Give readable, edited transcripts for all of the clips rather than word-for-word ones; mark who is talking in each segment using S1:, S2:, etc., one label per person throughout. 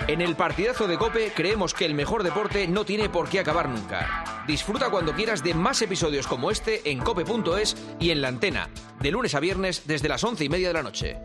S1: En el partidazo de COPE creemos que el mejor deporte no tiene por qué acabar nunca. Disfruta cuando quieras de más episodios como este en cope.es y en La Antena, de lunes a viernes desde las 11:30 de la noche.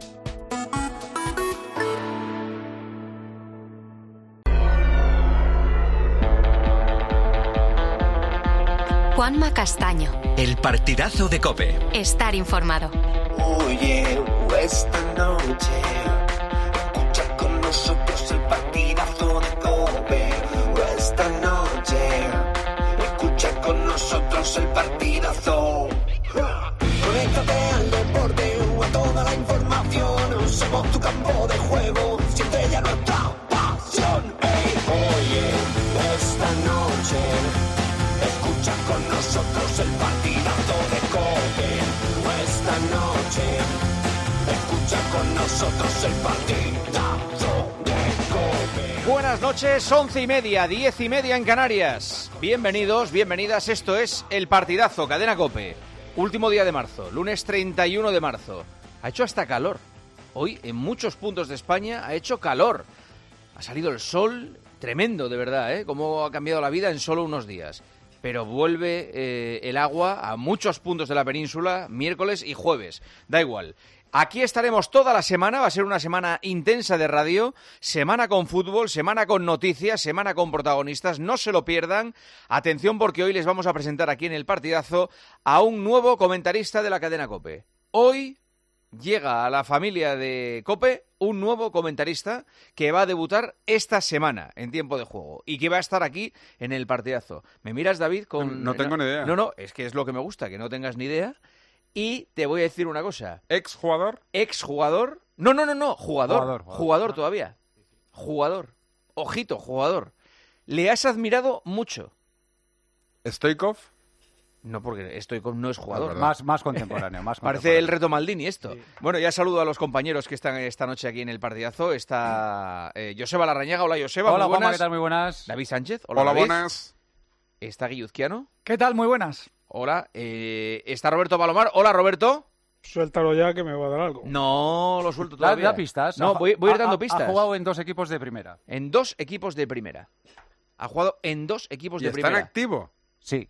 S2: Juanma Castaño.
S3: El partidazo de COPE.
S2: Estar informado.
S4: Oye, esta noche escucha con nosotros el partidazo de COPE. Esta noche escucha con nosotros el partidazo. Conéctate al deporte o a toda la información. Somos tu campo de juego, siente ya nuestra pasión. Hey, oye, esta noche escucha con nosotros el partidazo de COPE. Esta noche escucha con nosotros el partidazo de COPE.
S1: Buenas noches, 11:30, 10:30 en Canarias. Bienvenidos, bienvenidas, esto es El Partidazo, Cadena COPE. Último día de marzo, lunes 31 de marzo. Ha hecho hasta calor. Hoy en muchos puntos de España ha hecho calor. Ha salido el sol, tremendo de verdad, ¿eh? Cómo ha cambiado la vida en solo unos días. Pero vuelve el agua a muchos puntos de la península, miércoles y jueves. Da igual. Aquí estaremos toda la semana, va a ser una semana intensa de radio, semana con fútbol, semana con noticias, semana con protagonistas, no se lo pierdan. Atención porque hoy les vamos a presentar aquí en El Partidazo a un nuevo comentarista de la cadena COPE. Hoy llega a la familia de COPE un nuevo comentarista que va a debutar esta semana en tiempo de juego y que va a estar aquí en El Partidazo. ¿Me miras, David?
S5: No tengo ni idea.
S1: No, es que es lo que me gusta, que no tengas ni idea. Y te voy a decir una cosa.
S5: ¿Exjugador?
S1: ¿Exjugador? No, jugador todavía. Jugador. Ojito, jugador. ¿Le has admirado mucho?
S5: ¿Stoikov?
S1: No, porque Stoikov no es jugador.
S6: Más contemporáneo.
S1: Parece el reto Maldini esto.
S6: Sí.
S1: Bueno, ya saludo a los compañeros que están esta noche aquí en El Partidazo. Está Joseba Larrañaga. Hola, Joseba.
S6: Hola,
S1: muy buenas.
S6: Juanma, ¿qué tal? Muy buenas.
S1: David Sánchez. Hola,
S5: Hola,
S1: David.
S5: buenas.
S1: Está Guilluzquiano.
S7: ¿Qué tal? Muy buenas.
S1: Hola. Está Roberto Palomar. Hola, Roberto.
S7: Suéltalo ya que me va a dar algo.
S1: No lo suelto todavía.
S6: Da pistas.
S1: No, voy a ir dando pistas.
S6: Ha jugado en 2 equipos de primera.
S1: En 2 equipos de primera. Ha jugado en 2 equipos
S5: ¿Y
S1: de
S5: está
S1: primera.
S5: en activo?
S6: Sí.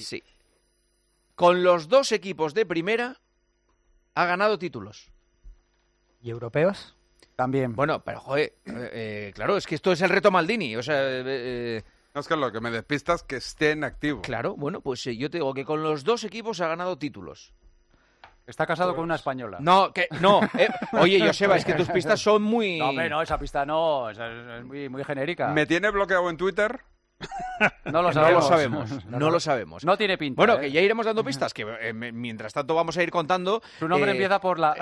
S1: Con los 2 equipos de primera ha ganado títulos.
S7: ¿Y europeos?
S6: También.
S1: Bueno, pero joder, claro, es que esto es el reto Maldini. O sea,
S5: No, es que lo que me despistas es que esté en activo.
S1: claro, bueno, pues yo te digo que con los 2 equipos ha ganado títulos.
S6: Está casado con una española.
S1: No, oye, Joseba, es que tus pistas son muy...
S6: No, hombre, no, esa pista no. Es muy genérica.
S5: ¿Me tiene bloqueado en Twitter?
S6: No lo
S1: No lo
S6: sabemos.
S1: sabemos, no lo sabemos.
S6: No tiene pinta.
S1: Bueno, que ya iremos dando pistas, que mientras tanto vamos a ir contando...
S6: Su nombre empieza por la...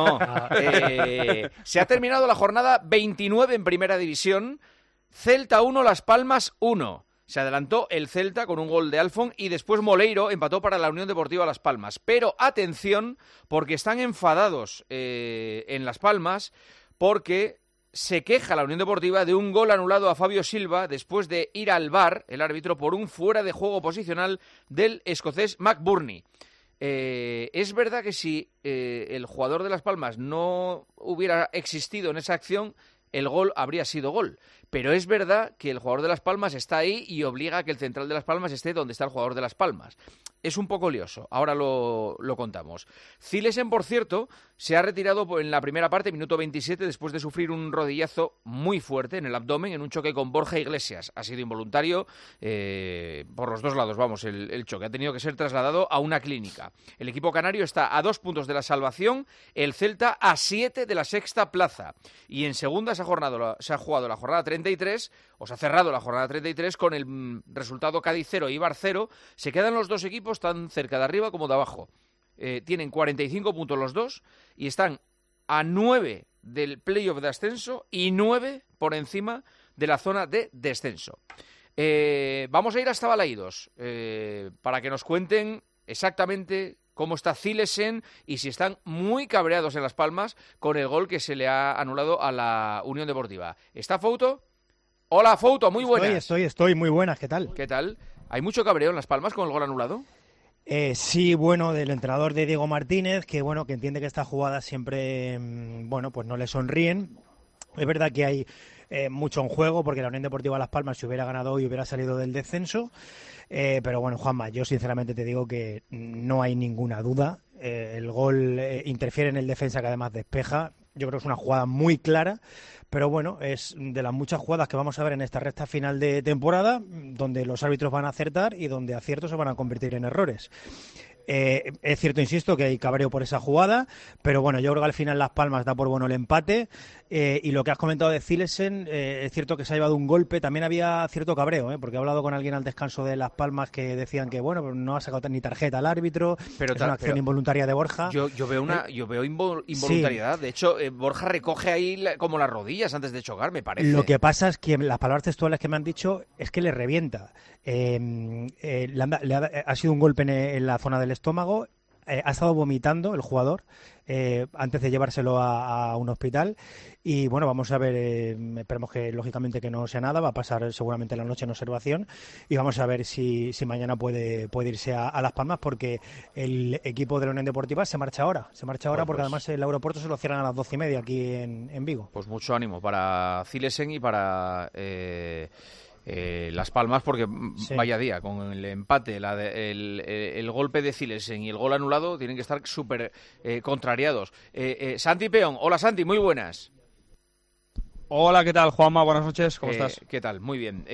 S1: Se ha terminado la jornada 29 en Primera División. Celta 1, Las Palmas 1. Se adelantó el Celta con un gol de Alfon y después Moleiro empató para la Unión Deportiva Las Palmas. Pero atención, porque están enfadados en Las Palmas, porque se queja la Unión Deportiva de un gol anulado a Fabio Silva después de ir al VAR, el árbitro, por un fuera de juego posicional del escocés McBurney. Es verdad que si el jugador de Las Palmas no hubiera existido en esa acción, el gol habría sido gol. Pero es verdad que el jugador de Las Palmas está ahí y obliga a que el central de Las Palmas esté donde está el jugador de Las Palmas. Es un poco lioso, ahora lo contamos. Zilesen, por cierto, se ha retirado en la primera parte, minuto 27, después de sufrir un rodillazo muy fuerte en el abdomen en un choque con Borja Iglesias. Ha sido involuntario por los dos lados, vamos, el choque. Ha tenido que ser trasladado a una clínica. El equipo canario está a 2 puntos de la salvación, el Celta a 7 de la sexta plaza. Y en segunda se ha jugado la jornada 33, o se ha cerrado la jornada 33 con el resultado Cádiz 0 y Eibar 0. Se quedan los dos equipos tan cerca de arriba como de abajo. Tienen 45 puntos los dos y están a 9 del playoff de ascenso y 9 por encima de la zona de descenso. Vamos a ir hasta Balaídos para que nos cuenten exactamente cómo está Zilesen y si están muy cabreados en Las Palmas con el gol que se le ha anulado a la Unión Deportiva. ¿Está Fouto? Hola, Fouto, muy buenas.
S8: Estoy muy buenas, ¿qué tal?
S1: ¿Qué tal? ¿Hay mucho cabreo en Las Palmas con el gol anulado?
S8: Sí, bueno, del entrenador de Diego Martínez, que entiende que estas jugadas siempre, pues no le sonríen. Es verdad que hay mucho en juego, porque la Unión Deportiva Las Palmas, si hubiera ganado hoy, hubiera salido del descenso. Pero bueno, Juanma, yo sinceramente te digo que no hay ninguna duda. El gol interfiere en el defensa, que además despeja. Yo creo que es una jugada muy clara, pero bueno, es de las muchas jugadas que vamos a ver en esta recta final de temporada, donde los árbitros van a acertar y donde aciertos se van a convertir en errores. Es cierto, insisto, que hay cabreo por esa jugada, pero bueno, yo creo que al final Las Palmas da por bueno el empate, y lo que has comentado de Zilesen, es cierto que se ha llevado un golpe, también había cierto cabreo, porque he hablado con alguien al descanso de Las Palmas que decían que bueno, pues no ha sacado ni tarjeta al árbitro, es una acción involuntaria de Borja.
S1: Yo veo involuntariedad, sí. De hecho, Borja recoge ahí como las rodillas antes de chocar, me parece.
S8: Lo que pasa es que las palabras textuales que me han dicho es que le revienta. Ha sido un golpe en la zona del estómago, ha estado vomitando el jugador antes de llevárselo a un hospital, y bueno, vamos a ver, esperemos que lógicamente que no sea nada, va a pasar seguramente la noche en observación, y vamos a ver si mañana puede irse a Las Palmas, porque el equipo de la Unión Deportiva se marcha ahora porque además el aeropuerto se lo cierran a las 12:30 aquí en Vigo.
S1: Pues mucho ánimo para Zilesen y para Las Palmas, porque sí, vaya día, con el empate, el golpe de Zilesen y el gol anulado, tienen que estar súper contrariados. Santi Peón, hola Santi, muy buenas.
S9: Hola, ¿qué tal, Juanma? Buenas noches, ¿cómo estás?
S1: ¿Qué tal? Muy bien.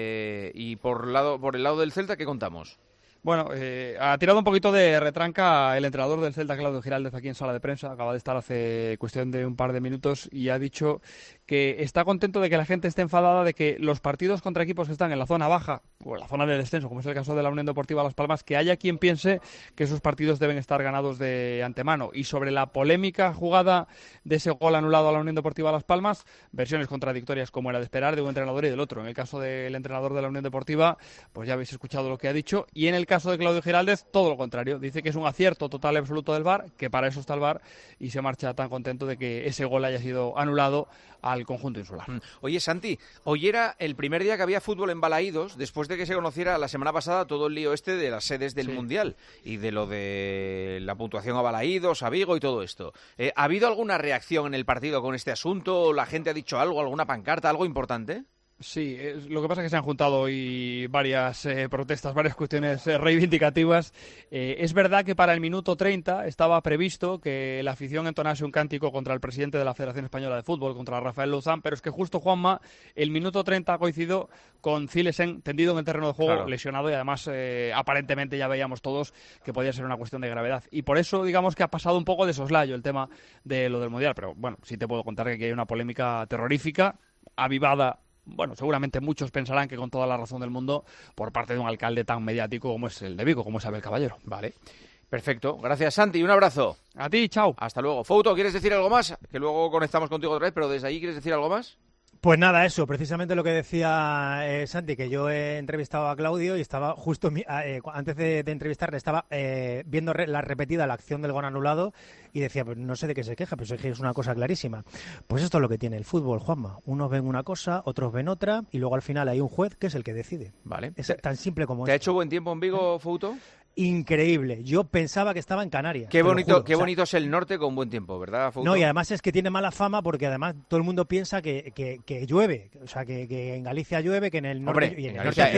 S1: Y por el lado del Celta, ¿qué contamos?
S9: Bueno, ha tirado un poquito de retranca el entrenador del Celta, Claudio Giraldez, aquí en sala de prensa. Acaba de estar hace cuestión de un par de minutos y ha dicho que está contento de que la gente esté enfadada de que los partidos contra equipos que están en la zona baja o en la zona de descenso, como es el caso de la Unión Deportiva Las Palmas, que haya quien piense que esos partidos deben estar ganados de antemano. Y sobre la polémica jugada de ese gol anulado a la Unión Deportiva Las Palmas, versiones contradictorias como era de esperar de un entrenador y del otro. En el caso del entrenador de la Unión Deportiva, pues ya habéis escuchado lo que ha dicho, y en el caso de Claudio Giraldez, todo lo contrario. Dice que es un acierto total y absoluto del VAR, que para eso está el VAR, y se marcha tan contento de que ese gol haya sido anulado al conjunto insular.
S1: Oye, Santi, hoy era el primer día que había fútbol en Balaídos, después de que se conociera la semana pasada todo el lío de las sedes del Mundial y de lo de la puntuación a Balaídos, a Vigo y todo esto. ¿Ha habido alguna reacción en el partido con este asunto? ¿La gente ha dicho algo, alguna pancarta, algo importante?
S9: Sí, lo que pasa es que se han juntado hoy varias protestas, varias cuestiones reivindicativas. Es verdad que para el minuto 30 estaba previsto que la afición entonase un cántico contra el presidente de la Federación Española de Fútbol, contra Rafael Luzán, pero es que justo, Juanma, el minuto 30 ha coincidido con Zilesen tendido en el terreno de juego, claro, lesionado, y además aparentemente ya veíamos todos que podía ser una cuestión de gravedad. Y por eso, digamos que ha pasado un poco de soslayo el tema de lo del Mundial, pero bueno, sí te puedo contar que aquí hay una polémica terrorífica, avivada. Bueno, seguramente muchos pensarán que con toda la razón del mundo por parte de un alcalde tan mediático como es el de Vigo, como es Abel Caballero.
S1: Vale, perfecto. Gracias, Santi. Un abrazo.
S9: A ti, chao.
S1: Hasta luego. Fouto, ¿quieres decir algo más? Que luego conectamos contigo otra vez, pero desde allí, ¿quieres decir algo más?
S8: Pues nada, eso, precisamente lo que decía Santi, que yo he entrevistado a Claudio y estaba justo antes de entrevistarle, estaba viendo la acción del gol anulado y decía, pues no sé de qué se queja, pero es una cosa clarísima. Pues esto es lo que tiene el fútbol, Juanma. Unos ven una cosa, otros ven otra, y luego al final hay un juez que es el que decide.
S1: Vale.
S8: Es tan simple como
S1: ¿Te ha hecho buen tiempo en Vigo, Fouto?
S8: Increíble. Yo pensaba que estaba en Canarias.
S1: Qué bonito, bonito es el norte con buen tiempo, ¿verdad, Fouto?
S8: No, y además es que tiene mala fama porque además todo el mundo piensa que llueve. O sea, que en Galicia llueve, que en el norte...
S1: Hombre,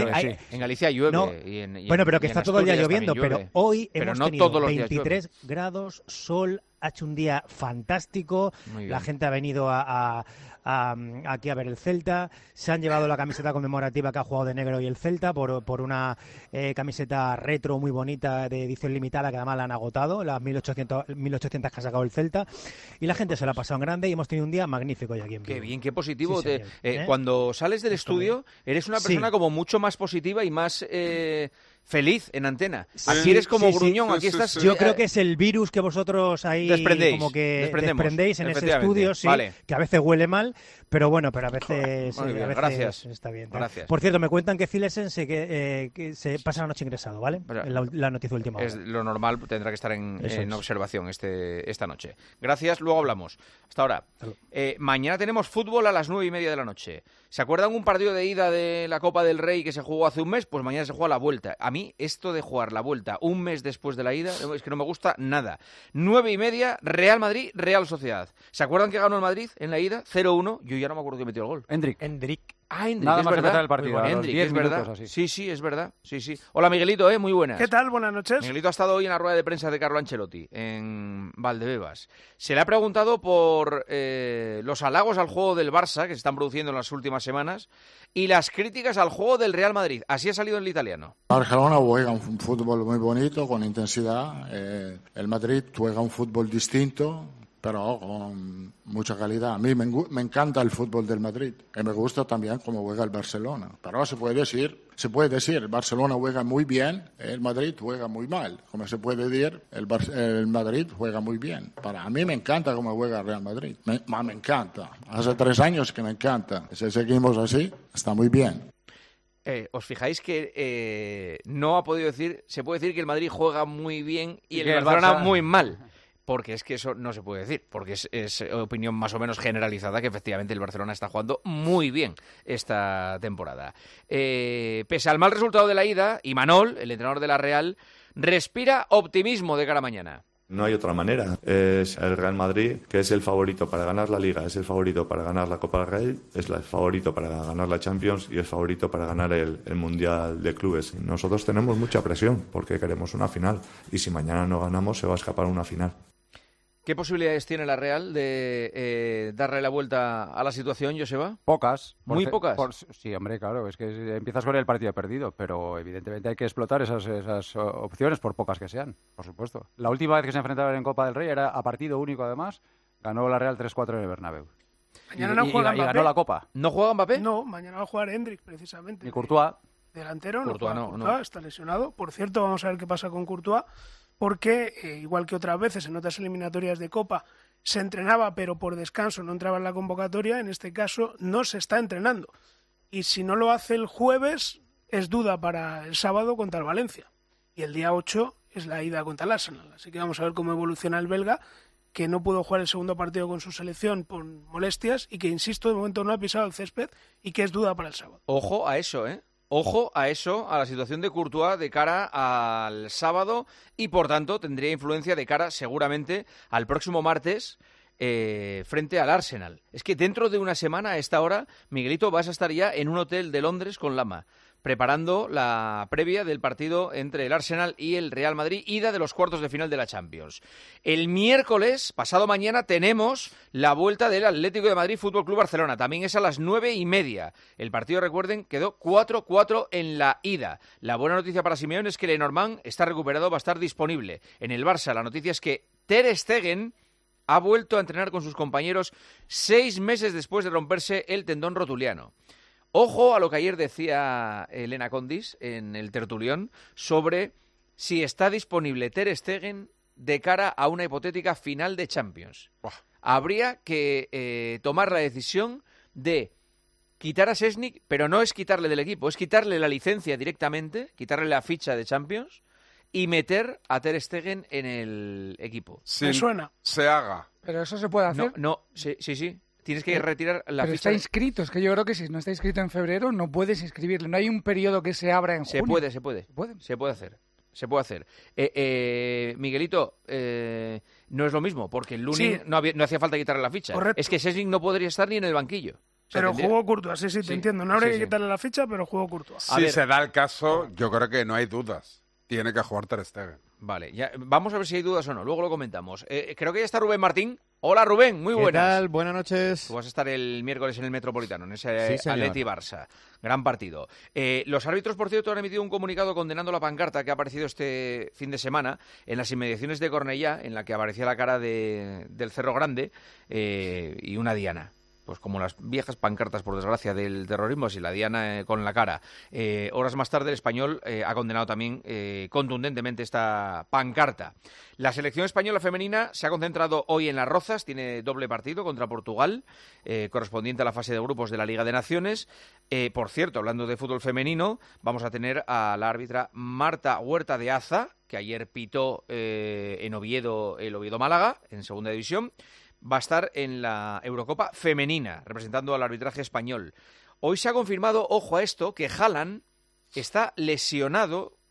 S1: en Galicia llueve.
S8: No, bueno, pero que está todo el día lloviendo. Pero hoy hemos tenido 23 grados, sol, ha hecho un día fantástico. La gente ha venido aquí a ver el Celta. Se han llevado la camiseta conmemorativa que ha jugado de negro y el Celta por una camiseta retro muy bonita de edición limitada, que además la han agotado, las 1800 que ha sacado el Celta, y la gente se la ha pasado en grande y hemos tenido un día magnífico hoy aquí en Vigo.
S1: Qué bien, qué positivo. Sí, cuando sales del estudio eres una persona como mucho más positiva y más feliz en antena. Aquí eres como gruñón, aquí estás...
S8: Yo creo que es el virus que vosotros ahí como que desprendéis en ese estudio, vale, que a veces huele mal, pero bueno, pero a veces,
S1: gracias.
S8: Está bien.
S1: Gracias.
S8: Por cierto, me cuentan que Zilesen que se pasa la noche ingresado, ¿vale? La noticia última.
S1: Es lo normal, tendrá que estar en observación esta noche. Gracias, luego hablamos. Hasta ahora. Mañana tenemos fútbol a las 9:30 de la noche. ¿Se acuerdan un partido de ida de la Copa del Rey que se jugó hace un mes? Pues mañana se juega la vuelta. A mí mí esto de jugar la vuelta un mes después de la ida es que no me gusta nada. 9:30, Real Madrid, Real Sociedad. ¿Se acuerdan que ganó el Madrid en la ida? 0-1. Yo ya no me acuerdo que metió el gol.
S6: Hendrik.
S1: Ah, Hendrik,
S6: Nada
S1: es
S6: más
S1: verdad.
S6: empezar el partido,
S1: Muy buen
S6: a los
S1: Hendrik,
S6: 10
S1: es verdad.
S6: minutos, así.
S1: Sí, es verdad. Sí. Hola, Miguelito, muy buenas.
S10: ¿Qué tal? Buenas noches.
S1: Miguelito ha estado hoy en la rueda de prensa de Carlo Ancelotti, en Valdebebas. Se le ha preguntado por los halagos al juego del Barça, que se están produciendo en las últimas semanas, y las críticas al juego del Real Madrid. Así ha salido en el italiano.
S11: Barcelona juega un fútbol muy bonito, con intensidad. El Madrid juega un fútbol distinto, pero con mucha calidad. A mí me encanta el fútbol del Madrid y me gusta también cómo juega el Barcelona. Pero se puede decir, el Barcelona juega muy bien, el Madrid juega muy mal. Como se puede decir, el Madrid juega muy bien. Para mí me encanta cómo juega el Real Madrid. Me encanta. Hace 3 años que me encanta. Si seguimos así, está muy bien.
S1: ¿Os fijáis que no ha podido decir, se puede decir que el Madrid juega muy bien y
S6: que
S1: el
S6: el
S1: Barcelona
S6: Barça
S1: muy mal? Porque es que eso no se puede decir, porque es opinión más o menos generalizada que efectivamente el Barcelona está jugando muy bien esta temporada. Pese al mal resultado de la ida, Imanol, el entrenador de la Real, respira optimismo de cara a mañana.
S12: No hay otra manera. Es el Real Madrid, que es el favorito para ganar la Liga, es el favorito para ganar la Copa del Rey, es el favorito para ganar la Champions y es favorito para ganar el Mundial de Clubes. Nosotros tenemos mucha presión porque queremos una final y si mañana no ganamos se va a escapar una final.
S1: ¿Qué posibilidades tiene la Real de darle la vuelta a la situación, Joseba?
S6: Pocas.
S1: Muy pocas.
S6: Sí, hombre, claro, es que empiezas con el partido perdido, pero evidentemente hay que explotar esas opciones, por pocas que sean, por supuesto. La última vez que se enfrentaron en Copa del Rey era a partido único, además, ganó la Real 3-4 en el Bernabéu.
S10: Mañana no juega
S6: y
S10: Mbappé.
S6: ganó la Copa.
S1: ¿No juega Mbappé?
S10: No, mañana va a jugar Hendrik, precisamente.
S6: Ni Courtois.
S10: Delantero,
S1: Courtois
S10: no juega
S1: no.
S10: Courtois, está lesionado. Por cierto, vamos a ver qué pasa con Courtois, porque, igual que otras veces en otras eliminatorias de Copa, se entrenaba, pero por descanso no entraba en la convocatoria. En este caso no se está entrenando. Y si no lo hace el jueves, es duda para el sábado contra el Valencia. Y el día 8 es la ida contra el Arsenal. Así que vamos a ver cómo evoluciona el belga, que no pudo jugar el segundo partido con su selección por molestias y que, insisto, de momento no ha pisado el césped y que es duda para el sábado.
S1: Ojo a eso, ¿eh? Ojo a eso, a la situación de Courtois de cara al sábado y, por tanto, tendría influencia de cara, seguramente, al próximo martes frente al Arsenal. Es que dentro de una semana, a esta hora, Miguelito, vas a estar ya en un hotel de Londres con Lama, preparando la previa del partido entre el Arsenal y el Real Madrid, ida de los cuartos de final de la Champions. El miércoles, pasado mañana, tenemos la vuelta del Atlético de Madrid Fútbol Club Barcelona. También es a las 9:30. El partido, recuerden, quedó 4-4 en la ida. La buena noticia para Simeone es que Lenormand está recuperado, va a estar disponible. En el Barça, la noticia es que Ter Stegen ha vuelto a entrenar con sus compañeros 6 meses después de romperse el tendón rotuliano. Ojo a lo que ayer decía Elena Condis en el tertulión sobre si está disponible Ter Stegen de cara a una hipotética final de Champions. Habría que tomar la decisión de quitar a Šešnik, pero no es quitarle del equipo, es quitarle la licencia directamente, quitarle la ficha de Champions y meter a Ter Stegen en el equipo.
S10: Me suena.
S5: Se haga.
S7: Pero eso se puede hacer.
S1: No, sí. Tienes que retirar la
S7: Pero
S1: ficha.
S7: está inscrito, es que yo creo que si no está inscrito en febrero no puedes inscribirle. No hay un periodo que se abra en junio.
S1: Se puede hacer. Miguelito, no es lo mismo, porque el Lunin no hacía falta quitarle la ficha.
S10: Correcto.
S1: Es que Šešnik no podría estar ni en el banquillo. O sea,
S10: Pero
S1: tendría...
S10: jugó Courtois, sí, te entiendo. No habría que quitarle la ficha, pero jugó Courtois.
S5: Si se da el caso, yo creo que no hay dudas. Tiene que jugar Ter Stegen.
S1: Vale, ya, vamos a ver si hay dudas o no, luego lo comentamos. Creo que ya está Rubén Martín. Hola Rubén, muy buenas.
S13: ¿Qué tal? Buenas noches.
S1: Tú vas a estar el miércoles en el Metropolitano, en ese
S13: Sí,
S1: Atleti-Barça. Gran partido. Los árbitros, por cierto, han emitido un comunicado condenando la pancarta que ha aparecido este fin de semana en las inmediaciones de Cornellá, en la que aparecía la cara del Cerro Grande y una diana. Pues como las viejas pancartas, por desgracia, del terrorismo, así la diana con la cara. Horas más tarde el Español ha condenado también contundentemente esta pancarta. La selección española femenina se ha concentrado hoy en Las Rozas, tiene doble partido contra Portugal, correspondiente a la fase de grupos de la Liga de Naciones. Por cierto, hablando de fútbol femenino, vamos a tener a la árbitra Marta Huerta de Aza, que ayer pitó en Oviedo, el Oviedo-Málaga, en segunda división. Va a estar en la Eurocopa femenina, representando al arbitraje español. Hoy se ha confirmado, ojo a esto, que Haaland está lesionado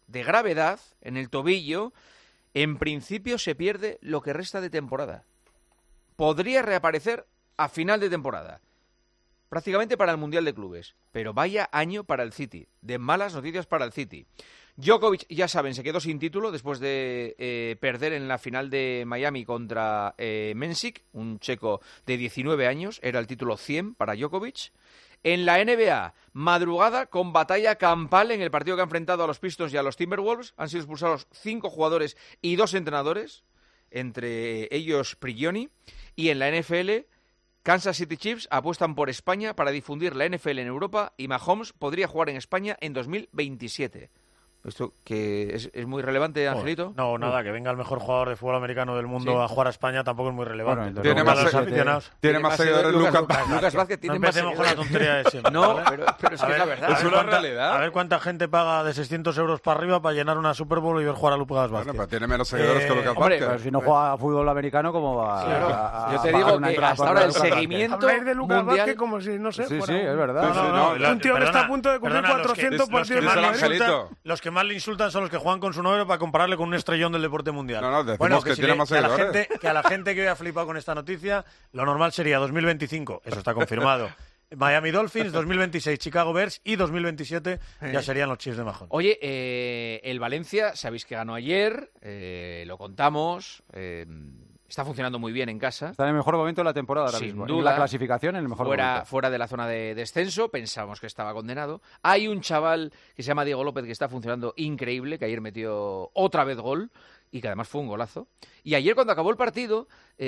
S1: de gravedad en el tobillo. En principio se pierde lo que resta de temporada. Podría reaparecer a final de temporada, prácticamente para el Mundial de Clubes. Pero vaya año para el City, de malas noticias para el City. Djokovic, ya saben, se quedó sin título después de perder en la final de Miami contra Mensik, un checo de 19 años, era el título 100 para Djokovic. En la NBA, madrugada con batalla campal en el partido que ha enfrentado a los Pistons y a los Timberwolves. Han sido expulsados 5 jugadores y 2 entrenadores, entre ellos Prigioni. Y en la NFL, Kansas City Chiefs apuestan por España para difundir la NFL en Europa y Mahomes podría jugar en España en 2027. ¿Esto que es muy relevante, Angelito?
S13: No, nada, que venga el mejor jugador de fútbol americano del mundo a jugar a España tampoco es muy relevante.
S5: Bueno, tiene más seguidores
S1: Lucas Vázquez.
S13: No empecemos con la tontería de siempre.
S1: No,
S13: ¿vale?
S1: pero es que es la verdad.
S5: Es una realidad.
S13: A ver cuánta gente paga de 600 euros para arriba para llenar una Super Bowl y ver jugar a Lucas Vázquez.
S5: Bueno, pero tiene menos seguidores que Lucas Vázquez.
S6: Pero si no juega a fútbol americano, ¿cómo va?
S1: Claro. Yo te digo que hasta ahora el seguimiento
S10: habláis de Lucas
S1: mundial...
S10: Vázquez como si, no sé,
S6: Sí,
S10: fuera
S6: es verdad.
S10: un tío que está a punto de cumplir 400 partidos
S5: para
S10: Madrid.
S13: Los que más le insultan son los que juegan con su nombre para compararle con un estrellón del deporte mundial.
S5: No, decimos
S13: bueno,
S5: que tiene más seguidores.
S13: Que a la gente que hoy ha flipado con esta noticia, lo normal sería 2025, eso está confirmado. Miami Dolphins, 2026 Chicago Bears y 2027 ya serían los Chiefs de Mahomes.
S1: Oye, el Valencia, sabéis que ganó ayer, lo contamos, está funcionando muy bien en casa.
S6: Está en el mejor momento de la temporada ahora
S1: Sin
S6: mismo.
S1: duda.
S6: En la clasificación, en el mejor momento.
S1: Fuera de la zona de descenso, pensamos que estaba condenado. Hay un chaval que se llama Diego López que está funcionando increíble, que ayer metió otra vez gol y que además fue un golazo. Y ayer cuando acabó el partido,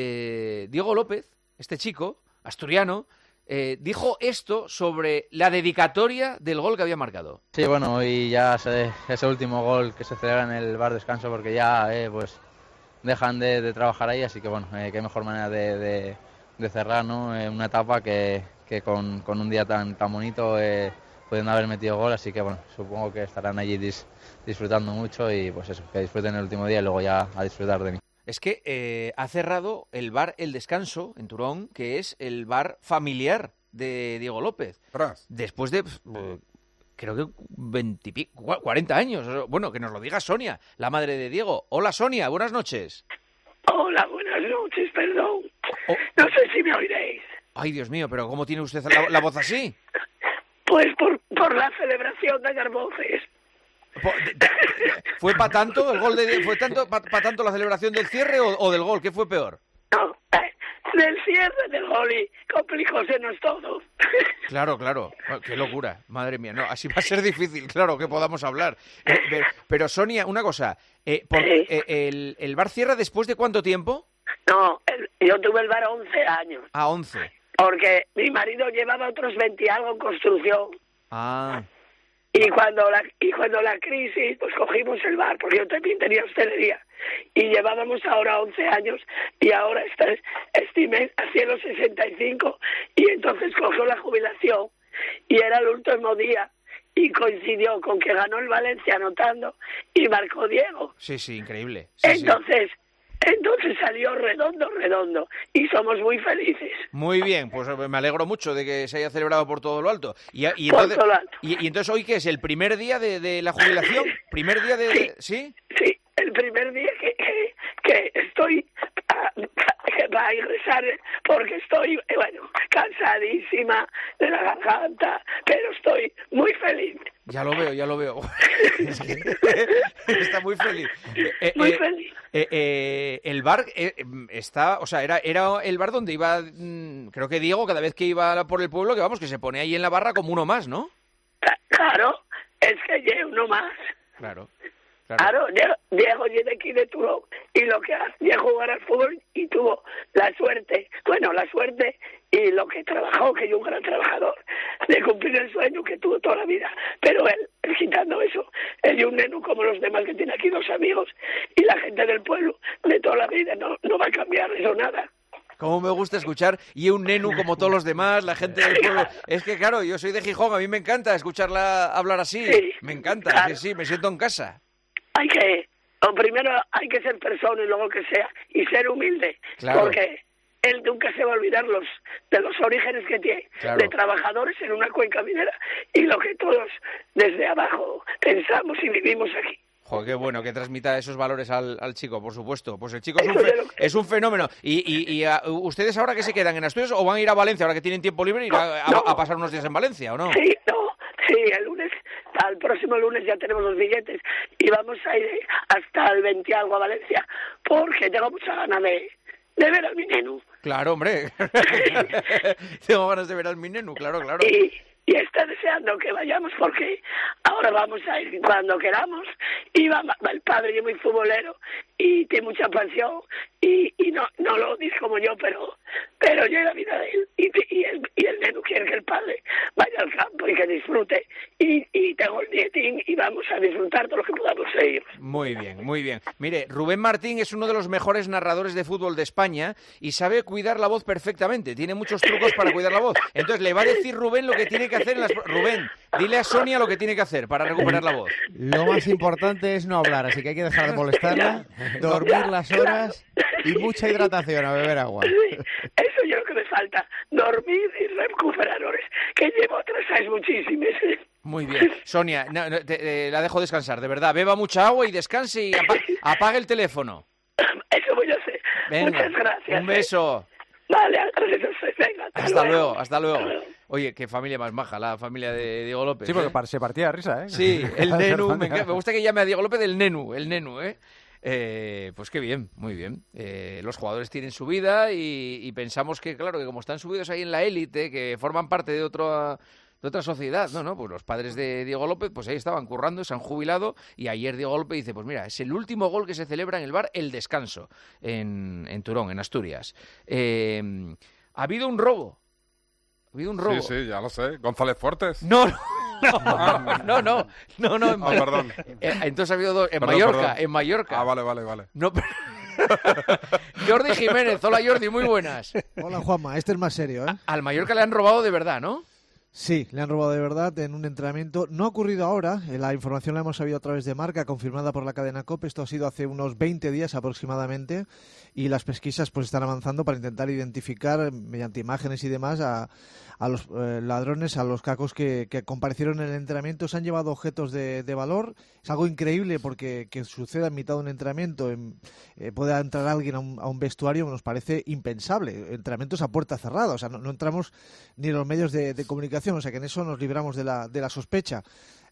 S1: Diego López, este chico, asturiano, dijo esto sobre la dedicatoria del gol que había marcado.
S14: Sí, bueno, hoy ya ese último gol que se celebra en el bar descanso porque ya pues dejan de trabajar ahí, así que bueno, qué mejor manera de cerrar, ¿no? Una etapa que con un día tan bonito pueden haber metido gol, así que bueno, supongo que estarán allí disfrutando mucho y pues eso, que disfruten el último día y luego ya a disfrutar de mí.
S1: Es que ha cerrado el bar El Descanso en Turón, que es el bar familiar de Diego López. Después de... creo que 40 años. Bueno, que nos lo diga Sonia, la madre de Diego. Hola, Sonia, buenas noches.
S15: Hola, buenas noches, perdón. No sé si me oiréis.
S1: Ay, Dios mío, pero ¿cómo tiene usted la voz así?
S15: Pues por la celebración de Garboces.
S1: ¿Fue para tanto el gol fue para tanto la celebración del cierre o del gol? ¿Qué fue peor?
S15: No, del cierre del gol y complicósenos todo.
S1: Claro. Qué locura. Madre mía, no, así va a ser difícil, claro, que podamos hablar. Pero Sonia, una cosa, ¿el bar cierra después de cuánto tiempo?
S15: No, yo tuve el bar 11 años.
S1: Ah, 11.
S15: Porque mi marido llevaba otros 20 y algo en construcción.
S1: Ah.
S15: Y cuando la crisis, pues cogimos el bar, porque yo también tenía hostelería. Y llevábamos ahora 11 años y ahora este mes hacía los 65 y entonces cogió la jubilación y era el último día y coincidió con que ganó el Valencia anotando y marcó Diego.
S1: Sí, increíble.
S15: Entonces salió redondo y somos muy felices.
S1: Muy bien, pues me alegro mucho de que se haya celebrado por todo lo alto. Y entonces hoy, ¿qué es? ¿El primer día de la jubilación? ¿Primer día de...?
S15: Sí, el primer día que estoy va a ingresar porque estoy, cansadísima de la garganta, pero estoy muy feliz.
S1: Ya lo veo. Está muy feliz.
S15: Muy feliz.
S1: El bar está, o sea, era el bar donde iba, creo que Diego, cada vez que iba por el pueblo, que se pone ahí en la barra como uno más, ¿no?
S15: Claro, es que llevo uno más.
S1: Claro.
S15: Claro, Diego viene de aquí de Turón y lo que hace es jugar al fútbol y tuvo la suerte y lo que trabajó, que es un gran trabajador, de cumplir el sueño que tuvo toda la vida. Pero él quitando eso, él es un neno como los demás que tiene aquí 2 amigos y la gente del pueblo de toda la vida no va a cambiar eso nada.
S1: Cómo me gusta escuchar y un nenu como todos los demás, la gente del pueblo. Es que claro, yo soy de Gijón, a mí me encanta escucharla hablar así. Sí, me encanta, claro. Sí, me siento en casa.
S15: Primero hay que ser persona y luego que sea, y ser humilde, claro. Porque él nunca se va a olvidar de los orígenes que tiene, claro. De trabajadores en una cuenca minera, y lo que todos desde abajo pensamos y vivimos aquí.
S1: Joder, qué bueno que transmita esos valores al chico, por supuesto. Pues el chico es un fenómeno. ¿Y ustedes ahora qué se quedan en Asturias o van a ir a Valencia ahora que tienen tiempo libre, ir a pasar unos días en Valencia o no?
S15: Sí, el lunes, al próximo lunes ya tenemos los billetes y vamos a ir hasta el 20 algo a Valencia porque tengo mucha ganas de ver al mi nenu.
S1: Claro, hombre. Tengo ganas de ver al mi nenu, claro.
S15: Y está deseando que vayamos porque ahora vamos a ir cuando queramos y va el padre, yo muy futbolero y tiene mucha pasión y no lo dice como yo, pero yo la vida de él y el neno quiere que el padre vaya al campo y que disfrute y tengo el nietín y vamos a disfrutar todo lo que podamos seguir.
S1: Muy bien, muy bien. Mire, Rubén Martín es uno de los mejores narradores de fútbol de España y sabe cuidar la voz perfectamente, tiene muchos trucos para cuidar la voz. Entonces le va a decir Rubén lo que tiene que hacer Rubén, dile a Sonia lo que tiene que hacer para recuperar la voz.
S16: Lo más importante es no hablar, así que hay que dejar de molestarla, dormir las horas y mucha hidratación, a beber agua.
S15: Eso yo lo que me falta, dormir y recuperar horas, que llevo atrasadas muchísimas.
S1: Muy bien. Sonia, la dejo descansar, de verdad. Beba mucha agua y descanse y apague el teléfono.
S15: Eso voy a hacer.
S1: Venga,
S15: muchas gracias.
S1: Un beso.
S15: Vale, venga.
S1: Hasta luego. Oye, qué familia más maja, la familia de Diego López.
S6: Sí, porque se partía de risa, ¿eh?
S1: Sí, el nenu. Me gusta que llame a Diego López el nenu, ¿eh? Pues qué bien, muy bien. Los jugadores tienen su vida y pensamos que, claro, que como están subidos ahí en la élite, que forman parte de otra sociedad, no, pues los padres de Diego López, pues ahí estaban currando, se han jubilado y ayer Diego López dice, pues mira, es el último gol que se celebra en el bar El Descanso, en Turón, en Asturias. Ha habido un robo.
S5: Sí, ya lo sé. González Fuertes.
S1: No,
S5: perdón.
S1: Entonces ha habido dos. En Mallorca.
S5: Ah, vale.
S1: No, Jordi Jiménez. Hola, Jordi, muy buenas.
S17: Hola, Juanma. Este es más serio, ¿eh?
S1: Al Mallorca le han robado de verdad, ¿no?
S17: Sí, le han robado de verdad en un entrenamiento. No ha ocurrido ahora, la información la hemos sabido a través de Marca, confirmada por la cadena COPE. Esto ha sido hace unos 20 días aproximadamente y las pesquisas pues están avanzando para intentar identificar mediante imágenes y demás a los ladrones, a los cacos que comparecieron en el entrenamiento. Se han llevado objetos de valor. Es algo increíble porque que suceda en mitad de un entrenamiento, pueda entrar alguien a un vestuario, nos parece impensable. Entrenamientos a puerta cerrada, o sea, no entramos ni en los medios de comunicación. O sea que en eso nos libramos de la sospecha.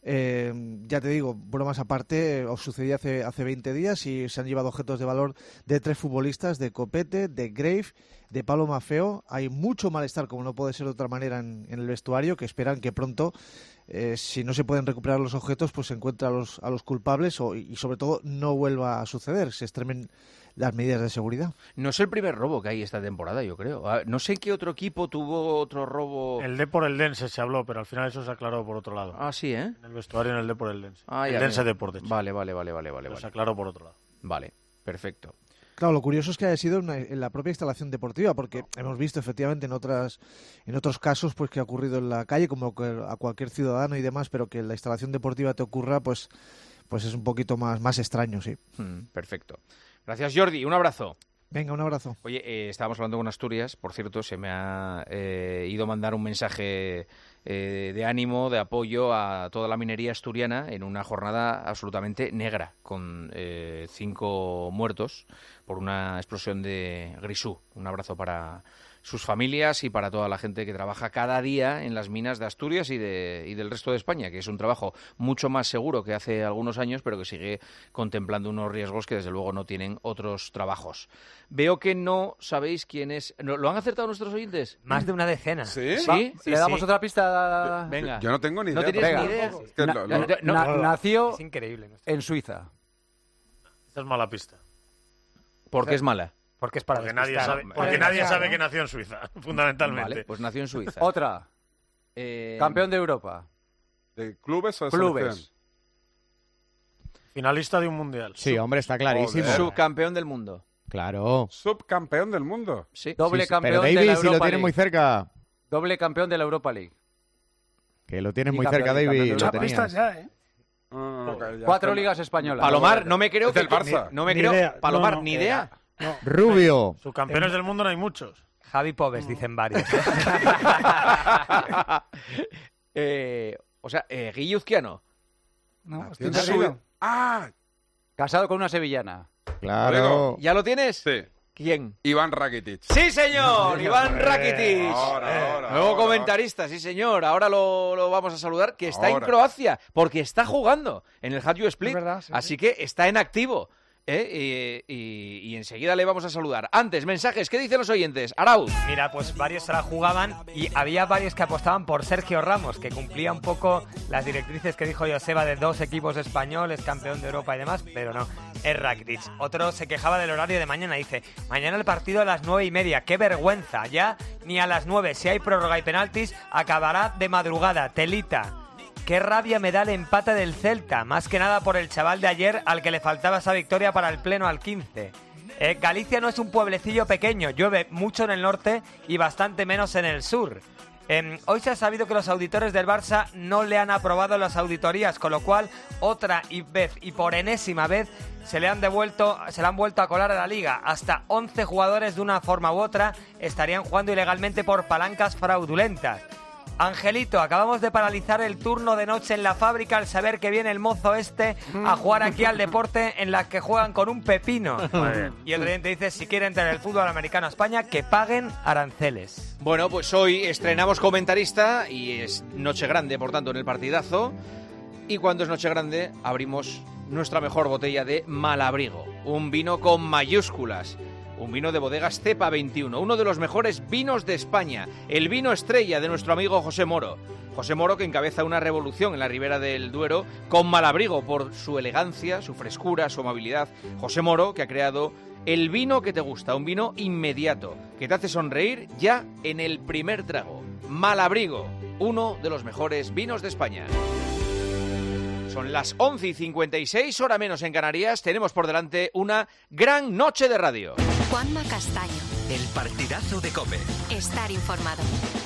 S17: Ya te digo, bromas aparte, os sucedió hace 20 días y se han llevado objetos de valor de 3 futbolistas, de Copete, de Grave, de Pablo Maffeo. Hay mucho malestar, como no puede ser de otra manera, en el vestuario, que esperan que pronto, si no se pueden recuperar los objetos, pues se encuentre a los culpables y sobre todo no vuelva a suceder, se extremen las medidas de seguridad.
S1: No es el primer robo que hay esta temporada, yo creo. No sé qué otro equipo tuvo otro robo.
S13: El Depor-Eldense se habló, pero al final eso se aclaró por otro lado.
S1: Ah, sí, ¿eh?
S13: En el vestuario en el Depor-Eldense.
S1: Eldense
S13: Depor, de hecho.
S1: Vale.
S13: Se aclaró por otro lado.
S1: Vale, perfecto.
S17: Claro, lo curioso es que haya sido en la propia instalación deportiva, porque hemos visto efectivamente en otros casos pues que ha ocurrido en la calle, como a cualquier ciudadano y demás, pero que en la instalación deportiva te ocurra, pues es un poquito más extraño, sí.
S1: Perfecto. Gracias, Jordi. Un abrazo.
S17: Venga, un abrazo.
S1: Oye, estábamos hablando con Asturias. Por cierto, se me ha ido a mandar un mensaje de ánimo, de apoyo a toda la minería asturiana en una jornada absolutamente negra, con 5 muertos por una explosión de grisú. Un abrazo para sus familias y para toda la gente que trabaja cada día en las minas de Asturias y del resto de España, que es un trabajo mucho más seguro que hace algunos años, pero que sigue contemplando unos riesgos que desde luego no tienen otros trabajos. Veo que no sabéis quién es. ¿Lo han acertado nuestros oyentes?
S18: Más de una decena.
S5: ¿Sí?
S1: ¿Sí?
S6: ¿Le damos otra pista?
S1: Venga.
S5: Yo no tengo ni idea.
S1: ¿No tienes ni idea?
S5: Es que
S6: nació
S18: es increíble.
S6: en Suiza.
S13: Esta es mala pista.
S1: ¿Por qué es mala?
S18: Porque es para
S13: porque nadie sabe que nació en Suiza, fundamentalmente.
S1: Vale, pues nació en Suiza.
S6: Otra. Campeón de Europa.
S5: ¿De clubes o de
S6: Clubes.
S5: selección?
S13: Finalista de un mundial.
S16: Sí, hombre, está clarísimo.
S1: Subcampeón del mundo.
S16: Claro.
S5: Subcampeón del mundo.
S1: Sí.
S6: Doble campeón
S16: pero
S6: de
S16: David,
S6: la
S16: si
S6: Europa
S16: lo tienes
S6: League.
S16: muy cerca.
S6: Doble campeón de la Europa League.
S16: Que lo tienes
S6: Y
S16: muy
S6: campeón,
S16: cerca,
S6: y campeón
S16: David.
S6: de
S16: Lo
S10: Muchas pistas
S16: tenías.
S10: ya, ¿eh?
S5: No, que ya
S6: 4
S5: está.
S6: ligas españolas.
S1: Palomar, no me creo
S5: Es del Barça.
S1: No me
S8: Ni
S1: creo.
S8: idea.
S1: Palomar,
S8: No,
S1: ni idea.
S8: No.
S16: Rubio.
S13: Subcampeones del mundo no hay muchos.
S18: Javi Pobes, dicen varios.
S1: O sea, Guille Uzquiano.
S7: No,
S5: Nació en
S7: estoy perdido.
S5: Ah,
S6: Casado con una sevillana.
S16: Claro.
S1: ¿Ya lo tienes?
S5: Sí.
S1: ¿Quién?
S5: Iván Rakitic.
S1: ¡Sí, señor! Iván Rakitic.
S5: Ahora,
S1: Nuevo comentarista, sí, señor. Ahora lo vamos a saludar, que está en
S5: Ahora.
S1: Croacia, porque está jugando en el Hajduk Split.
S7: Es verdad, sí,
S1: así que está en activo. Y enseguida le vamos a saludar. Antes, mensajes, ¿qué dicen los oyentes? Arauz.
S18: Mira, pues varios se la jugaban y había varios que apostaban por Sergio Ramos, que cumplía un poco las directrices que dijo Joseba de 2 equipos españoles, campeón de Europa y demás, pero no, es Rakitic. Otro se quejaba del horario de mañana, dice, mañana el partido a las 9:30, qué vergüenza, ya ni a las 9, si hay prórroga y penaltis, acabará de madrugada, telita. Qué rabia me da el empate del Celta, más que nada por el chaval de ayer al que le faltaba esa victoria para el pleno al 15. Galicia no es un pueblecillo pequeño, llueve mucho en el norte y bastante menos en el sur. Hoy se ha sabido que los auditores del Barça no le han aprobado las auditorías, con lo cual otra vez y por enésima vez se le han vuelto a colar a la liga. Hasta 11 jugadores de una forma u otra estarían jugando ilegalmente por palancas fraudulentas. Angelito, acabamos de paralizar el turno de noche en la fábrica al saber que viene el mozo este a jugar aquí al deporte en las que juegan con un pepino. Y el oyente dice, si quiere entrar el fútbol americano a España, que paguen aranceles.
S1: Bueno, pues hoy estrenamos comentarista y es noche grande, por tanto, en el partidazo. Y cuando es noche grande, abrimos nuestra mejor botella de Malabrigo, un vino con mayúsculas. Un vino de bodegas Cepa 21, uno de los mejores vinos de España, el vino estrella de nuestro amigo José Moro. José Moro, que encabeza una revolución en la Ribera del Duero con Malabrigo por su elegancia, su frescura, su amabilidad. José Moro, que ha creado el vino que te gusta, un vino inmediato, que te hace sonreír ya en el primer trago. Malabrigo, uno de los mejores vinos de España. Son las 11:56, hora menos en Canarias. Tenemos por delante una gran noche de radio.
S2: Juanma Castaño.
S3: El partidazo de COPE.
S2: Estar informado.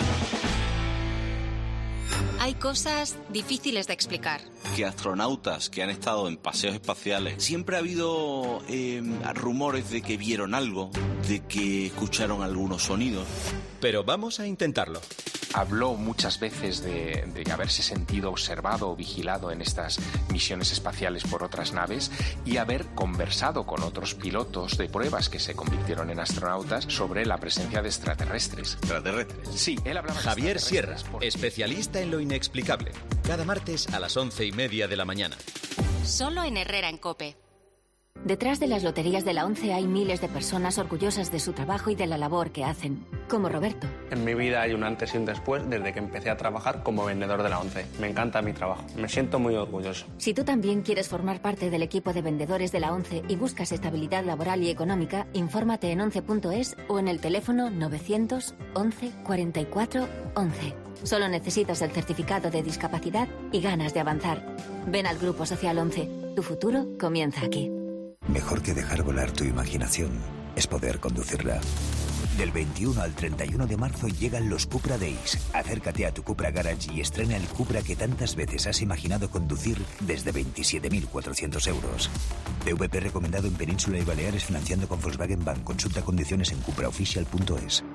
S2: Hay cosas difíciles de explicar.
S19: Que astronautas que han estado en paseos espaciales, siempre ha habido rumores de que vieron algo, de que escucharon algunos sonidos.
S3: Pero vamos a intentarlo.
S20: Habló muchas veces de haberse sentido observado o vigilado en estas misiones espaciales por otras naves y haber conversado con otros pilotos de pruebas que se convirtieron en astronautas sobre la presencia de extraterrestres.
S19: ¿Extraterrestres?
S20: Sí, él hablaba de
S3: Javier Sierra,
S20: extraterrestres porque...
S3: especialista en lo inexplicable. Cada martes a las 11:30 de la mañana.
S2: Solo en Herrera en COPE. Detrás de las loterías de la ONCE hay miles de personas orgullosas de su trabajo y de la labor que hacen, como Roberto.
S21: En mi vida hay un antes y un después desde que empecé a trabajar como vendedor de la ONCE. Me encanta mi trabajo, me siento muy orgulloso.
S2: Si tú también quieres formar parte del equipo de vendedores de la ONCE y buscas estabilidad laboral y económica, infórmate en once.es o en el teléfono 900 11 44 11. Solo necesitas el certificado de discapacidad y ganas de avanzar. Ven al Grupo Social ONCE. Tu futuro comienza aquí.
S22: Mejor que dejar volar tu imaginación es poder conducirla. Del 21 al 31 de marzo llegan los Cupra Days. Acércate a tu Cupra Garage y estrena el Cupra que tantas veces has imaginado conducir desde 27.400 euros. PVP recomendado en Península y Baleares financiando con Volkswagen Bank. Consulta condiciones en cupraofficial.es.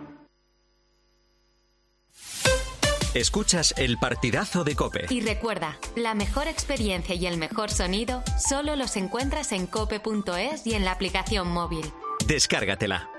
S3: Escuchas el partidazo de COPE.
S2: Y recuerda, la mejor experiencia y el mejor sonido solo los encuentras en cope.es y en la aplicación móvil.
S3: Descárgatela.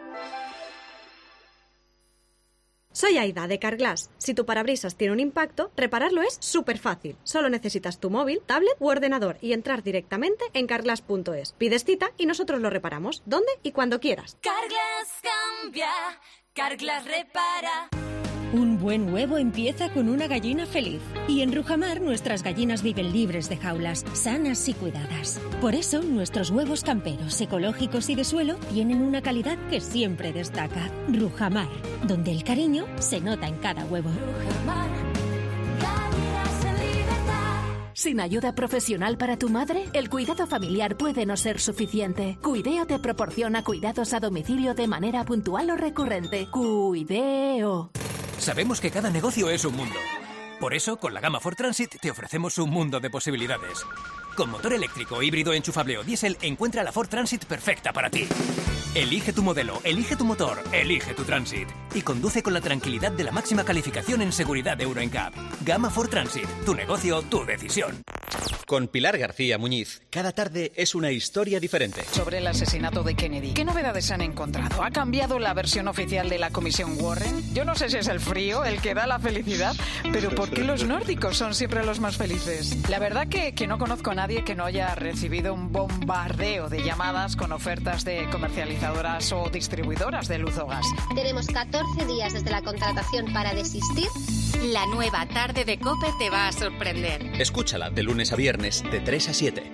S23: Soy Aida, de Carglass. Si tu parabrisas tiene un impacto, repararlo es súper fácil. Solo necesitas tu móvil, tablet u ordenador y entrar directamente en carglass.es. Pides cita y nosotros lo reparamos, donde y cuando quieras.
S24: Carglass cambia, Carglass repara.
S25: Un buen huevo empieza con una gallina feliz. Y en Rujamar nuestras gallinas viven libres de jaulas, sanas y cuidadas. Por eso nuestros huevos camperos, ecológicos y de suelo tienen una calidad que siempre destaca. Rujamar, donde el cariño se nota en cada huevo.
S24: Rujamar, gallinas en libertad.
S26: ¿Sin ayuda profesional para tu madre? El cuidado familiar puede no ser suficiente. Cuideo te proporciona cuidados a domicilio de manera puntual o recurrente. Cuideo.
S27: Sabemos que cada negocio es un mundo. Por eso, con la gama Ford Transit te ofrecemos un mundo de posibilidades. Con motor eléctrico, híbrido, enchufable o diésel, encuentra la Ford Transit perfecta para ti. Elige tu modelo, elige tu motor, elige tu Transit. Y conduce con la tranquilidad de la máxima calificación en seguridad de Euro NCAP. Gama Ford Transit. Tu negocio, tu decisión.
S3: Con Pilar García Muñiz, cada tarde es una historia diferente.
S4: Sobre el asesinato de Kennedy, ¿qué novedades han encontrado? ¿Ha cambiado la versión oficial de la Comisión Warren? Yo no sé si es el frío el que da la felicidad, pero ¿por qué los nórdicos son siempre los más felices? La verdad que no conozco a nadie que no haya recibido un bombardeo de llamadas con ofertas de comercializadoras o distribuidoras de luz o gas.
S9: Tenemos 14 días desde la contratación para desistir.
S11: La nueva tarde de COPE te va a sorprender.
S3: Escúchala de lunes a viernes de 3 a 7.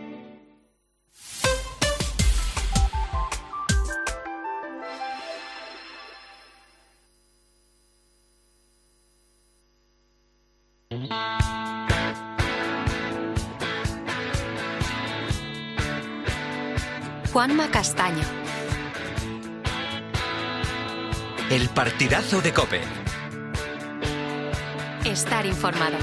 S11: Juanma Castaño.
S3: El partidazo de COPE.
S11: Estar informado.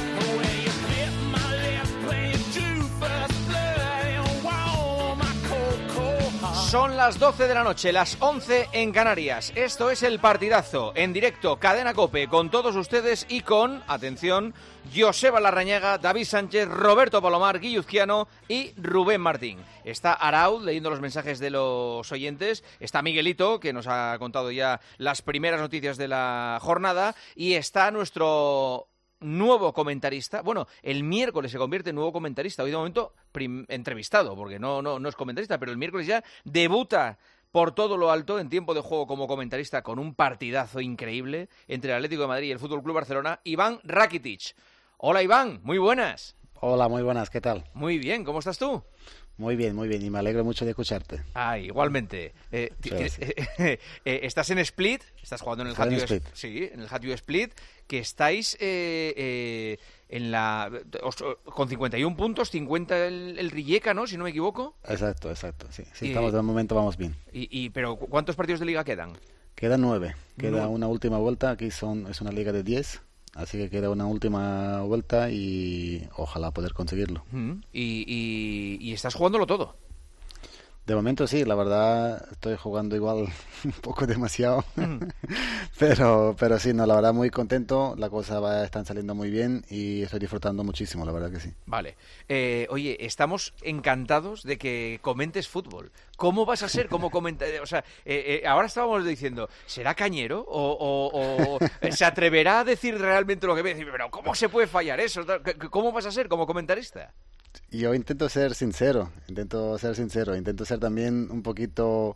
S1: Son las 12 de la noche, las 11 en Canarias. Esto es El Partidazo, en directo, Cadena COPE, con todos ustedes y con, atención, Joseba Larrañaga, David Sánchez, Roberto Palomar, Guilluzquiano y Rubén Martín. Está Araud leyendo los mensajes de los oyentes, está Miguelito, que nos ha contado ya las primeras noticias de la jornada, y está nuestro nuevo comentarista. Bueno, el miércoles se convierte en nuevo comentarista. Hoy de momento entrevistado, porque no es comentarista, pero el miércoles ya debuta por todo lo alto en tiempo de juego como comentarista con un partidazo increíble entre el Atlético de Madrid y el Fútbol Club Barcelona, Iván Rakitic. Hola Iván, muy buenas.
S12: Hola, muy buenas, ¿qué tal?
S1: Muy bien, ¿cómo estás tú?
S12: Muy bien, y me alegro mucho de escucharte.
S1: Ah, igualmente. Estás en Split, estás jugando en el Hattue Split. Sí, en el Hattue Split, que estáis con 51 puntos, 50 el Rijeka, ¿no? Si no me equivoco.
S12: Exacto, sí. Estamos, de momento vamos bien.
S1: Pero ¿cuántos partidos de liga quedan?
S12: Quedan 9. Queda una última vuelta, aquí es una liga de 10. Así que queda una última vuelta y ojalá poder conseguirlo.
S1: ¿Y estás jugándolo todo?
S12: De momento sí, la verdad estoy jugando igual un poco demasiado, pero sí, no, la verdad muy contento, la cosa están saliendo muy bien y estoy disfrutando muchísimo, la verdad que sí.
S1: Vale, oye, estamos encantados de que comentes fútbol. ¿Cómo vas a ser como comentar? O sea, ahora estábamos diciendo, ¿será cañero o se atreverá a decir realmente lo que ve? Pero ¿cómo se puede fallar eso? ¿Cómo vas a ser como comentarista?
S12: Yo intento ser sincero, intento ser también un poquito,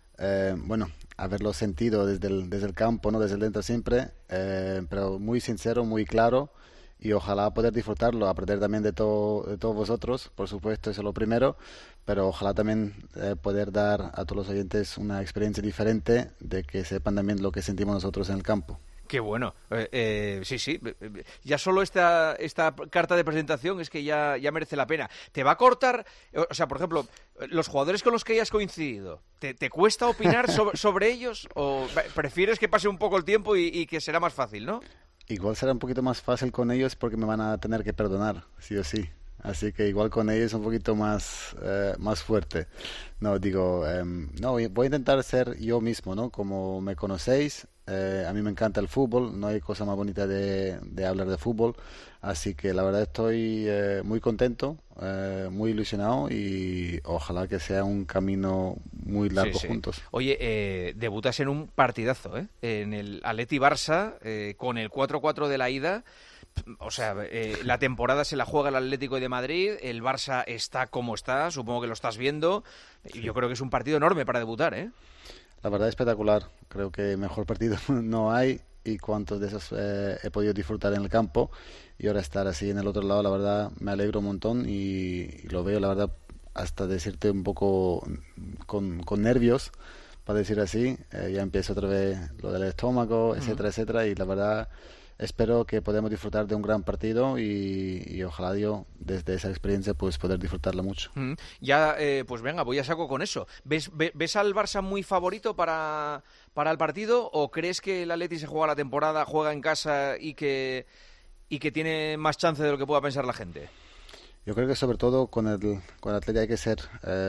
S12: haberlo sentido desde el campo, no desde el dentro siempre, pero muy sincero, muy claro y ojalá poder disfrutarlo, aprender también de todos vosotros, por supuesto, eso es lo primero, pero ojalá también poder dar a todos los oyentes una experiencia diferente de que sepan también lo que sentimos nosotros en el campo.
S1: Qué bueno. Sí. Ya solo esta carta de presentación es que ya merece la pena. ¿Te va a cortar? O sea, por ejemplo, los jugadores con los que hayas coincidido, ¿te cuesta opinar sobre ellos? ¿O prefieres que pase un poco el tiempo y que será más fácil, no?
S12: Igual será un poquito más fácil con ellos porque me van a tener que perdonar, sí o sí. Así que igual con ellos un poquito más fuerte. No, voy a intentar ser yo mismo, ¿no? Como me conocéis, a mí me encanta el fútbol, no hay cosa más bonita de hablar de fútbol, así que la verdad estoy muy contento, muy ilusionado y ojalá que sea un camino muy largo juntos.
S1: Oye, debutas en un partidazo, en el Atleti Barça, con el 4-4 de la ida. O sea, la temporada se la juega el Atlético de Madrid, el Barça está como está, supongo que lo estás viendo. Sí. Yo creo que es un partido enorme para debutar, ¿eh?
S12: La verdad espectacular, creo que mejor partido no hay y cuántos de esos he podido disfrutar en el campo y ahora estar así en el otro lado, la verdad me alegro un montón y lo veo, la verdad, hasta decirte un poco con nervios, para decir así, ya empieza otra vez lo del estómago, etcétera, y la verdad espero que podamos disfrutar de un gran partido y ojalá yo desde esa experiencia pues poder disfrutarla mucho.
S1: Ya, pues venga, voy a saco con eso. ¿Ves al Barça muy favorito para el partido o crees que el Atleti se juega la temporada, juega en casa y que tiene más chance de lo que pueda pensar la gente?
S12: Yo creo que sobre todo con el Atleti hay que ser,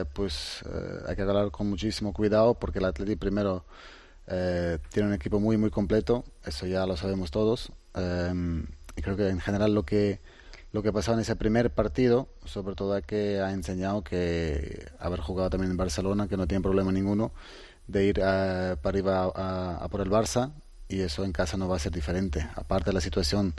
S12: hay que hablar con muchísimo cuidado porque el Atleti primero tiene un equipo muy muy completo, eso ya lo sabemos todos, y creo que en general lo que lo que pasó en ese primer partido, sobre todo es que ha enseñado que haber jugado también en Barcelona, que no tiene problema ninguno de ir para arriba a por el Barça, y eso en casa no va a ser diferente. Aparte de la situación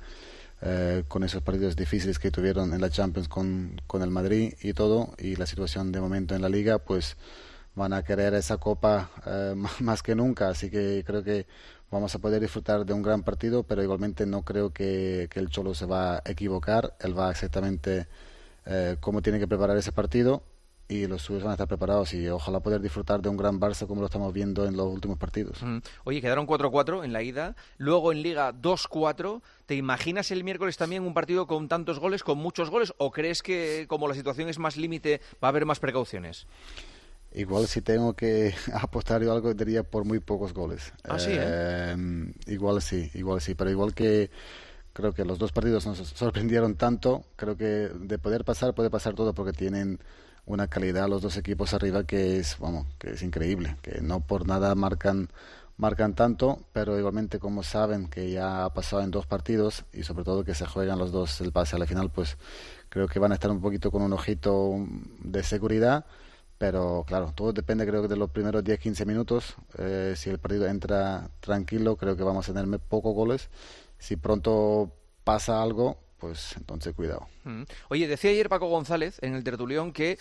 S12: con esos partidos difíciles que tuvieron en la Champions con el Madrid y todo, y la situación de momento en la Liga, pues van a querer esa copa más que nunca, así que creo que vamos a poder disfrutar de un gran partido, pero igualmente no creo que el Cholo se va a equivocar. Él va exactamente cómo tiene que preparar ese partido, y los suyos van a estar preparados, y ojalá poder disfrutar de un gran Barça como lo estamos viendo en los últimos partidos.
S1: Oye, quedaron 4-4 en la ida, luego en Liga 2-4. ¿Te imaginas el miércoles también un partido con tantos goles, con muchos goles, o crees que como la situación es más límite va a haber más precauciones?
S12: Igual si tengo que apostar yo algo, diría por muy pocos goles.
S1: ¿Sí?
S12: Igual sí, pero igual que creo que los dos partidos nos sorprendieron tanto, creo que de poder pasar, puede pasar todo, porque tienen una calidad los dos equipos arriba que es increíble, que no por nada marcan tanto, pero igualmente como saben que ya ha pasado en dos partidos, y sobre todo que se juegan los dos el pase a la final, pues creo que van a estar un poquito con un ojito de seguridad. Pero claro, todo depende, creo que de los primeros 10-15 minutos. Si el partido entra tranquilo, creo que vamos a tener pocos goles. Si pronto pasa algo, pues entonces cuidado.
S1: Oye, decía ayer Paco González en el tertulión que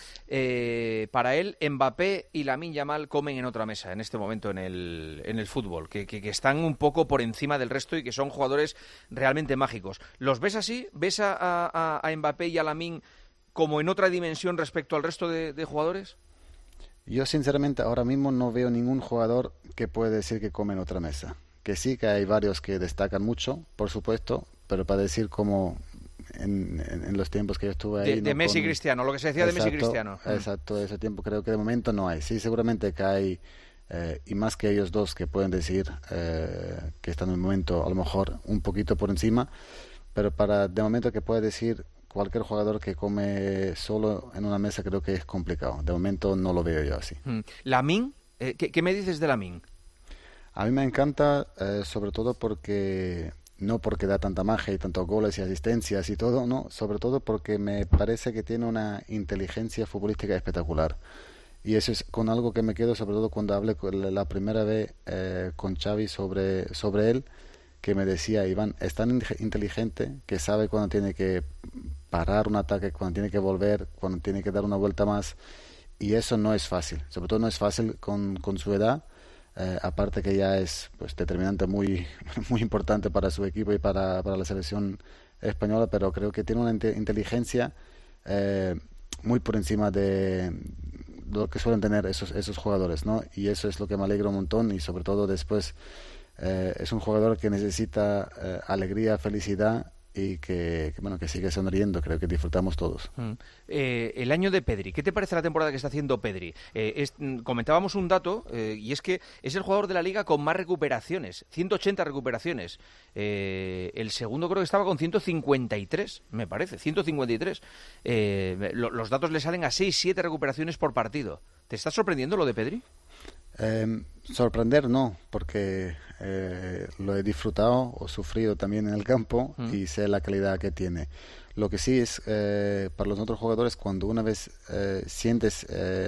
S1: para él Mbappé y Lamine Yamal comen en otra mesa en este momento en el fútbol, que están un poco por encima del resto y que son jugadores realmente mágicos. ¿Los ves así? ¿Ves a Mbappé y a Lamine como en otra dimensión respecto al resto de jugadores?
S12: Yo sinceramente ahora mismo no veo ningún jugador que puede decir que come en otra mesa. Que sí, que hay varios que destacan mucho, por supuesto, pero para decir como en los tiempos que yo estuve ahí...
S1: De Messi y Cristiano, lo que se decía de Messi y Cristiano.
S12: Exacto, ese tiempo creo que de momento no hay. Sí, seguramente que hay, y más que ellos dos que pueden decir que están en el momento a lo mejor un poquito por encima, pero de momento que puede decir... Cualquier jugador que come solo en una mesa creo que es complicado. De momento no lo veo yo así.
S1: ¿Lamine? ¿Qué me dices de Lamine?
S12: A mí me encanta, sobre todo porque... No porque da tanta magia y tantos goles y asistencias y todo, no. Sobre todo porque me parece que tiene una inteligencia futbolística espectacular. Y eso es con algo que me quedo, sobre todo cuando hablé la primera vez con Xavi sobre él, que me decía, Iván, es tan inteligente que sabe cuando tiene que parar un ataque, cuando tiene que volver, cuando tiene que dar una vuelta más, y eso no es fácil, sobre todo no es fácil con su edad, aparte que ya es pues determinante muy importante para su equipo y para la selección española, pero creo que tiene una inteligencia muy por encima de lo que suelen tener esos jugadores, ¿no? Y eso es lo que me alegra un montón, y sobre todo después es un jugador que necesita alegría, felicidad, y que sigue sonriendo. Creo que disfrutamos todos.
S1: El año de Pedri, ¿qué te parece la temporada que está haciendo Pedri? Comentábamos un dato, y es que es el jugador de la Liga con más recuperaciones, 180 recuperaciones. El segundo creo que estaba con 153, me parece, 153. Los datos le salen a 6-7 recuperaciones por partido. ¿Te está sorprendiendo lo de Pedri?
S12: Sorprender no, porque lo he disfrutado o sufrido también en el campo y sé la calidad que tiene. Lo que sí es, para los otros jugadores, cuando una vez sientes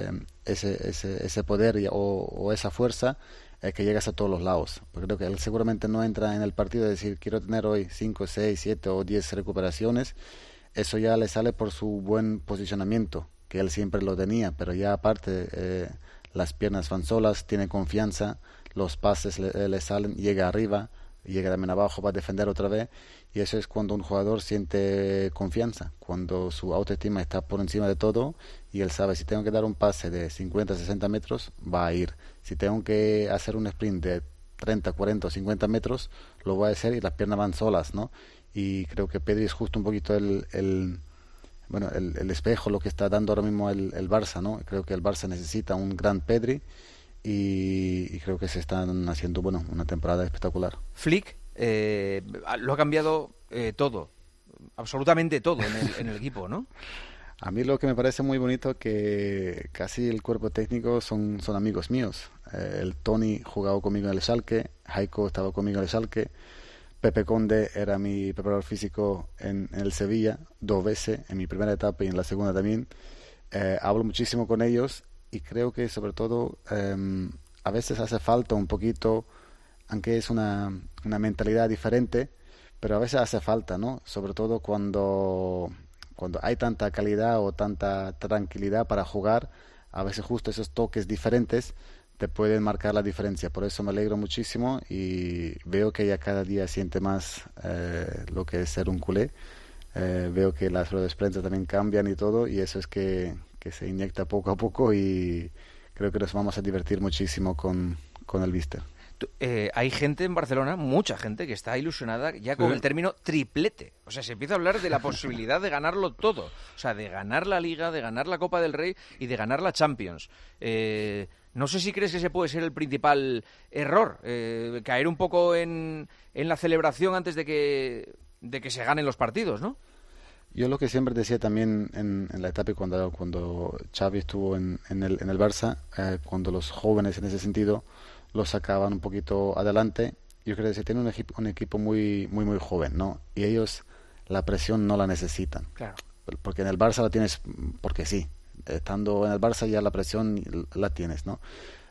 S12: ese poder o esa fuerza, que llegas a todos los lados. Porque creo que él seguramente no entra en el partido de decir, quiero tener hoy 5, 6, 7 o 10 recuperaciones. Eso ya le sale por su buen posicionamiento, que él siempre lo tenía, pero ya aparte... las piernas van solas, tiene confianza, los pases le salen, llega arriba, llega también abajo, va a defender otra vez, y eso es cuando un jugador siente confianza, cuando su autoestima está por encima de todo, y él sabe, si tengo que dar un pase de 50, 60 metros, va a ir. Si tengo que hacer un sprint de 30, 40 o 50 metros, lo voy a hacer, y las piernas van solas, ¿no? Y creo que Pedri es justo un poquito el espejo, lo que está dando ahora mismo el Barça, ¿no? Creo que el Barça necesita un gran Pedri, y creo que se están haciendo una temporada espectacular.
S1: Flick lo ha cambiado todo, absolutamente todo en el equipo, ¿no?
S12: A mí lo que me parece muy bonito que casi el cuerpo técnico son amigos míos. El Toni jugaba conmigo en el Schalke, Heiko estaba conmigo en el Schalke, Pepe Conde era mi preparador físico en el Sevilla 2 veces, en mi primera etapa y en la segunda también. Hablo muchísimo con ellos y creo que sobre todo a veces hace falta un poquito, aunque es una mentalidad diferente, pero a veces hace falta, ¿no? Sobre todo cuando hay tanta calidad o tanta tranquilidad para jugar, a veces justo esos toques diferentes te pueden marcar la diferencia. Por eso me alegro muchísimo y veo que ella cada día siente más lo que es ser un culé. Veo que las ruedas de prensa también cambian y todo, y eso es que se inyecta poco a poco y creo que nos vamos a divertir muchísimo con el Víster.
S1: Hay gente en Barcelona, mucha gente, que está ilusionada ya con el término triplete. O sea, se empieza a hablar de la posibilidad de ganarlo todo. O sea, de ganar la Liga, de ganar la Copa del Rey y de ganar la Champions. No sé si crees que ese puede ser el principal error. Caer un poco en la celebración antes de que se ganen los partidos, ¿no?
S12: Yo lo que siempre decía también en la etapa cuando Xavi estuvo en el Barça, cuando los jóvenes en ese sentido los sacaban un poquito adelante, yo creo que se tiene un equipo muy joven, ¿no? Y ellos la presión no la necesitan. Claro. Porque en el Barça la tienes porque sí. Estando en el Barça ya la presión la tienes, ¿no?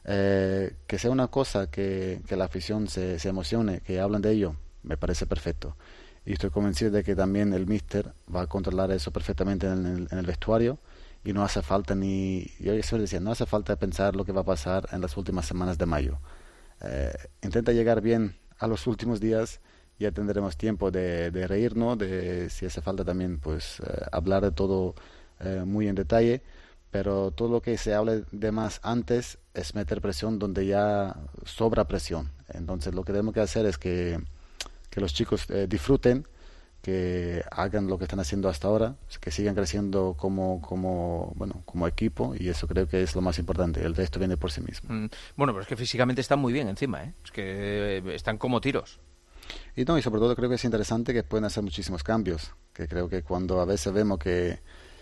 S12: Que sea una cosa que la afición se emocione, que hablen de ello, me parece perfecto. Y estoy convencido de que también el míster va a controlar eso perfectamente en el vestuario y no hace falta yo siempre decía, no hace falta pensar lo que va a pasar en las últimas semanas de mayo. Intenta llegar bien a los últimos días, ya tendremos tiempo de reírnos, de si hace falta también pues hablar de todo muy en detalle, pero todo lo que se hable de más antes es meter presión donde ya sobra presión. Entonces lo que tenemos que hacer es que los chicos disfruten, que hagan lo que están haciendo hasta ahora, que sigan creciendo como equipo, y eso creo que es lo más importante. El resto viene por sí mismo.
S1: Bueno, pero es que físicamente están muy bien encima, ¿eh? Es que están como tiros.
S12: Y sobre todo creo que es interesante que pueden hacer muchísimos cambios, que creo que cuando a veces vemos que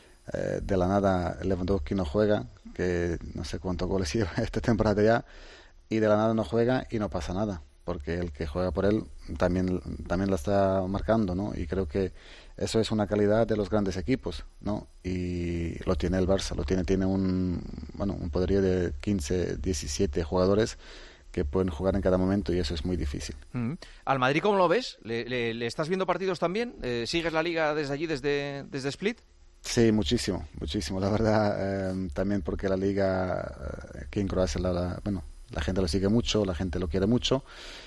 S12: de la nada Lewandowski no juega, que no sé cuántos goles lleva esta temporada ya, y de la nada no juega y no pasa nada, porque el que juega por él también la está marcando, ¿no? Y creo que eso es una calidad de los grandes equipos, ¿no? Y lo tiene el Barça, tiene un poderío de 15, 17 jugadores que pueden jugar en cada momento, y eso es muy difícil.
S1: ¿Al Madrid cómo lo ves? ¿Le estás viendo partidos también? ¿Sigues la Liga desde allí, desde Split?
S12: Sí, muchísimo, la verdad, también porque la Liga aquí en Croacia la gente lo sigue mucho, la gente lo quiere mucho,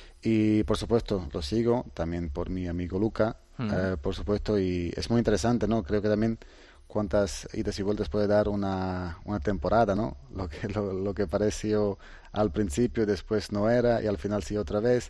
S12: y por supuesto lo sigo también por mi amigo Luka, por supuesto, y es muy interesante, ¿no? Creo que también cuántas idas y vueltas puede dar una temporada, ¿no? Lo que pareció al principio, después no era, y al final sí otra vez,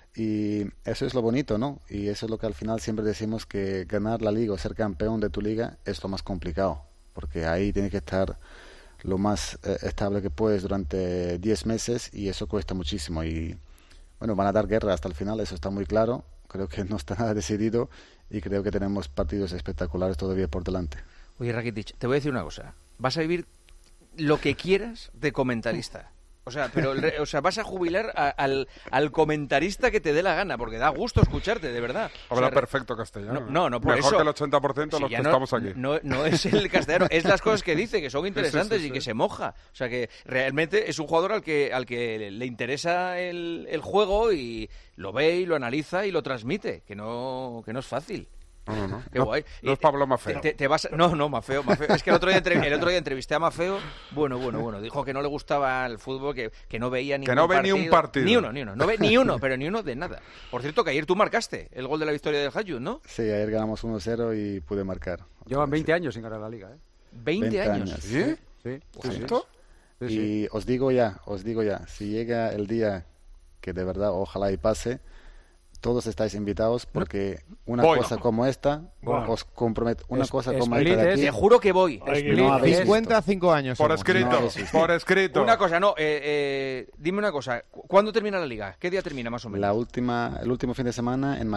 S12: y eso es lo bonito, ¿no? Y eso es lo que al final siempre decimos, que ganar la Liga o ser campeón de tu Liga es lo más complicado, porque ahí tienes que estar lo más estable que puedes durante 10 meses, y eso cuesta muchísimo, y bueno, van a dar guerra hasta el final, eso está muy claro. Creo que no está nada decidido y creo que tenemos partidos espectaculares todavía por delante.
S1: Oye, Rakitic, te voy a decir una cosa, vas a vivir lo que quieras de comentarista. O sea, vas a jubilar al comentarista que te dé la gana, porque da gusto escucharte, de verdad.
S5: Habla perfecto castellano.
S1: No, por
S5: mejor
S1: eso.
S5: Que el 80% de los que estamos aquí.
S1: No es el castellano, es las cosas que dice, que son interesantes, sí. Y que se moja. O sea, que realmente es un jugador al que le interesa el juego, y lo ve y lo analiza y lo transmite, que no es fácil.
S5: No.
S1: Qué guay.
S5: No es Pablo Maffeo.
S1: No, Maffeo. Es que el otro día entrevisté a Maffeo. Bueno. Dijo que no le gustaba el fútbol, que no veía ningún partido.
S5: Que no ve ni un partido.
S1: Ni uno. No ve ni uno, pero ni uno de nada. Por cierto, que ayer tú marcaste el gol de la victoria del Hajduk, ¿no?
S12: Sí, ayer ganamos 1-0 y pude marcar.
S6: Llevan 20 años sin ganar la Liga, ¿eh?
S1: 20 años.
S5: ¿Sí?
S6: Sí.
S5: ¿Justo?
S12: Y os digo ya, si llega el día que de verdad ojalá y pase, todos estáis invitados, porque una cosa como esta, os comprometo, una cosa como esta de aquí,
S1: te juro que voy.
S12: No
S16: 55 años.
S5: Por escrito.
S1: Una cosa, dime una cosa, ¿cuándo termina la Liga? ¿Qué día termina más o menos?
S12: El último fin de semana en mayo.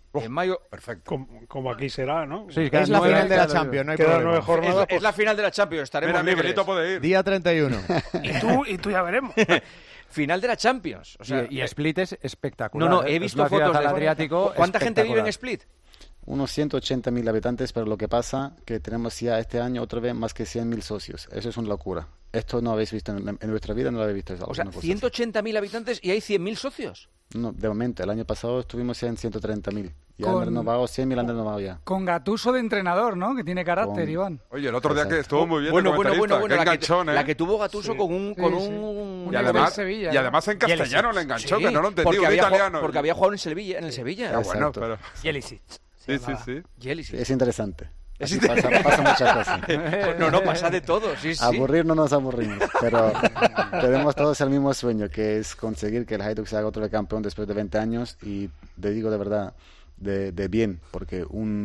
S1: En mayo.
S5: Perfecto.
S7: Como aquí será, ¿no?
S16: Sí, es la final de la Champions, no hay
S7: Quedan
S16: problema.
S7: 9 jornadas.
S1: Es la final de la Champions, estaremos
S5: Mira,
S1: libres.
S5: Miguelito puede ir.
S16: Día 31.
S7: Y tú ya veremos.
S1: Final de la Champions. O sea,
S6: y Split es espectacular.
S1: No, he visto fotos
S6: del
S1: de
S6: Adriático.
S1: ¿Cuánta gente vive en Split?
S12: Unos 180.000 habitantes, pero lo que pasa que tenemos ya este año otra vez más que 100.000 socios. Eso es una locura. Esto no habéis visto en vuestra vida, no lo habéis visto.
S1: O sea, 180.000 habitantes y hay 100.000 socios.
S12: No, de momento, el año pasado estuvimos ya en 130.000. Ya
S8: Con-
S12: han renovado 100.000, han renovado ya.
S8: Con Gattuso de entrenador, ¿no? Que tiene carácter,
S12: Con-
S8: Iván.
S5: Oye, el otro día que estuvo muy bien
S1: Bueno,
S5: de
S1: bueno,
S5: comentarista, qué
S1: la
S5: enganchón, ¿eh?
S1: la que tuvo Gattuso
S7: Sí.
S1: con un
S5: Y además,
S8: Sevilla,
S5: y además en castellano le enganchó,
S1: Sí,
S5: que no lo entendí,
S1: porque
S5: un
S1: había
S5: italiano.
S1: porque había jugado en el Sevilla.
S5: Ah, bueno,
S12: Exacto.
S5: pero...
S18: Jelisic.
S5: Sí.
S1: Jelisic.
S12: Es interesante.
S1: Es
S12: Aquí pasa muchas cosas.
S1: No, pasa de todo, sí.
S12: Aburrir no nos aburrimos, pero tenemos todos el mismo sueño, que es conseguir que el Hajduk se haga otro campeón después de 20 años, y te digo de verdad, de bien, porque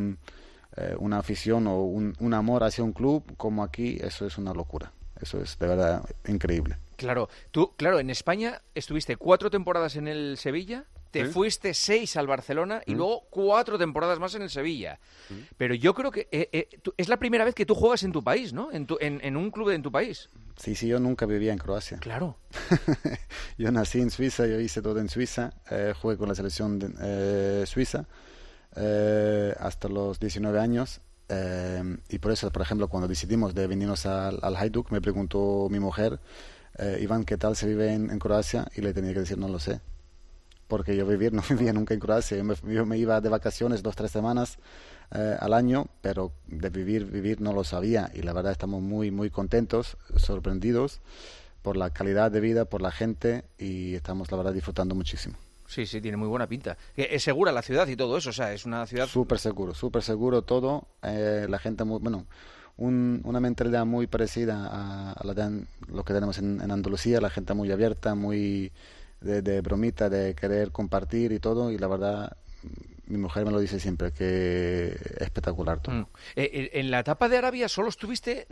S12: una afición o un amor hacia un club como aquí, eso es una locura. Eso es de verdad increíble.
S1: Claro, en España estuviste 4 temporadas en el Sevilla, te
S5: Sí.
S1: fuiste 6 al Barcelona y luego 4 temporadas más en el Sevilla. Pero yo creo que es la primera vez que tú juegas en tu país, ¿no? En un club en tu país.
S12: Sí, yo nunca vivía en Croacia.
S1: Claro.
S12: Yo nací en Suiza, yo hice todo en Suiza, jugué con la selección suiza hasta los 19 años. Y por eso, por ejemplo, cuando decidimos de venirnos al Hajduk, me preguntó mi mujer, Iván, ¿qué tal se vive en Croacia? Y le tenía que decir, no lo sé. Porque yo no vivía nunca en Croacia. Yo me iba de vacaciones 2-3 semanas al año, pero de vivir no lo sabía. Y la verdad estamos muy, muy contentos, sorprendidos por la calidad de vida, por la gente, y estamos, la verdad, disfrutando muchísimo.
S1: Sí, tiene muy buena pinta. Es segura la ciudad y todo eso, o sea, es una ciudad...
S12: Súper seguro todo. La gente muy... Bueno, una mentalidad muy parecida a lo que tenemos en Andalucía, la gente muy abierta, muy de bromita, de querer compartir y todo, y la verdad, mi mujer me lo dice siempre, que es espectacular todo.
S1: En la etapa de Arabia solo estuviste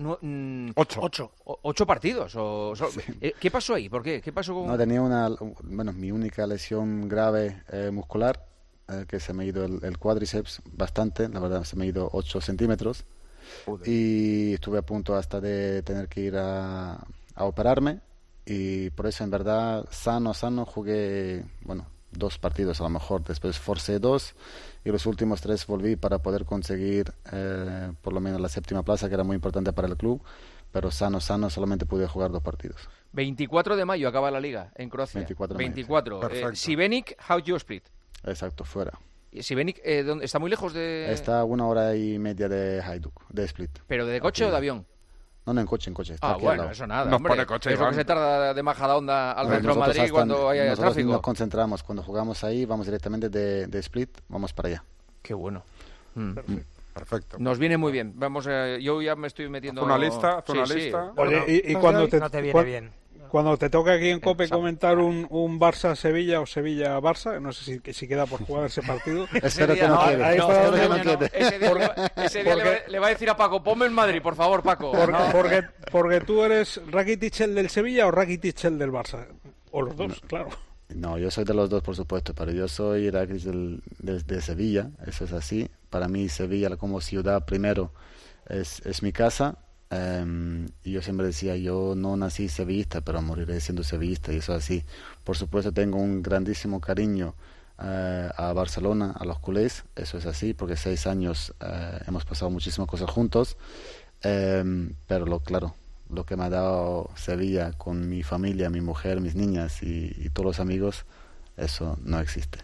S1: 8 partidos. ¿Qué pasó ahí? ¿Por qué? ¿Qué pasó con...?
S12: No, tenía mi única lesión grave muscular, que se me ha ido el cuádriceps bastante, la verdad se me ha ido 8 centímetros. Joder. Y estuve a punto hasta de tener que ir a operarme, y por eso en verdad sano jugué 2 partidos a lo mejor, después forcé 2 y los últimos 3 volví para poder conseguir por lo menos la 7ª plaza, que era muy importante para el club, pero sano solamente pude jugar 2 partidos.
S1: 24 de mayo acaba la liga en Croacia.
S12: 24.
S1: Šibenik, Hajduk Split.
S12: Exacto, fuera.
S1: Šibenik, ¿está muy lejos de...?
S12: Está a 1 hora y media de Hajduk, de Split.
S1: ¿Pero de coche o de avión?
S12: No, en coche. Está aquí
S1: bueno,
S12: al lado.
S1: eso nada,
S5: Nos
S1: hombre.
S5: pone coche,
S1: es lo que
S5: Iván.
S1: se tarda de Majadahonda al centro de Madrid cuando haya
S12: nosotros
S1: tráfico.
S12: Nos concentramos, cuando jugamos ahí, vamos directamente de Split, vamos para allá.
S1: Qué bueno.
S5: Perfecto.
S1: Nos viene muy bien. Vamos, yo ya me estoy metiendo...
S5: Haz una lista.
S7: Oye, y cuando
S18: no te viene bien.
S7: Cuando te toca aquí en COPE comentar un Barça-Sevilla o Sevilla-Barça, no sé si queda por jugar ese partido.
S12: Espero que no quede.
S1: Ese día le va a decir a Paco, ponme en Madrid, por favor, Paco.
S7: Porque tú eres Rakitic el del Sevilla o Rakitic el del Barça. O los dos, claro.
S12: No, yo soy de los dos, por supuesto, pero yo soy Rakitic de Sevilla, eso es así. Para mí Sevilla como ciudad primero es mi casa. Y yo siempre decía, yo no nací sevillista, pero moriré siendo sevillista, y eso es así. Por supuesto tengo un grandísimo cariño a Barcelona, a los culés, eso es así, porque 6 años hemos pasado muchísimas cosas juntos, pero lo que me ha dado Sevilla con mi familia, mi mujer, mis niñas y todos los amigos, eso no existe.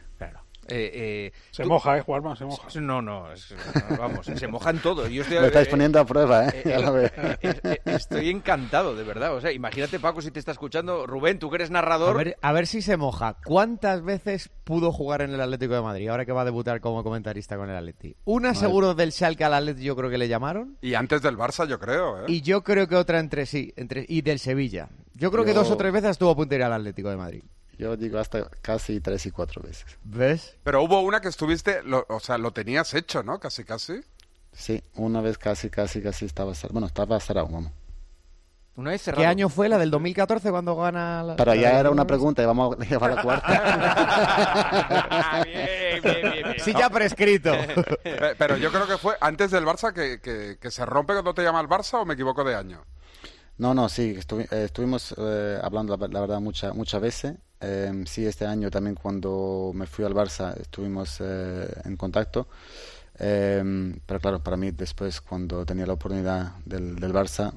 S7: Se moja, Juanma, se moja.
S1: Vamos, se mojan todo. Yo estoy,
S12: me estáis poniendo a prueba, ya lo veo.
S1: Estoy encantado, de verdad. O sea, imagínate, Paco, si te está escuchando. Rubén, tú que eres narrador.
S16: A ver si se moja. ¿Cuántas veces pudo jugar en el Atlético de Madrid, ahora que va a debutar como comentarista con el Atleti? Una seguro del Schalke al Atleti, yo creo que le llamaron.
S5: Y antes del Barça, yo creo.
S16: Y yo creo que otra y del Sevilla. Yo creo que 2 o 3 veces estuvo a punto de ir al Atlético de Madrid.
S12: Yo digo hasta casi 3 y 4 veces.
S16: ¿Ves?
S5: Pero hubo una que estuviste, lo tenías hecho, ¿no? Casi.
S12: Sí, una vez casi estaba cerrado, vamos.
S1: Una vez cerrado.
S16: ¿Qué año fue? ¿La del 2014 cuando gana la...
S12: Pero ya era una pregunta y vamos a llevar la cuarta.
S1: bien.
S16: Sí, ya prescrito.
S5: Pero yo creo que fue antes del Barça que se rompe cuando te llama el Barça, ¿o me equivoco de año?
S12: No, sí, estuvimos hablando la verdad muchas veces. Sí, este año también cuando me fui al Barça estuvimos en contacto. Pero claro, para mí después cuando tenía la oportunidad del Barça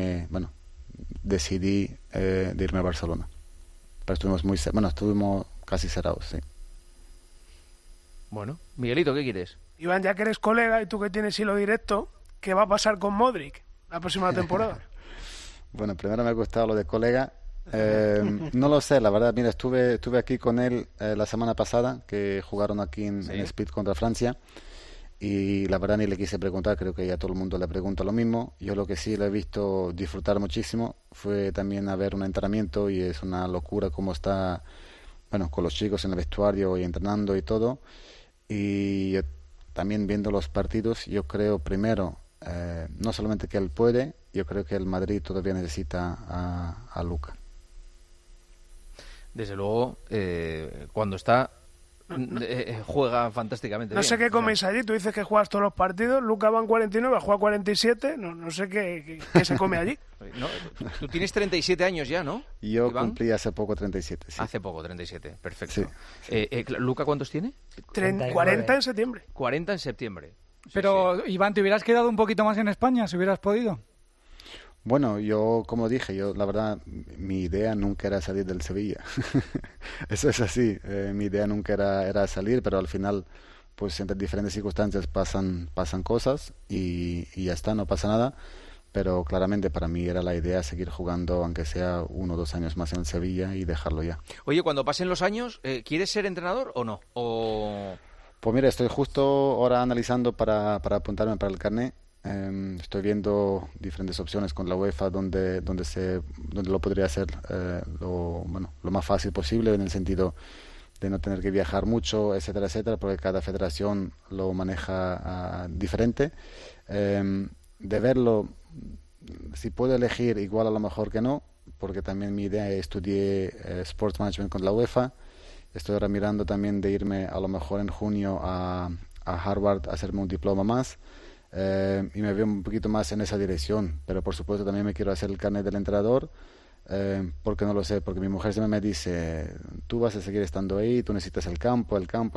S12: decidí de irme a Barcelona. Pero estuvimos casi cerrados, sí.
S1: Bueno, Miguelito, ¿qué quieres?
S10: Iván, ya que eres colega y tú que tienes hilo directo, ¿qué va a pasar con Modric la próxima temporada?
S12: Bueno, primero me ha gustado lo de colega. No lo sé, la verdad. Mira, estuve aquí con él la semana pasada, que jugaron aquí en Split contra Francia. Y la verdad ni le quise preguntar, creo que ya todo el mundo le pregunta lo mismo. Yo lo que sí le he visto disfrutar muchísimo fue también a ver un entrenamiento, y es una locura cómo está, con los chicos en el vestuario y entrenando y todo. Y yo, también viendo los partidos, yo creo primero, no solamente que él puede, yo creo que el Madrid todavía necesita a Luka.
S1: Desde luego, cuando está, juega fantásticamente
S10: no
S1: bien.
S10: sé qué coméis allí, tú dices que juegas todos los partidos, Luka va en 49, juega 47, no sé qué se come allí.
S1: No, tú tienes 37 años ya, ¿no?
S12: Yo
S1: Iván,
S12: cumplí hace poco 37, sí.
S1: Hace poco, 37, perfecto.
S12: Sí.
S1: ¿Luka cuántos tiene?
S10: 40 en septiembre.
S1: 40 en septiembre.
S8: Pero, Iván, ¿te hubieras quedado un poquito más en España si hubieras podido?
S12: Bueno, yo, como dije, la verdad, mi idea nunca era salir del Sevilla. Eso es así. Mi idea nunca era salir, pero al final, pues entre diferentes circunstancias pasan cosas y ya está, no pasa nada. Pero claramente para mí era la idea seguir jugando, aunque sea 1 o 2 años más en el Sevilla, y dejarlo ya.
S1: Oye, cuando pasen los años, ¿quieres ser entrenador o no?
S12: Pues mira, estoy justo ahora analizando para apuntarme para el carnet. Estoy viendo diferentes opciones con la UEFA donde lo podría hacer lo más fácil posible, en el sentido de no tener que viajar mucho, etcétera, porque cada federación lo maneja diferente. De verlo, si puedo elegir, igual a lo mejor que no, porque también mi idea estudié Sports Management con la UEFA. Estoy ahora mirando también de irme a lo mejor en junio a Harvard a hacerme un diploma más. Y me veo un poquito más en esa dirección, pero por supuesto también me quiero hacer el carnet del entrenador, porque no lo sé, porque mi mujer siempre me dice, tú vas a seguir estando ahí, tú necesitas el campo,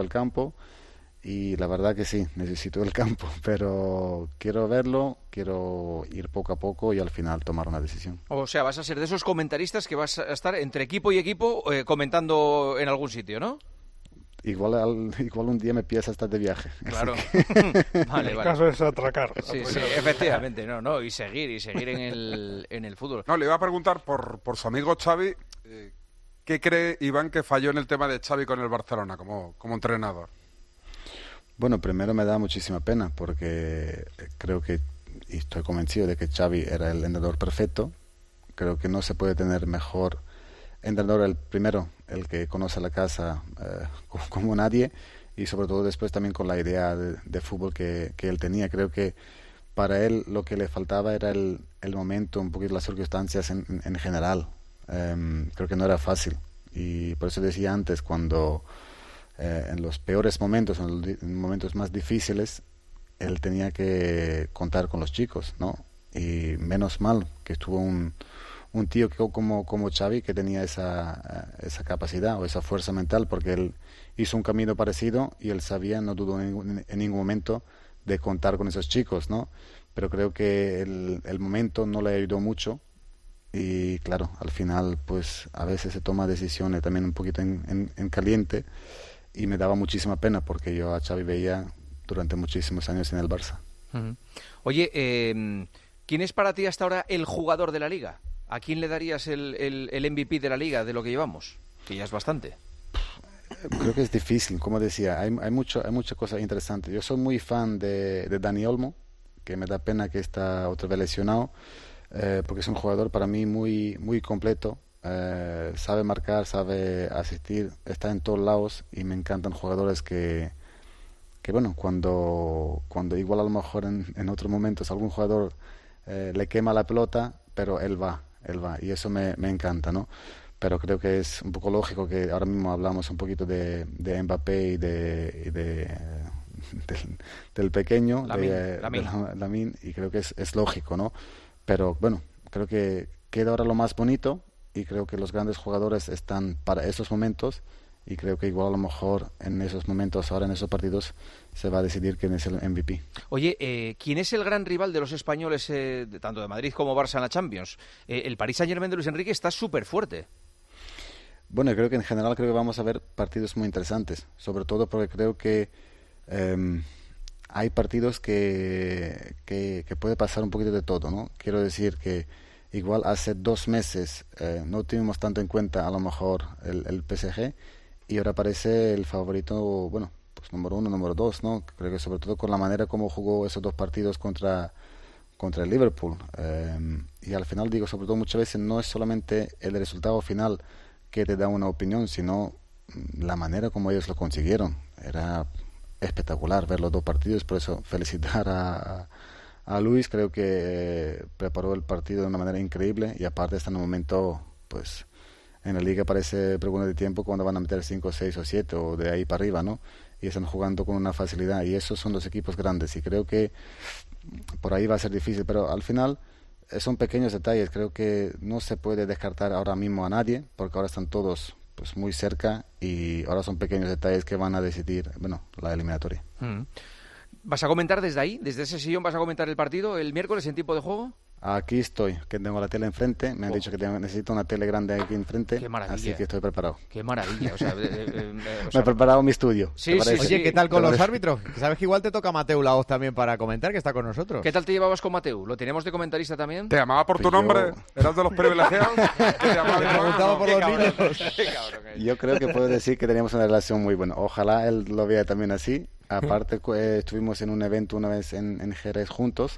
S12: y la verdad que sí, necesito el campo, pero quiero verlo, quiero ir poco a poco y al final tomar una decisión.
S1: O sea, vas a ser de esos comentaristas que vas a estar entre equipo y equipo comentando en algún sitio, ¿no?
S12: Igual un día me pillas a estar de viaje.
S1: Claro.
S7: El caso es atracar.
S1: Sí, efectivamente, y seguir en el fútbol.
S5: No, le iba a preguntar por su amigo Xavi, ¿qué cree Iván que falló en el tema de Xavi con el Barcelona como entrenador?
S12: Bueno, primero me da muchísima pena, porque creo que, y estoy convencido de que Xavi era el entrenador perfecto. Creo que no se puede tener mejor entrenador, el que conoce la casa como nadie, y sobre todo después también con la idea de fútbol que él tenía. Creo que para él lo que le faltaba era el momento, un poquito las circunstancias en general. Creo que no era fácil, y por eso decía antes, cuando en los peores momentos, en los momentos más difíciles, él tenía que contar con los chicos, ¿no? Y menos mal que estuvo un tío como Xavi, que tenía esa capacidad o esa fuerza mental, porque él hizo un camino parecido y él sabía, no dudó en ningún momento de contar con esos chicos, ¿no? Pero creo que el momento no le ayudó mucho, y claro, al final pues a veces se toma decisiones también un poquito en caliente, y me daba muchísima pena, porque yo a Xavi veía durante muchísimos años en el Barça.
S1: Uh-huh. Oye, ¿quién es para ti hasta ahora el jugador de la Liga? ¿A quién le darías el MVP de la Liga, de lo que llevamos? Que ya es bastante.
S12: Creo que es difícil, como decía, hay muchas cosas interesantes. Yo soy muy fan de Dani Olmo, que me da pena que está otra vez lesionado, porque es un jugador para mí muy, muy completo. Sabe marcar, sabe asistir, está en todos lados, y me encantan jugadores que bueno, cuando igual a lo mejor en otros momentos algún jugador le quema la pelota, pero él va, y eso me encanta, ¿no? pero creo que es un poco lógico que ahora mismo hablamos un poquito de Mbappé y del pequeño, Lamine, y creo que es lógico, ¿no? Pero bueno, creo que queda ahora lo más bonito y creo que los grandes jugadores están para esos momentos y creo que igual a lo mejor en esos momentos, ahora en esos partidos, se va a decidir quién es el MVP.
S1: Oye, ¿quién es el gran rival de los españoles, tanto de Madrid como Barça en la Champions? El Paris Saint-Germain de Luis Enrique está súper fuerte.
S12: Bueno, creo que en general vamos a ver partidos muy interesantes, sobre todo porque creo que hay partidos que puede pasar un poquito de todo, ¿no? Quiero decir que igual hace 2 meses no tuvimos tanto en cuenta a lo mejor el PSG y ahora parece el favorito, bueno, pues número 1, número 2, ¿no? Creo que sobre todo con la manera como jugó esos 2 partidos contra el Liverpool. Y al final digo, sobre todo muchas veces no es solamente el resultado final que te da una opinión, sino la manera como ellos lo consiguieron. Era espectacular ver los 2 partidos, por eso felicitar a Luis, creo que preparó el partido de una manera increíble y aparte está en un momento, pues en la liga parece pregunta de tiempo cuando van a meter 5, 6 o 7 o de ahí para arriba, ¿no? Y están jugando con una facilidad y esos son los equipos grandes y creo que por ahí va a ser difícil, pero al final son pequeños detalles, creo que no se puede descartar ahora mismo a nadie porque ahora están todos pues muy cerca y ahora son pequeños detalles que van a decidir, bueno, la eliminatoria.
S1: ¿Vas a comentar desde ahí? ¿Desde ese sillón vas a comentar el partido el miércoles en tiempo de juego?
S12: Aquí estoy, que tengo la tele enfrente. Me han dicho que necesito una tele grande aquí enfrente.
S1: Qué maravilla.
S12: Así que estoy preparado.
S1: Qué maravilla.
S12: Me he preparado mi estudio.
S1: Sí.
S16: Oye, ¿qué tal con los árbitros? Sabes que igual te toca a Mateu Laoz también para comentar, que está con nosotros.
S1: ¿Qué tal te llevabas con Mateu? ¿Lo tenemos de comentarista también?
S5: ¿Te llamaba por tu nombre? ¿Eras de los privilegiados?
S16: ¿Te preguntaba por los niños?
S12: Yo creo que puedo decir que teníamos una relación muy buena. Ojalá él lo vea también así. Aparte, estuvimos en un evento una vez en Jerez juntos,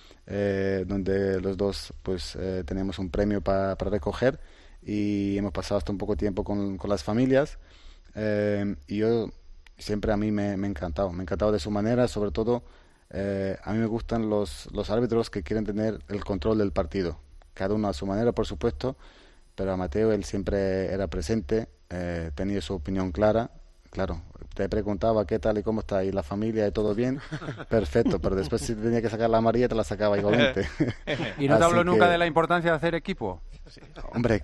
S12: donde los dos pues teníamos un premio para recoger y hemos pasado hasta un poco tiempo con las familias y yo siempre a mí me ha encantado de su manera, sobre todo a mí me gustan los árbitros que quieren tener el control del partido, cada uno a su manera por supuesto, pero a Mateu él siempre era presente, tenía su opinión clara, claro. Te preguntaba qué tal y cómo está y la familia y todo bien, perfecto, pero después si tenía que sacar la amarilla te la sacaba igualmente.
S6: ¿Y no te habló nunca de la importancia de hacer equipo?
S12: Sí. Hombre,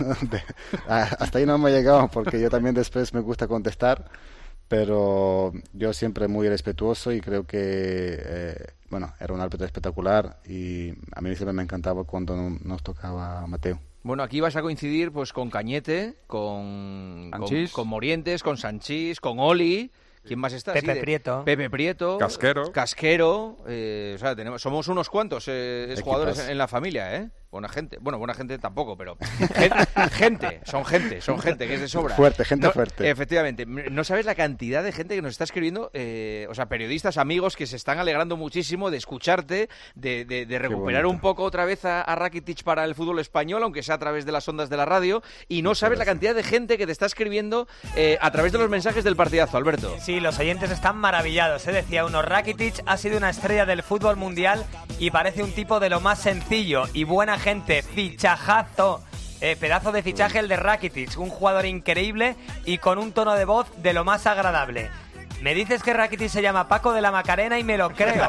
S12: hasta ahí no me he llegado porque yo también después me gusta contestar, pero yo siempre muy respetuoso y creo que, era un árbitro espectacular y a mí siempre me encantaba cuando nos tocaba Mateu.
S1: Bueno, aquí vas a coincidir pues con Cañete, con Morientes, con Sanchís, con Oli. ¿Quién más está?
S18: Pepe Prieto.
S1: Pepe Prieto.
S5: Casquero.
S1: O sea, somos unos cuantos jugadores en la familia, ¿eh? Buena gente. Bueno, buena gente tampoco, pero son gente, que es de sobra.
S12: Gente fuerte.
S1: Efectivamente. No sabes la cantidad de gente que nos está escribiendo, periodistas, amigos, que se están alegrando muchísimo de escucharte, de recuperar un poco otra vez a Rakitic para el fútbol español, aunque sea a través de las ondas de la radio. Y no sabes la cantidad de gente que te está escribiendo a través de los mensajes del partidazo, Alberto.
S18: Sí, los oyentes están maravillados. Decía uno, Rakitic ha sido una estrella del fútbol mundial y parece un tipo de lo más sencillo y buena gente, fichajazo, pedazo de fichaje el de Rakitic, un jugador increíble y con un tono de voz de lo más agradable. Me dices que Rakitic se llama Paco de la Macarena y me lo creo.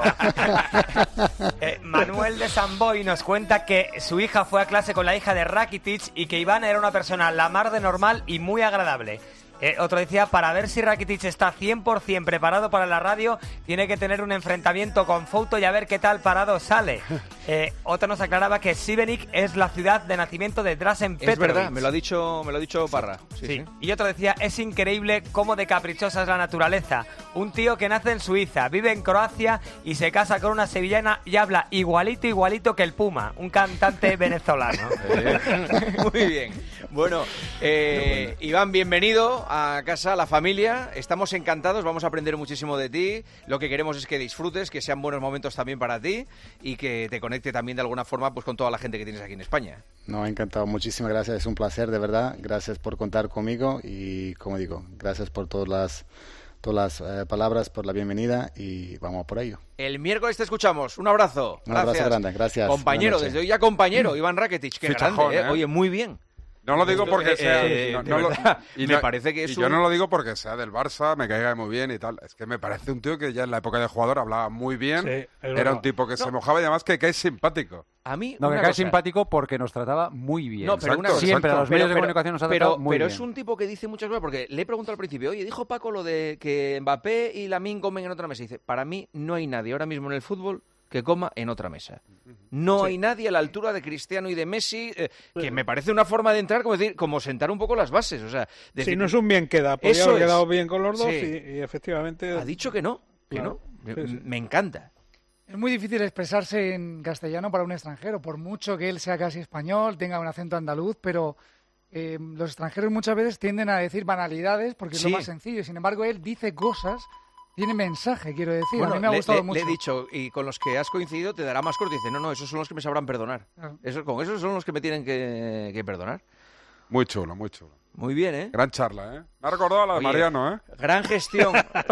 S18: Manuel de Samboy nos cuenta que su hija fue a clase con la hija de Rakitic y que Iván era una persona la mar de normal y muy agradable. Otro decía, para ver si Rakitic está 100% preparado para la radio, tiene que tener un enfrentamiento con Fouto y a ver qué tal parado sale. Otro nos aclaraba que Šibenik es la ciudad de nacimiento de Dražen Petrović.
S1: Es verdad, me lo ha dicho Parra. Sí.
S18: Y otro decía, es increíble cómo de caprichosa es la naturaleza. Un tío que nace en Suiza, vive en Croacia y se casa con una sevillana y habla igualito que el Puma, un cantante venezolano.
S1: Muy bien. Bueno, Iván, bienvenido a casa, a la familia. Estamos encantados, vamos a aprender muchísimo de ti. Lo que queremos es que disfrutes, que sean buenos momentos también para ti y que te conecte también de alguna forma pues con toda la gente que tienes aquí en España.
S12: No, encantado, muchísimas gracias, es un placer, de verdad. Gracias por contar conmigo y, como digo, gracias por todas las palabras, por la bienvenida y vamos por ello.
S1: El miércoles te escuchamos. Un abrazo.
S12: Un abrazo grande, gracias.
S1: Compañero, desde hoy ya compañero, Iván Rakitic. Qué grande, Oye, muy bien.
S5: No lo digo porque sea...
S1: me parece que es
S5: yo no lo digo porque sea del Barça, me caiga muy bien y tal. Es que me parece un tío que ya en la época de jugador hablaba muy bien.
S7: Sí,
S5: era un tipo que se mojaba y además que es simpático.
S1: A mí,
S6: no, que cae simpático porque nos trataba muy bien.
S1: No, pero
S6: exacto, siempre a los medios de comunicación nos ha tratado muy bien.
S1: Pero es un tipo que dice muchas cosas, porque le he preguntado al principio, oye, dijo Paco lo de que Mbappé y Lamine comen en otra mesa. Y dice, para mí no hay nadie ahora mismo en el fútbol que coma en otra mesa. No hay nadie a la altura de Cristiano y de Messi, que me parece una forma de entrar, como sentar un poco las bases. O sea,
S7: si no es un bien queda, podría haber quedado bien con los dos y efectivamente...
S1: Ha dicho que no,
S7: claro.
S1: Me encanta.
S8: Es muy difícil expresarse en castellano para un extranjero, por mucho que él sea casi español, tenga un acento andaluz, pero los extranjeros muchas veces tienden a decir banalidades porque es lo más sencillo. Sin embargo, él dice cosas, tiene mensaje, quiero decir.
S1: Bueno,
S8: a mí me ha gustado mucho.
S1: Le he dicho, y con los que has coincidido te dará más corto. Y dice, no, esos son los que me sabrán perdonar. Con esos son los que me tienen que perdonar.
S5: Muy chulo, muy chulo.
S1: Muy bien, ¿eh?
S5: Gran charla, ¿eh? Me ha recordado a la de Mariano, ¿eh?
S1: Gran gestión.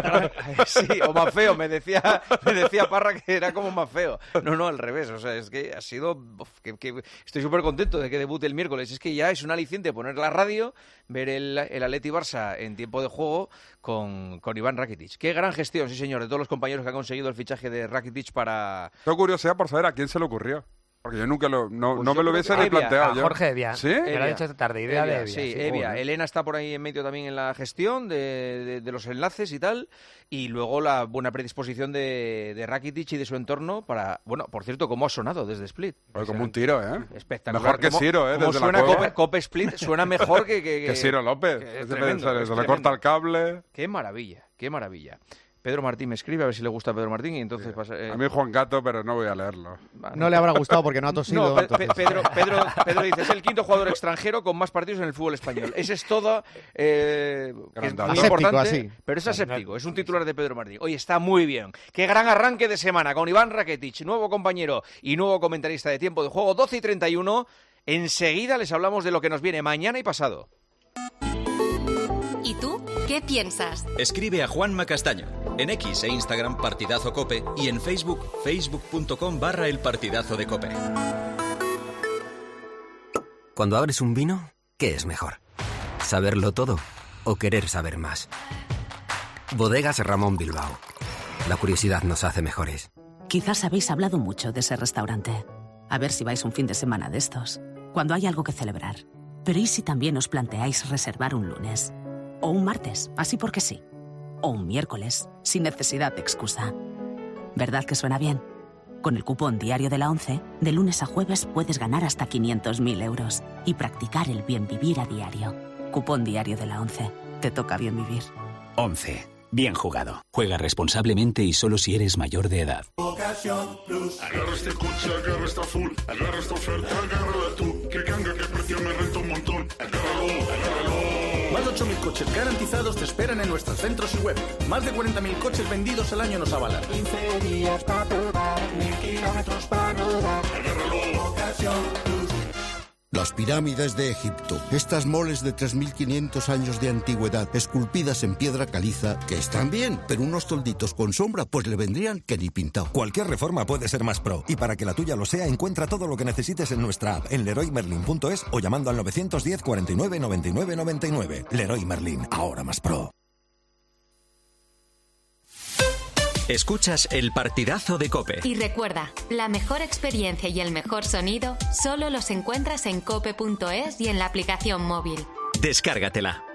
S1: Sí, o más feo. Me decía Parra que era como más feo. No, al revés. O sea, es que ha sido... estoy súper contento de que debute el miércoles. Es que ya es un aliciente poner la radio, ver el Atleti Barça en tiempo de juego con Iván Rakitic. Qué gran gestión, sí señor, de todos los compañeros que han conseguido el fichaje de Rakitic para...
S5: Tengo curiosidad por saber a quién se le ocurrió. Porque yo nunca no me lo hubiese ni planteado.
S18: Jorge Evia.
S5: ¿Sí?
S18: Me lo ha dicho esta tarde, idea de Evia.
S1: Sí, Evia. Elena está por ahí en medio también en la gestión de los enlaces y tal. Y luego la buena predisposición de Rakitic y de su entorno para... Bueno, por cierto, cómo ha sonado desde Split.
S5: Como un tiro, ¿eh?
S1: Espectacular.
S5: Mejor que Ciro, ¿eh?
S1: Desde suena Cope Split, suena mejor que
S5: Ciro López. Se le corta el cable.
S1: Qué maravilla, qué maravilla. Pedro Martín me escribe, a ver si le gusta a Pedro Martín y entonces pasa...
S5: A mí Juan Gato, pero no voy a leerlo.
S16: No le habrá gustado porque no ha tosido.
S1: No, Pedro dice, es el quinto jugador extranjero con más partidos en el fútbol español. Ese es todo, que es muy importante, así. Pero es aséptico, es un titular de Pedro Martín. Oye, está muy bien. Qué gran arranque de semana con Iván Rakitic, nuevo compañero y nuevo comentarista de Tiempo de Juego, 12:31. Enseguida les hablamos de lo que nos viene mañana y pasado.
S11: ¿Y tú? ¿Qué piensas?
S3: Escribe a Juanma Castaño. En X e Instagram Partidazo Cope y en Facebook, facebook.com/El Partidazo de Cope.
S13: Cuando abres un vino, ¿qué es mejor? ¿Saberlo todo o querer saber más? Bodegas Ramón Bilbao. La curiosidad nos hace mejores.
S14: Quizás habéis hablado mucho de ese restaurante. A ver si vais un fin de semana de estos, cuando hay algo que celebrar. Pero ¿y si también os planteáis reservar un lunes? O un martes, así porque sí. O un miércoles, sin necesidad de excusa. ¿Verdad que suena bien? Con el cupón diario de la ONCE, de lunes a jueves puedes ganar hasta 500.000 euros y practicar el bien vivir a diario. Cupón diario de la ONCE. Te toca bien vivir.
S22: 11. Bien jugado. Juega responsablemente y solo si eres mayor de edad.
S15: Ocasión Plus. Agarra este coche, agarra esta full, agarra esta oferta, agárrala tú. Que canga, que precio me renta un montón. Agárralo.
S17: Más de 8.000 coches garantizados te esperan en nuestros centros y web. Más de 40.000 coches vendidos al año nos avalan.
S15: 15 días para probar, 1.000 kilómetros para rodar. Agárralo. Ocasión Plus.
S19: Las pirámides de Egipto, estas moles de 3.500 años de antigüedad, esculpidas en piedra caliza, que están bien, pero unos tolditos con sombra, pues le vendrían que ni pintado.
S20: Cualquier reforma puede ser más pro, y para que la tuya lo sea, encuentra todo lo que necesites en nuestra app, en leroymerlin.es o llamando al 910 49 99 99. Leroy Merlin, ahora más pro.
S3: Escuchas El Partidazo de Cope.
S11: Y recuerda, la mejor experiencia y el mejor sonido solo los encuentras en cope.es y en la aplicación móvil.
S3: Descárgatela.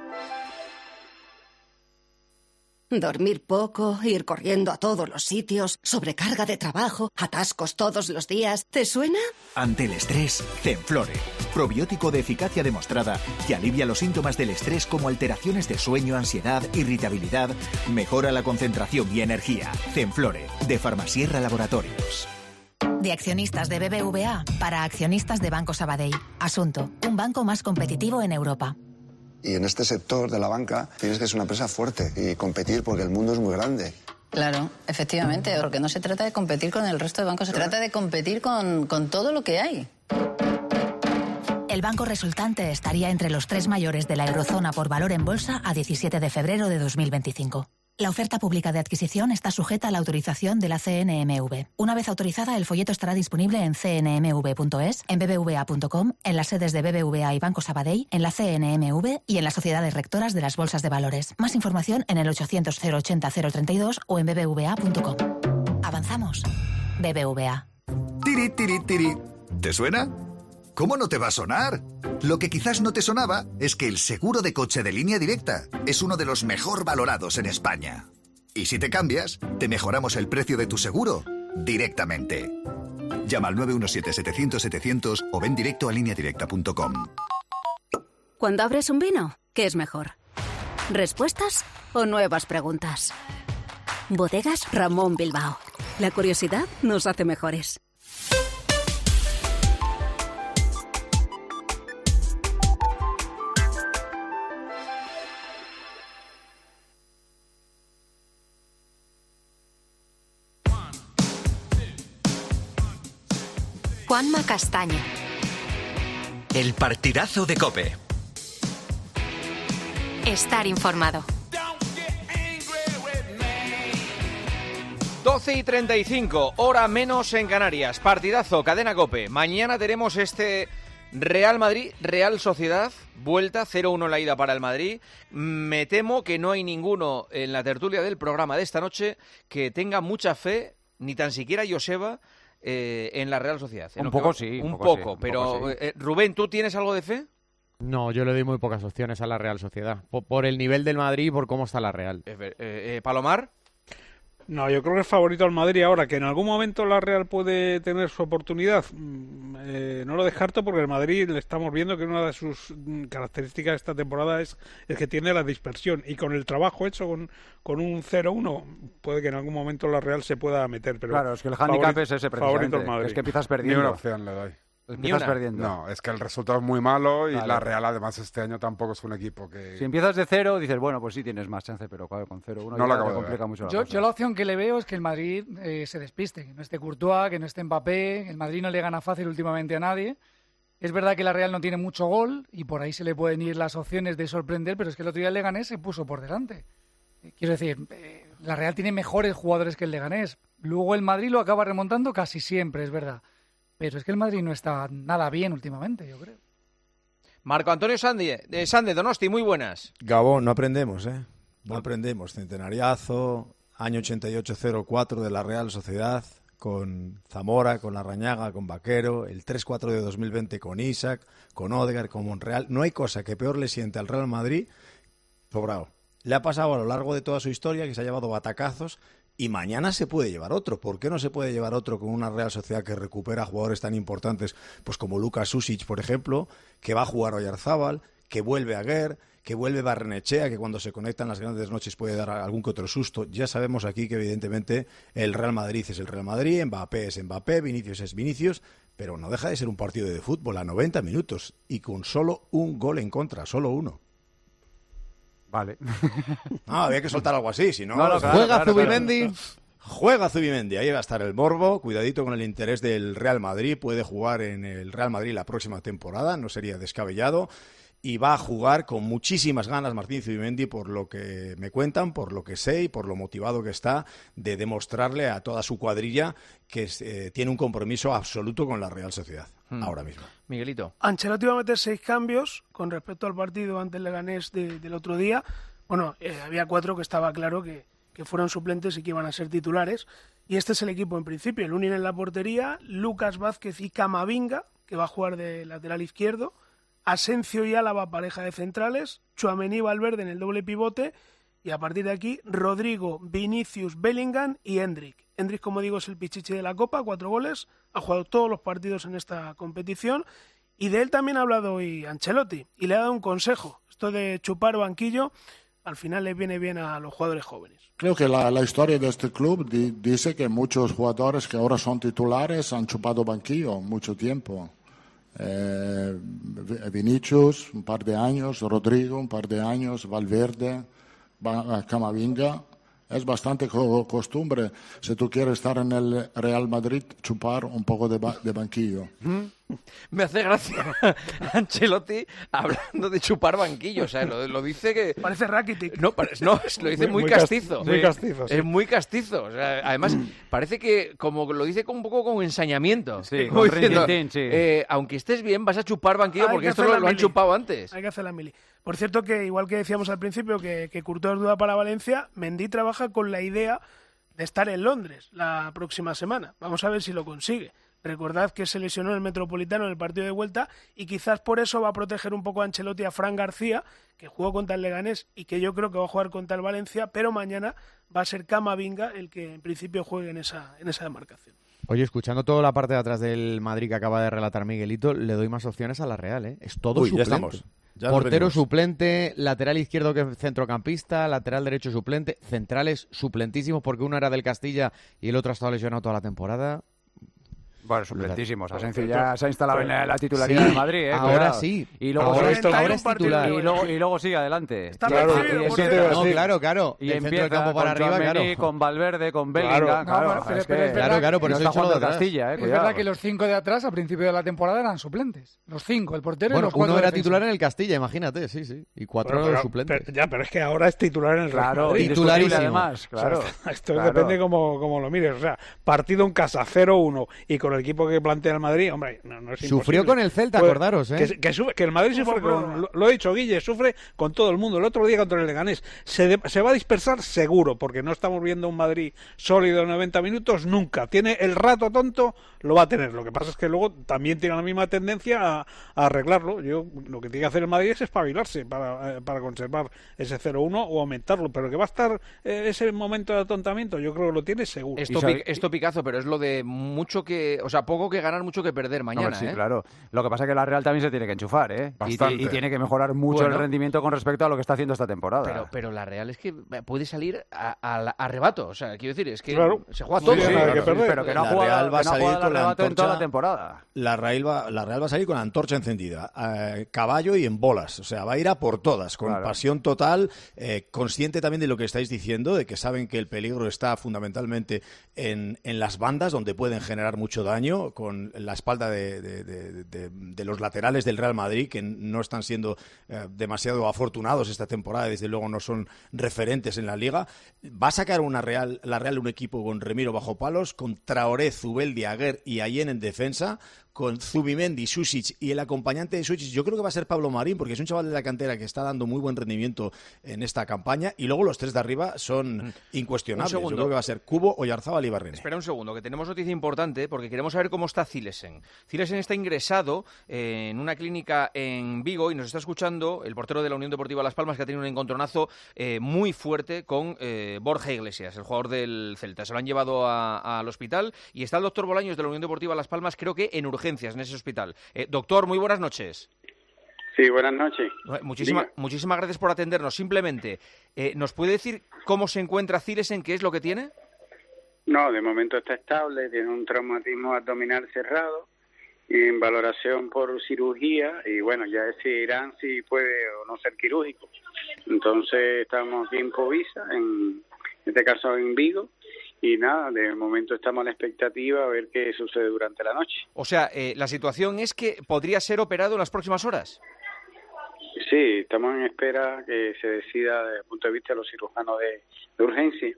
S21: Dormir poco, ir corriendo a todos los sitios, sobrecarga de trabajo, atascos todos los días. ¿Te suena?
S22: Ante el estrés, Zenflore. Probiótico de eficacia demostrada que alivia los síntomas del estrés como alteraciones de sueño, ansiedad, irritabilidad, mejora la concentración y energía. Zenflore, de Farmasierra Laboratorios.
S28: De accionistas de BBVA para accionistas de Banco Sabadell. Asunto: un banco más competitivo en Europa.
S29: Y en este sector de la banca tienes que ser una empresa fuerte y competir porque el mundo es muy grande.
S30: Claro, efectivamente, porque no se trata de competir con el resto de bancos, se trata de competir con todo lo que hay.
S28: El banco resultante estaría entre los 3 mayores de la eurozona por valor en bolsa a 17 de febrero de 2025. La oferta pública de adquisición está sujeta a la autorización de la CNMV. Una vez autorizada, el folleto estará disponible en cnmv.es, en bbva.com, en las sedes de BBVA y Banco Sabadell, en la CNMV y en las sociedades rectoras de las bolsas de valores. Más información en el 800 080 032 o en bbva.com. Avanzamos. BBVA.
S2: Tiri, tiri, tiri. ¿Te suena? ¿Cómo no te va a sonar? Lo que quizás no te sonaba es que el seguro de coche de Línea Directa es uno de los mejor valorados en España. Y si te cambias, te mejoramos el precio de tu seguro directamente. Llama al 917-700-700 o ven directo a lineadirecta.com.
S21: Cuando abres un vino, ¿qué es mejor? ¿Respuestas o nuevas preguntas? Bodegas Ramón Bilbao. La curiosidad nos hace mejores.
S11: Juanma Castaño.
S3: El partidazo de COPE.
S11: Estar informado.
S1: 12:35, hora menos en Canarias. Partidazo, cadena COPE. Mañana tenemos este Real Madrid, Real Sociedad, vuelta 0-1 en la ida para el Madrid. Me temo que no hay ninguno en la tertulia del programa de esta noche que tenga mucha fe, ni tan siquiera Joseba, en la Real Sociedad.
S6: Un poco sí.
S1: Pero Rubén, ¿tú tienes algo de fe?
S16: No, yo le doy muy pocas opciones a la Real Sociedad. Por el nivel del Madrid y por cómo está la Real.
S1: ¿Palomar?
S7: No, yo creo que es favorito al Madrid ahora, que en algún momento la Real puede tener su oportunidad. No lo descarto porque el Madrid le estamos viendo que una de sus características de esta temporada es que tiene la dispersión, y con el trabajo hecho con un 0-1 puede que en algún momento la Real se pueda meter. Pero
S6: claro, es que el hándicap es ese precisamente, es que empiezas perdiendo.
S5: Ni una opción le doy.
S6: Empiezas perdiendo.
S5: No, es que el resultado es muy malo y la Real además este año tampoco es un equipo que...
S6: Si empiezas de 0 dices, bueno, pues sí tienes más chance, pero claro, con 0-1
S5: no
S6: ya te complica mucho la cosa.
S8: Yo la opción que le veo es que el Madrid se despiste, que no esté Courtois, que no esté Mbappé. El Madrid no le gana fácil últimamente a nadie. Es verdad que la Real no tiene mucho gol y por ahí se le pueden ir las opciones de sorprender, pero es que el otro día el Leganés se puso por delante. Quiero decir, la Real tiene mejores jugadores que el Leganés. Luego el Madrid lo acaba remontando casi siempre, es verdad. Pero es que el Madrid no está nada bien últimamente, yo creo.
S1: Marco Antonio Sande, Donosti, muy buenas.
S4: Gabón, no aprendemos, ¿eh? No aprendemos. Centenariazo, año 88-04 de la Real Sociedad, con Zamora, con Larrañaga, con Vaquero, el 3-4 de 2020 con Isaac, con Odegaard, con Monreal. No hay cosa que peor le siente al Real Madrid, sobrado. Le ha pasado a lo largo de toda su historia que se ha llevado batacazos. Y mañana se puede llevar otro. ¿Por qué no se puede llevar otro con una Real Sociedad que recupera jugadores tan importantes, pues como Lucas Susic, por ejemplo, que va a jugar Oyarzábal, que vuelve Aguer, que vuelve Barrenechea, que cuando se conectan las grandes noches puede dar algún que otro susto? Ya sabemos aquí que evidentemente el Real Madrid es el Real Madrid, Mbappé es Mbappé, Vinicius es Vinicius, pero no deja de ser un partido de fútbol a 90 minutos y con solo un gol en contra, solo uno.
S6: Vale.
S4: No, había que soltar algo así, si no...
S16: Juega Zubimendi.
S4: Juega Zubimendi, ahí va a estar el morbo. Cuidadito con el interés del Real Madrid. Puede jugar en el Real Madrid la próxima temporada, no sería descabellado. Y va a jugar con muchísimas ganas Martín Zubimendi, por lo que me cuentan, por lo que sé y por lo motivado que está de demostrarle a toda su cuadrilla que tiene un compromiso absoluto con la Real Sociedad, ahora mismo.
S1: Miguelito.
S9: Ancelotti va a meter 6 cambios con respecto al partido ante el Leganés del otro día. Bueno, había 4 que estaba claro que fueron suplentes y que iban a ser titulares. Y este es el equipo en principio. El Lunin en la portería, Lucas Vázquez y Camavinga, que va a jugar de lateral izquierdo. Asencio y Álava, pareja de centrales. Tchouaméni y Valverde en el doble pivote. Y a partir de aquí, Rodrigo, Vinicius, Bellingham y Endrick. Endrick, como digo, es el pichichi de la Copa, 4 goles. Ha jugado todos los partidos en esta competición. Y de él también ha hablado hoy Ancelotti. Y le ha dado un consejo. Esto de chupar banquillo, al final le viene bien a los jugadores jóvenes.
S15: Creo que la historia de este club dice que muchos jugadores que ahora son titulares han chupado banquillo mucho tiempo. Vinicius, un par de años, Rodrigo, un par de años, Valverde, Camavinga. Es bastante costumbre, si tú quieres estar en el Real Madrid, chupar un poco de banquillo.
S1: Me hace gracia Ancelotti hablando de chupar banquillos. O sea, lo dice que...
S9: Parece Rakitic.
S1: No, lo dice muy castizo.
S7: Muy castizo, sí.
S1: Es muy castizo. O sea, además, parece que como lo dice un poco con ensañamiento.
S6: Sí,
S1: como
S6: con
S1: diciendo,
S6: sí.
S1: Aunque estés bien, vas a chupar banquillo
S9: Hay
S1: porque
S9: que
S1: esto
S9: hacer la
S1: lo han
S9: mili.
S1: chupado antes.
S9: Hay que hacer la mili. Por cierto, que igual que decíamos al principio que Courtois duda para Valencia, Mendy trabaja con la idea de estar en Londres la próxima semana. Vamos a ver si lo consigue. Recordad que se lesionó en el Metropolitano en el partido de vuelta y quizás por eso va a proteger un poco a Ancelotti a Fran García, que jugó contra el Leganés y que yo creo que va a jugar contra el Valencia, pero mañana va a ser Camavinga el que en principio juegue en esa demarcación.
S16: Oye, escuchando toda la parte de atrás del Madrid que acaba de relatar Miguelito, le doy más opciones a la Real, ¿eh? Es todo
S4: Uy,
S16: suplente.
S4: ya estamos. Ya
S16: Portero
S4: nos venimos.
S16: suplente, lateral izquierdo que es centrocampista, lateral derecho suplente, centrales suplentísimos porque uno era del Castilla y el otro ha estado lesionado toda la temporada.
S6: Bueno, suplentísimos. Asensio ya se ha instalado en la titularidad
S16: Sí,
S6: del Madrid, ¿eh?
S16: ahora
S6: Cuidado.
S16: sí.
S6: Y luego
S16: Ahora
S6: esto,
S16: es titular.
S6: Y luego sigue adelante.
S7: Claro, eso te iba a decir.
S16: Claro.
S6: Y
S16: El centro del
S6: empieza
S16: campo para
S6: con
S16: arriba,
S6: Tchouaméni,
S16: claro.
S6: con Valverde, con Bellingham, claro.
S8: pero
S6: Es que,
S8: es verdad-
S16: por
S6: no
S16: eso
S6: está
S16: he hecho lo
S6: jugando
S16: de atrás.
S6: Castilla,
S8: Es
S6: cuidado.
S8: verdad que los 5 de atrás al principio de la temporada eran suplentes. Los 5, el portero y
S16: Bueno,
S8: los 4
S16: uno era
S8: defensas.
S16: titular en el Castilla, imagínate, sí. Y 4
S7: Pero-
S16: suplentes.
S7: pero es que ahora es titular en el Real
S6: Claro,
S7: Madrid.
S6: indiscutible además, claro.
S7: O sea, esto
S6: Claro.
S7: depende como lo mires. O sea, partido en casa 0-1 y con el equipo que plantea el Madrid, hombre, no es imposible.
S16: Sufrió con el Celta,
S7: Pues,
S16: acordaros, ¿eh?
S7: Que el Madrid sufre con... Lo ha dicho Guille, sufre con todo el mundo. El otro día contra el Leganés se va a dispersar seguro, porque no estamos viendo un Madrid sólido en 90 minutos nunca. Tiene el rato tonto, lo va a tener. Lo que pasa es que luego también tiene la misma tendencia a arreglarlo. Lo que tiene que hacer el Madrid es espabilarse para conservar ese 0-1 o aumentarlo. Pero que va a estar ese momento de atontamiento, yo creo que lo tiene seguro.
S1: Esto picazo, pero es lo de poco que ganar, mucho que perder mañana.
S6: Sí, claro. Lo que pasa es que la Real también se tiene que enchufar, ¿eh?
S5: Bastante.
S6: Y tiene que mejorar mucho
S1: Bueno.
S6: el rendimiento con respecto a lo que está haciendo esta temporada.
S1: Pero la Real es que puede salir a rebato. O sea, quiero decir, es que
S7: Claro.
S1: se juega
S7: Sí,
S1: todo.
S7: sí, nada que perder.
S6: Pero que no ha
S4: La
S6: jugado,
S4: Real va a
S6: que no ha
S4: salir
S6: jugado
S4: con la
S6: arrebato en toda la
S4: antorcha.
S6: temporada.
S4: La Real va a salir con la antorcha encendida, caballo y en bolas. O sea, va a ir a por todas, con
S6: Claro.
S4: pasión total, consciente también de lo que estáis diciendo, de que saben que el peligro está fundamentalmente en las bandas, donde pueden generar mucho daño, con la espalda de los laterales del Real Madrid, que no están siendo demasiado afortunados esta temporada, desde luego no son referentes en la Liga. Va a sacar la Real un equipo con Remiro bajo palos, con Traoré, Zubeldi, Aguer y Ayen en defensa, con Zubimendi, Susic y el acompañante de Susic, yo creo que va a ser Pablo Marín, porque es un chaval de la cantera que está dando muy buen rendimiento en esta campaña, y luego los tres de arriba son incuestionables.
S1: Un
S4: Yo
S1: segundo.
S4: creo que va a ser Cubo, Oyarzábal y Barrene.
S1: Espera un segundo, que tenemos noticia importante porque queremos saber cómo está Zilesen. Zilesen está ingresado en una clínica en Vigo y nos está escuchando el portero de la Unión Deportiva Las Palmas, que ha tenido un encontronazo muy fuerte con Borja Iglesias, el jugador del Celta. Se lo han llevado al hospital y está el doctor Bolaños de la Unión Deportiva Las Palmas, creo que en urgencias en ese hospital. Doctor, muy buenas noches.
S10: Sí, buenas noches.
S1: Muchísimas gracias por atendernos. Simplemente, ¿nos puede decir cómo se encuentra Zilesen? ¿Qué es lo que tiene?
S10: No, de momento está estable, tiene un traumatismo abdominal cerrado y en valoración por cirugía, y bueno, ya decidirán si puede o no ser quirúrgico. Entonces estamos aquí en Povisa, en este caso en Vigo, y nada, de momento estamos a la expectativa a ver qué sucede durante la noche.
S1: O sea, la situación es que podría ser operado en las próximas horas.
S10: Sí, estamos en espera que se decida desde el punto de vista de los cirujanos de urgencia.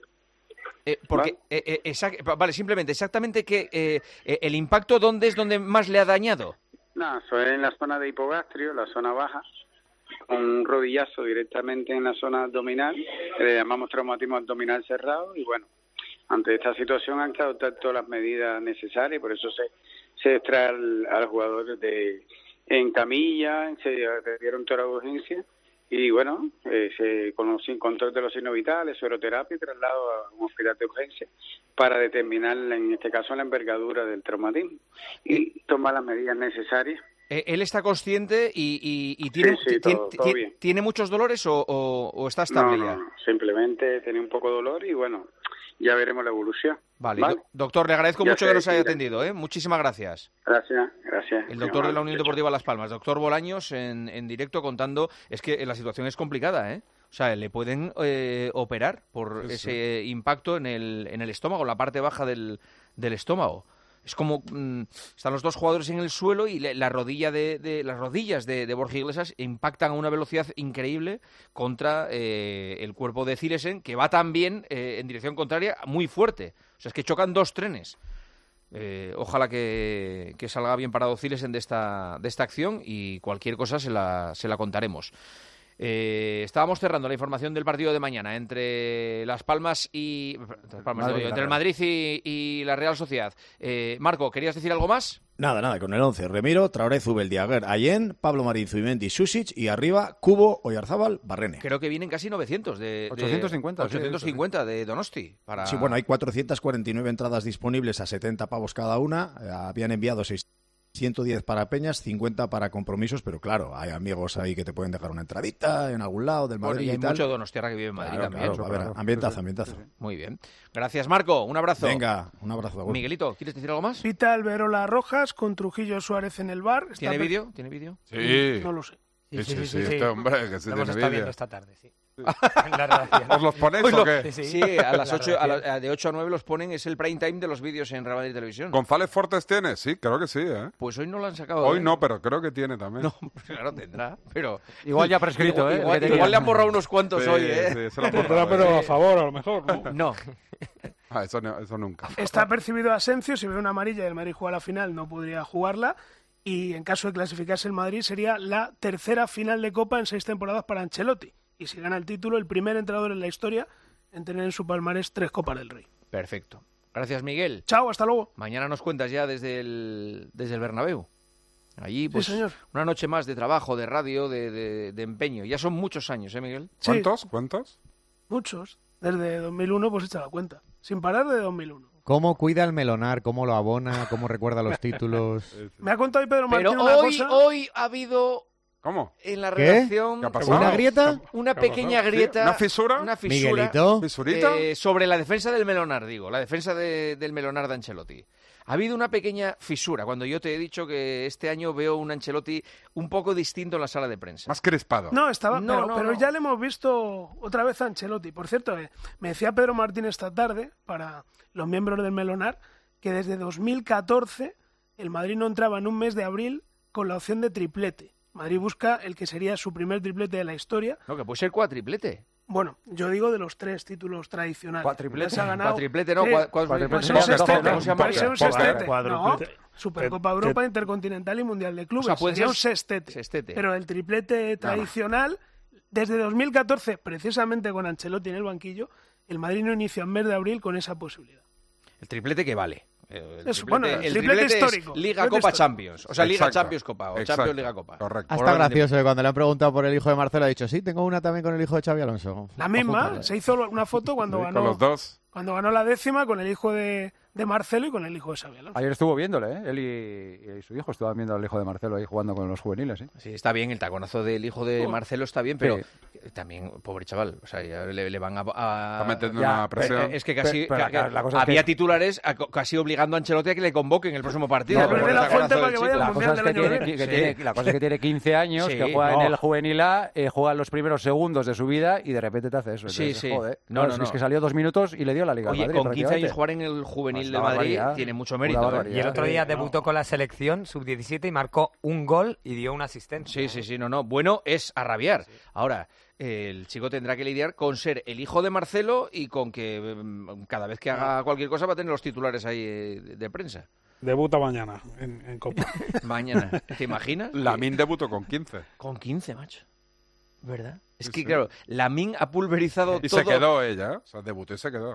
S1: Vale, simplemente, exactamente que el impacto, ¿dónde es donde más le ha dañado?
S10: Nada, eso es en la zona de hipogastrio, la zona baja, con un rodillazo directamente en la zona abdominal, que le llamamos traumatismo abdominal cerrado, y bueno, ante esta situación han que adoptar todas las medidas necesarias, por eso se extrae al jugador en camilla, se dieron toda la urgencia, y bueno, con los control de los signos vitales, sueroterapia y traslado a un hospital de urgencia para determinar, en este caso, la envergadura del traumatismo y tomar las medidas necesarias.
S1: ¿Él está consciente y
S10: todo bien.
S1: tiene muchos dolores o está estable ya?
S10: No, simplemente tenía un poco de dolor y bueno, ya veremos la evolución.
S1: Vale. Doctor, le agradezco mucho que nos haya atendido, ¿eh? Muchísimas gracias.
S10: Gracias.
S1: El doctor de la Unión Deportiva Las Palmas, doctor Bolaños, en directo contando, es que la situación es complicada, ¿eh? O sea, le pueden operar por ese impacto en el estómago, la parte baja del estómago. Es como están los dos jugadores en el suelo y las rodillas de Borja Iglesias impactan a una velocidad increíble contra el cuerpo de Zilesen, que va también en dirección contraria muy fuerte. O sea, es que chocan dos trenes. Ojalá que salga bien parado Zilesen de esta acción y cualquier cosa se la contaremos. Estábamos cerrando la información del partido de mañana entre Las Palmas y... entre el Madrid y la Real Sociedad. Marco, ¿querías decir algo más?
S4: Nada, con el 11. Remiro, Traoré, Zubel, Diaguer, Ayén, Pablo Marín, Zubimendi, Susic y arriba Cubo, Oyarzábal, Barrene.
S1: Creo que vienen casi 900 de
S6: 850.
S1: 850 de Donosti.
S4: Sí, bueno, hay 449 entradas disponibles a 70 pavos cada una. Habían enviado 110 para peñas, 50 para compromisos, pero claro, hay amigos ahí que te pueden dejar una entradita en algún lado del Madrid
S1: y
S4: y tal.
S1: mucho donostiarra que vive en Madrid también.
S4: Claro, a ver, ambientazo.
S1: Muy bien. Gracias, Marco. Un abrazo.
S4: Venga, un abrazo.
S1: Miguelito, ¿quieres decir algo más?
S9: Pita Alberola Rojas con Trujillo Suárez en el bar.
S1: ¿Tiene vídeo? ¿Tiene vídeo?
S5: Sí.
S9: No lo sé.
S5: Sí, este hombre que sí
S12: lo
S5: tiene
S12: hemos estado
S5: vídeo.
S12: viendo esta tarde, sí. En la redacción.
S5: ¿Os los ponéis o qué?
S1: Sí, a las 8, de 8 a 9 los ponen, es el prime time de los vídeos en Real Madrid Televisión.
S5: ¿González Fortes tiene? Sí, creo que sí, ¿eh?
S1: Pues hoy no lo han sacado.
S5: Hoy no, pero creo que tiene también.
S1: No, claro, tendrá, pero...
S6: Igual ya prescrito,
S1: Igual le han borrado unos cuantos hoy,
S5: Sí, se lo han
S7: Tendrá,
S5: borrado,
S7: pero a favor, a lo mejor, ¿no?
S1: No.
S5: Eso nunca.
S9: Está percibido Asensio, si ve una amarilla y el Madrid juega la final no podría jugarla, y en caso de clasificarse el Madrid sería la tercera final de Copa en 6 temporadas para Ancelotti, y si gana el título, el primer entrenador en la historia en tener en su palmarés 3 Copas del Rey.
S1: Perfecto. Gracias, Miguel.
S9: Chao, hasta luego.
S1: Mañana nos cuentas ya desde el Bernabéu. Allí, pues,
S9: sí, señor.
S1: una noche más de trabajo, de radio, de empeño. Ya son muchos años, ¿eh, Miguel?
S9: Sí.
S5: ¿Cuántos?
S9: Muchos. Desde 2001, pues echa la cuenta. Sin parar de 2001.
S16: ¿Cómo cuida el melonar? ¿Cómo lo abona? ¿Cómo recuerda los títulos?
S9: Me ha contado hoy Pedro
S1: Pero
S9: Martín una cosa.
S1: hoy ha habido...
S5: ¿Cómo?
S1: En la
S16: ¿Qué?
S1: redacción...
S5: ¿Qué ha pasado?
S16: ¿Una grieta?
S1: Una pequeña grieta.
S5: ¿Una fisura?
S1: Una fisura.
S16: Miguelito.
S5: ¿Fisurita?
S1: Sobre la defensa del melonar, la defensa del melonar de Ancelotti. Ha habido una pequeña fisura cuando yo te he dicho que este año veo un Ancelotti un poco distinto en la sala de prensa.
S5: Más crispado.
S9: No, estaba,
S1: No,
S9: pero
S1: no.
S9: ya le hemos visto otra vez a Ancelotti. Por cierto, me decía Pedro Martín esta tarde, para los miembros del Melonar, que desde 2014 el Madrid no entraba en un mes de abril con la opción de triplete. Madrid busca el que sería su primer triplete de la historia.
S1: No, que puede ser cuatriplete.
S9: Bueno, yo digo de los 3 títulos tradicionales.
S6: Cuatriplete.
S9: Se ha ganado...
S1: Cuatriplete, no,
S9: Sí.
S1: cuatriplete.
S9: Pues un sextete.
S1: ¿Cómo se llamaría?
S9: Puede ser un sextete. No,
S7: Cuadruplete.
S9: Supercopa Europa, Intercontinental y Mundial de Clubes.
S1: O sea, puede
S9: sería
S1: ser
S9: un sextete.
S1: sextete.
S9: Pero el triplete tradicional, desde 2014, precisamente con Ancelotti en el banquillo, el Madrid no inicia en mes de abril con esa posibilidad.
S1: El triplete que vale.
S9: Eso, bueno, el triplete histórico.
S1: Es Liga,
S9: Triplete
S1: Copa,
S9: histórico.
S1: Champions. O sea, Liga,
S5: Exacto.
S1: Champions, Copa. O
S5: Exacto.
S1: Champions, Liga, Copa.
S5: Correcto.
S16: Hasta gracioso que cuando le han preguntado por el hijo de Marcelo ha dicho, sí, tengo una también con el hijo de Xavi Alonso.
S9: La misma, se hizo una foto cuando
S5: Sí,
S9: ganó
S5: con los dos.
S9: cuando ganó la 10ª con el hijo de Marcelo y con el hijo de Xabi Alonso.
S6: Ayer estuvo viéndole, ¿eh? Él y su hijo estaban viendo al hijo de Marcelo ahí jugando con los juveniles, ¿sí?
S1: Sí, está bien, el taconazo del hijo de Marcelo está bien, pero también, pobre chaval, o sea, ya le van a...
S5: Está metiendo
S6: Ya,
S5: una presión.
S1: Es que casi
S6: Pero la cosa es
S1: había
S6: que-
S1: titulares casi obligando a Ancelotti a que le convoquen el próximo partido.
S9: No,
S1: por
S9: pero
S1: el
S9: de la
S1: taconazo
S9: fuente
S1: del
S9: para que
S1: chico.
S9: vaya al
S6: La cosa
S9: Mundial
S6: es
S9: del
S6: que
S9: año
S6: tiene,
S9: que viene.
S6: la cosa es que tiene 15 años,
S1: Sí,
S6: que juega
S1: no.
S6: en el juvenil A, juega los primeros segundos de su vida y de repente te hace eso.
S1: Sí,
S6: Entonces,
S1: sí.
S6: joder.
S1: No,
S6: Claro,
S1: no,
S6: es
S1: no.
S6: que salió 2 minutos y le dio la Liga al
S1: Oye,
S6: Madrid,
S1: con 15 años
S6: prácticamente.
S1: jugar en el juvenil
S6: Pues
S1: del
S6: una
S1: Madrid
S6: barbaridad.
S1: tiene mucho
S6: Una
S1: mérito. ¿eh?
S6: barbaridad.
S12: Y el otro día debutó con la selección sub-17 y marcó un gol y dio una asistencia.
S1: Sí, no. Bueno, es a rabiar. Ahora, el chico tendrá que lidiar con ser el hijo de Marcelo y con que cada vez que haga cualquier cosa va a tener los titulares ahí de prensa.
S7: Debuta mañana en Copa.
S1: Mañana. ¿Te imaginas?
S5: Lamine debutó con 15.
S1: Con 15, macho. ¿Verdad? Es
S5: Sí,
S1: que,
S5: sí.
S1: claro, Lamine ha pulverizado
S5: Y
S1: todo.
S5: se quedó ella, ¿eh? O sea, debutó y se quedó.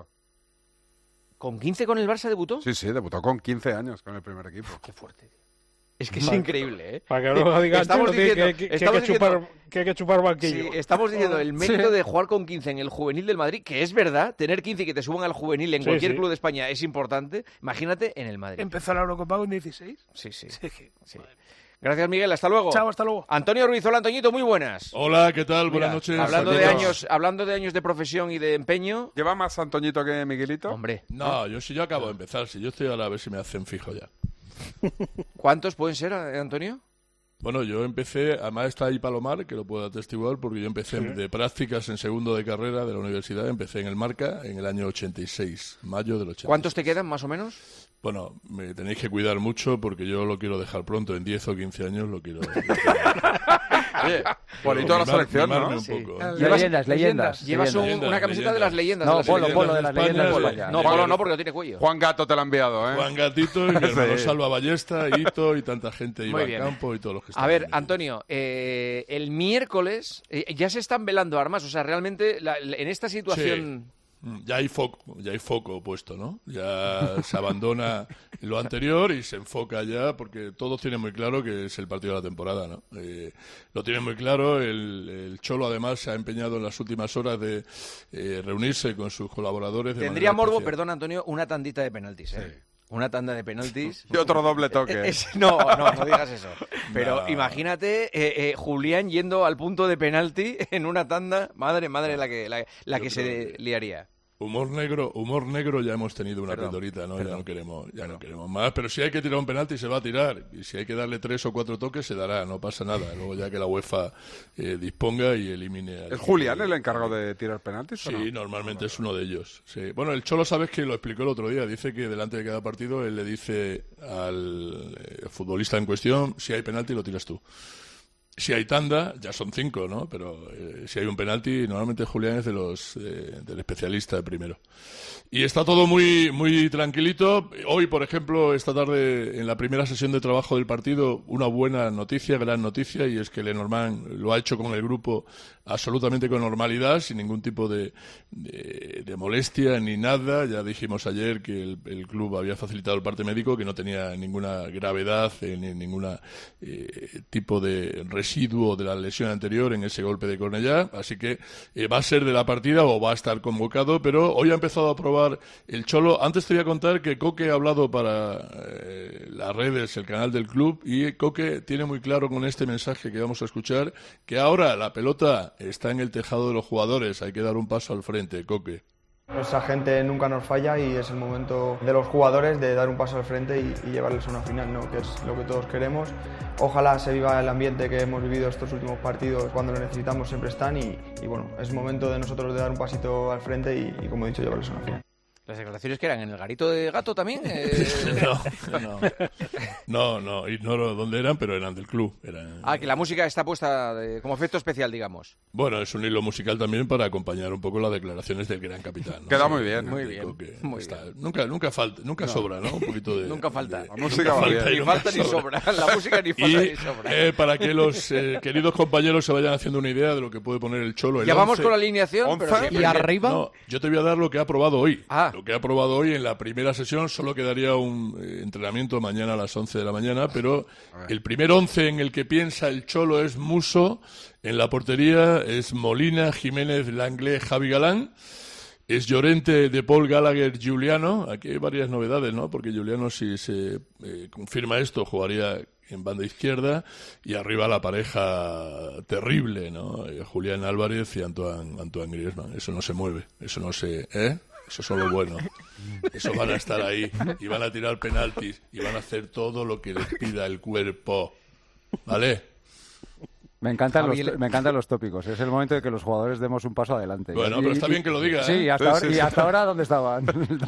S1: ¿Con 15 con el Barça debutó?
S5: Sí, debutó con 15 años con el primer equipo.
S1: Qué fuerte, tío. Es que es increíble, ¿eh?
S7: Para que luego digan
S1: Estamos diciendo-
S7: que
S1: estamos diciendo-
S7: hay que chupar banquillo.
S1: Sí, estamos diciendo el mérito
S7: Sí.
S1: de jugar con 15 en el juvenil del Madrid, que es verdad, tener 15 y que te suban al juvenil en
S7: Sí,
S1: cualquier
S7: sí.
S1: club de España es importante. Imagínate en el Madrid.
S9: Empezó la Eurocopa con 16.
S1: Sí.
S9: Sí.
S1: Gracias, Miguel. Hasta luego.
S9: Chao, hasta luego.
S1: Antonio Ruiz, hola, Antoñito, muy buenas.
S15: Hola, ¿qué tal? Buenas
S1: Mira,
S15: noches.
S1: hablando de años de profesión y de empeño.
S5: ¿Lleva más Antoñito que Miguelito?
S1: Hombre.
S15: No, yo acabo de empezar. Si yo estoy ahora a ver si me hacen fijo ya.
S1: ¿Cuántos pueden ser, Antonio?
S13: Bueno, yo empecé, además está ahí Palomar, que lo puedo atestiguar, porque yo empecé de prácticas en segundo de carrera de la universidad, empecé en el Marca en el año 86, mayo del 86.
S1: ¿Cuántos te quedan, más o menos?
S13: Bueno, me tenéis que cuidar mucho porque yo lo quiero dejar pronto, en 10 o 15 años lo quiero...
S5: Oye, bonito la selección, ¿no?
S13: Sí.
S6: Leyendas.
S1: Llevas una camiseta de las leyendas.
S6: No, Polo de las leyendas.
S1: No, Polo no, porque no tiene cuello.
S5: Juan Gato te lo ha enviado, ¿eh?
S13: Juan Gatito y mi hermano Salva Ballesta, Hito y tanta gente, Iván Campo y todos los que están.
S1: A ver, Antonio, el miércoles ya se están velando armas, o sea, realmente en esta situación...
S13: Sí. Ya hay foco puesto, ¿no? Ya se abandona lo anterior y se enfoca ya, porque todos tienen muy claro que es el partido de la temporada, ¿no? Lo tienen muy claro, el Cholo además se ha empeñado en las últimas horas de reunirse con sus colaboradores.
S1: Tendría morbo, perdón, Antonio, una tandita de penaltis, ¿eh? Sí. Una tanda de penaltis.
S5: Y otro doble toque.
S1: No digas eso. Pero imagínate Julián yendo al punto de penalti en una tanda. Madre la que se liaría.
S13: Humor negro ya hemos tenido una pildorita, ¿no? Ya no queremos más. Pero si hay que tirar un penalti se va a tirar. Y si hay que darle 3 o 4 toques se dará, no pasa nada. Luego ya que la UEFA disponga y elimine...
S5: ¿Es Julián el encargado de tirar penaltis?
S13: Sí, normalmente es uno de ellos. Sí. Bueno, el Cholo, sabes que lo explicó el otro día. Dice que delante de cada partido él le dice al futbolista en cuestión, si hay penalti lo tiras tú. Si hay tanda, ya son 5, ¿no? Pero si hay un penalti, normalmente Julián es del especialista de primero. Y está todo muy, muy tranquilito. Hoy, por ejemplo, esta tarde, en la primera sesión de trabajo del partido, una buena noticia, gran noticia, y es que Lenormand lo ha hecho con el grupo absolutamente con normalidad, sin ningún tipo de molestia ni nada. Ya dijimos ayer que el club había facilitado el parte médico, que no tenía ninguna gravedad ni ningún tipo de residuo de la lesión anterior en ese golpe de Cornellá, así que va a ser de la partida o va a estar convocado, pero hoy ha empezado a probar el Cholo. Antes te voy a contar que Coque ha hablado para las redes, el canal del club, y Coque tiene muy claro con este mensaje que vamos a escuchar que ahora la pelota está en el tejado de los jugadores, hay que dar un paso al frente, Coque.
S14: Nuestra gente nunca nos falla y es el momento de los jugadores de dar un paso al frente y llevarles a una final, ¿no? Que es lo que todos queremos. Ojalá se viva el ambiente que hemos vivido estos últimos partidos, cuando lo necesitamos siempre están y bueno, es momento de nosotros de dar un pasito al frente y como he dicho, llevarles a una final.
S1: ¿Las declaraciones que eran en el garito de Gato también?
S13: No, ignoro dónde eran, pero eran del club.
S1: Que la música está puesta como efecto especial, digamos.
S13: Bueno, es un hilo musical también para acompañar un poco las declaraciones del gran capitán, ¿no?
S5: Queda muy bien.
S13: Muy bien. Nunca falta, nunca sobra, ¿no? Un poquito de...
S1: Nunca falta.
S5: La música va bien.
S1: Ni falta ni sobra. La música ni falta ni sobra.
S13: Para que los queridos compañeros se vayan haciendo una idea de lo que puede poner el Cholo.
S1: Ya vamos con la alineación.
S13: ¿Y arriba? No, yo te voy a dar lo que ha aprobado hoy. Lo que ha aprobado hoy en la primera sesión. Solo quedaría un entrenamiento mañana a las 11 de la mañana, pero el primer 11 en el que piensa el Cholo es Musso, en la portería es Molina, Jiménez, Langlais, Javi Galán, es Llorente, De Paul, Gallagher, Giuliano. Aquí hay varias novedades, ¿no? Porque Giuliano, si se confirma esto, jugaría en banda izquierda, y arriba la pareja terrible, ¿no? Julián Álvarez y Antoine Griezmann. Eso no se mueve, eso no se... Eso es lo bueno. Eso van a estar ahí y van a tirar penaltis y van a hacer todo lo que les pida el cuerpo. ¿Vale?
S6: Me encantan los tópicos. Es el momento de que los jugadores demos un paso adelante.
S13: Bueno, pero está bien que lo diga.
S6: Sí, y hasta ahora, ¿dónde estaban?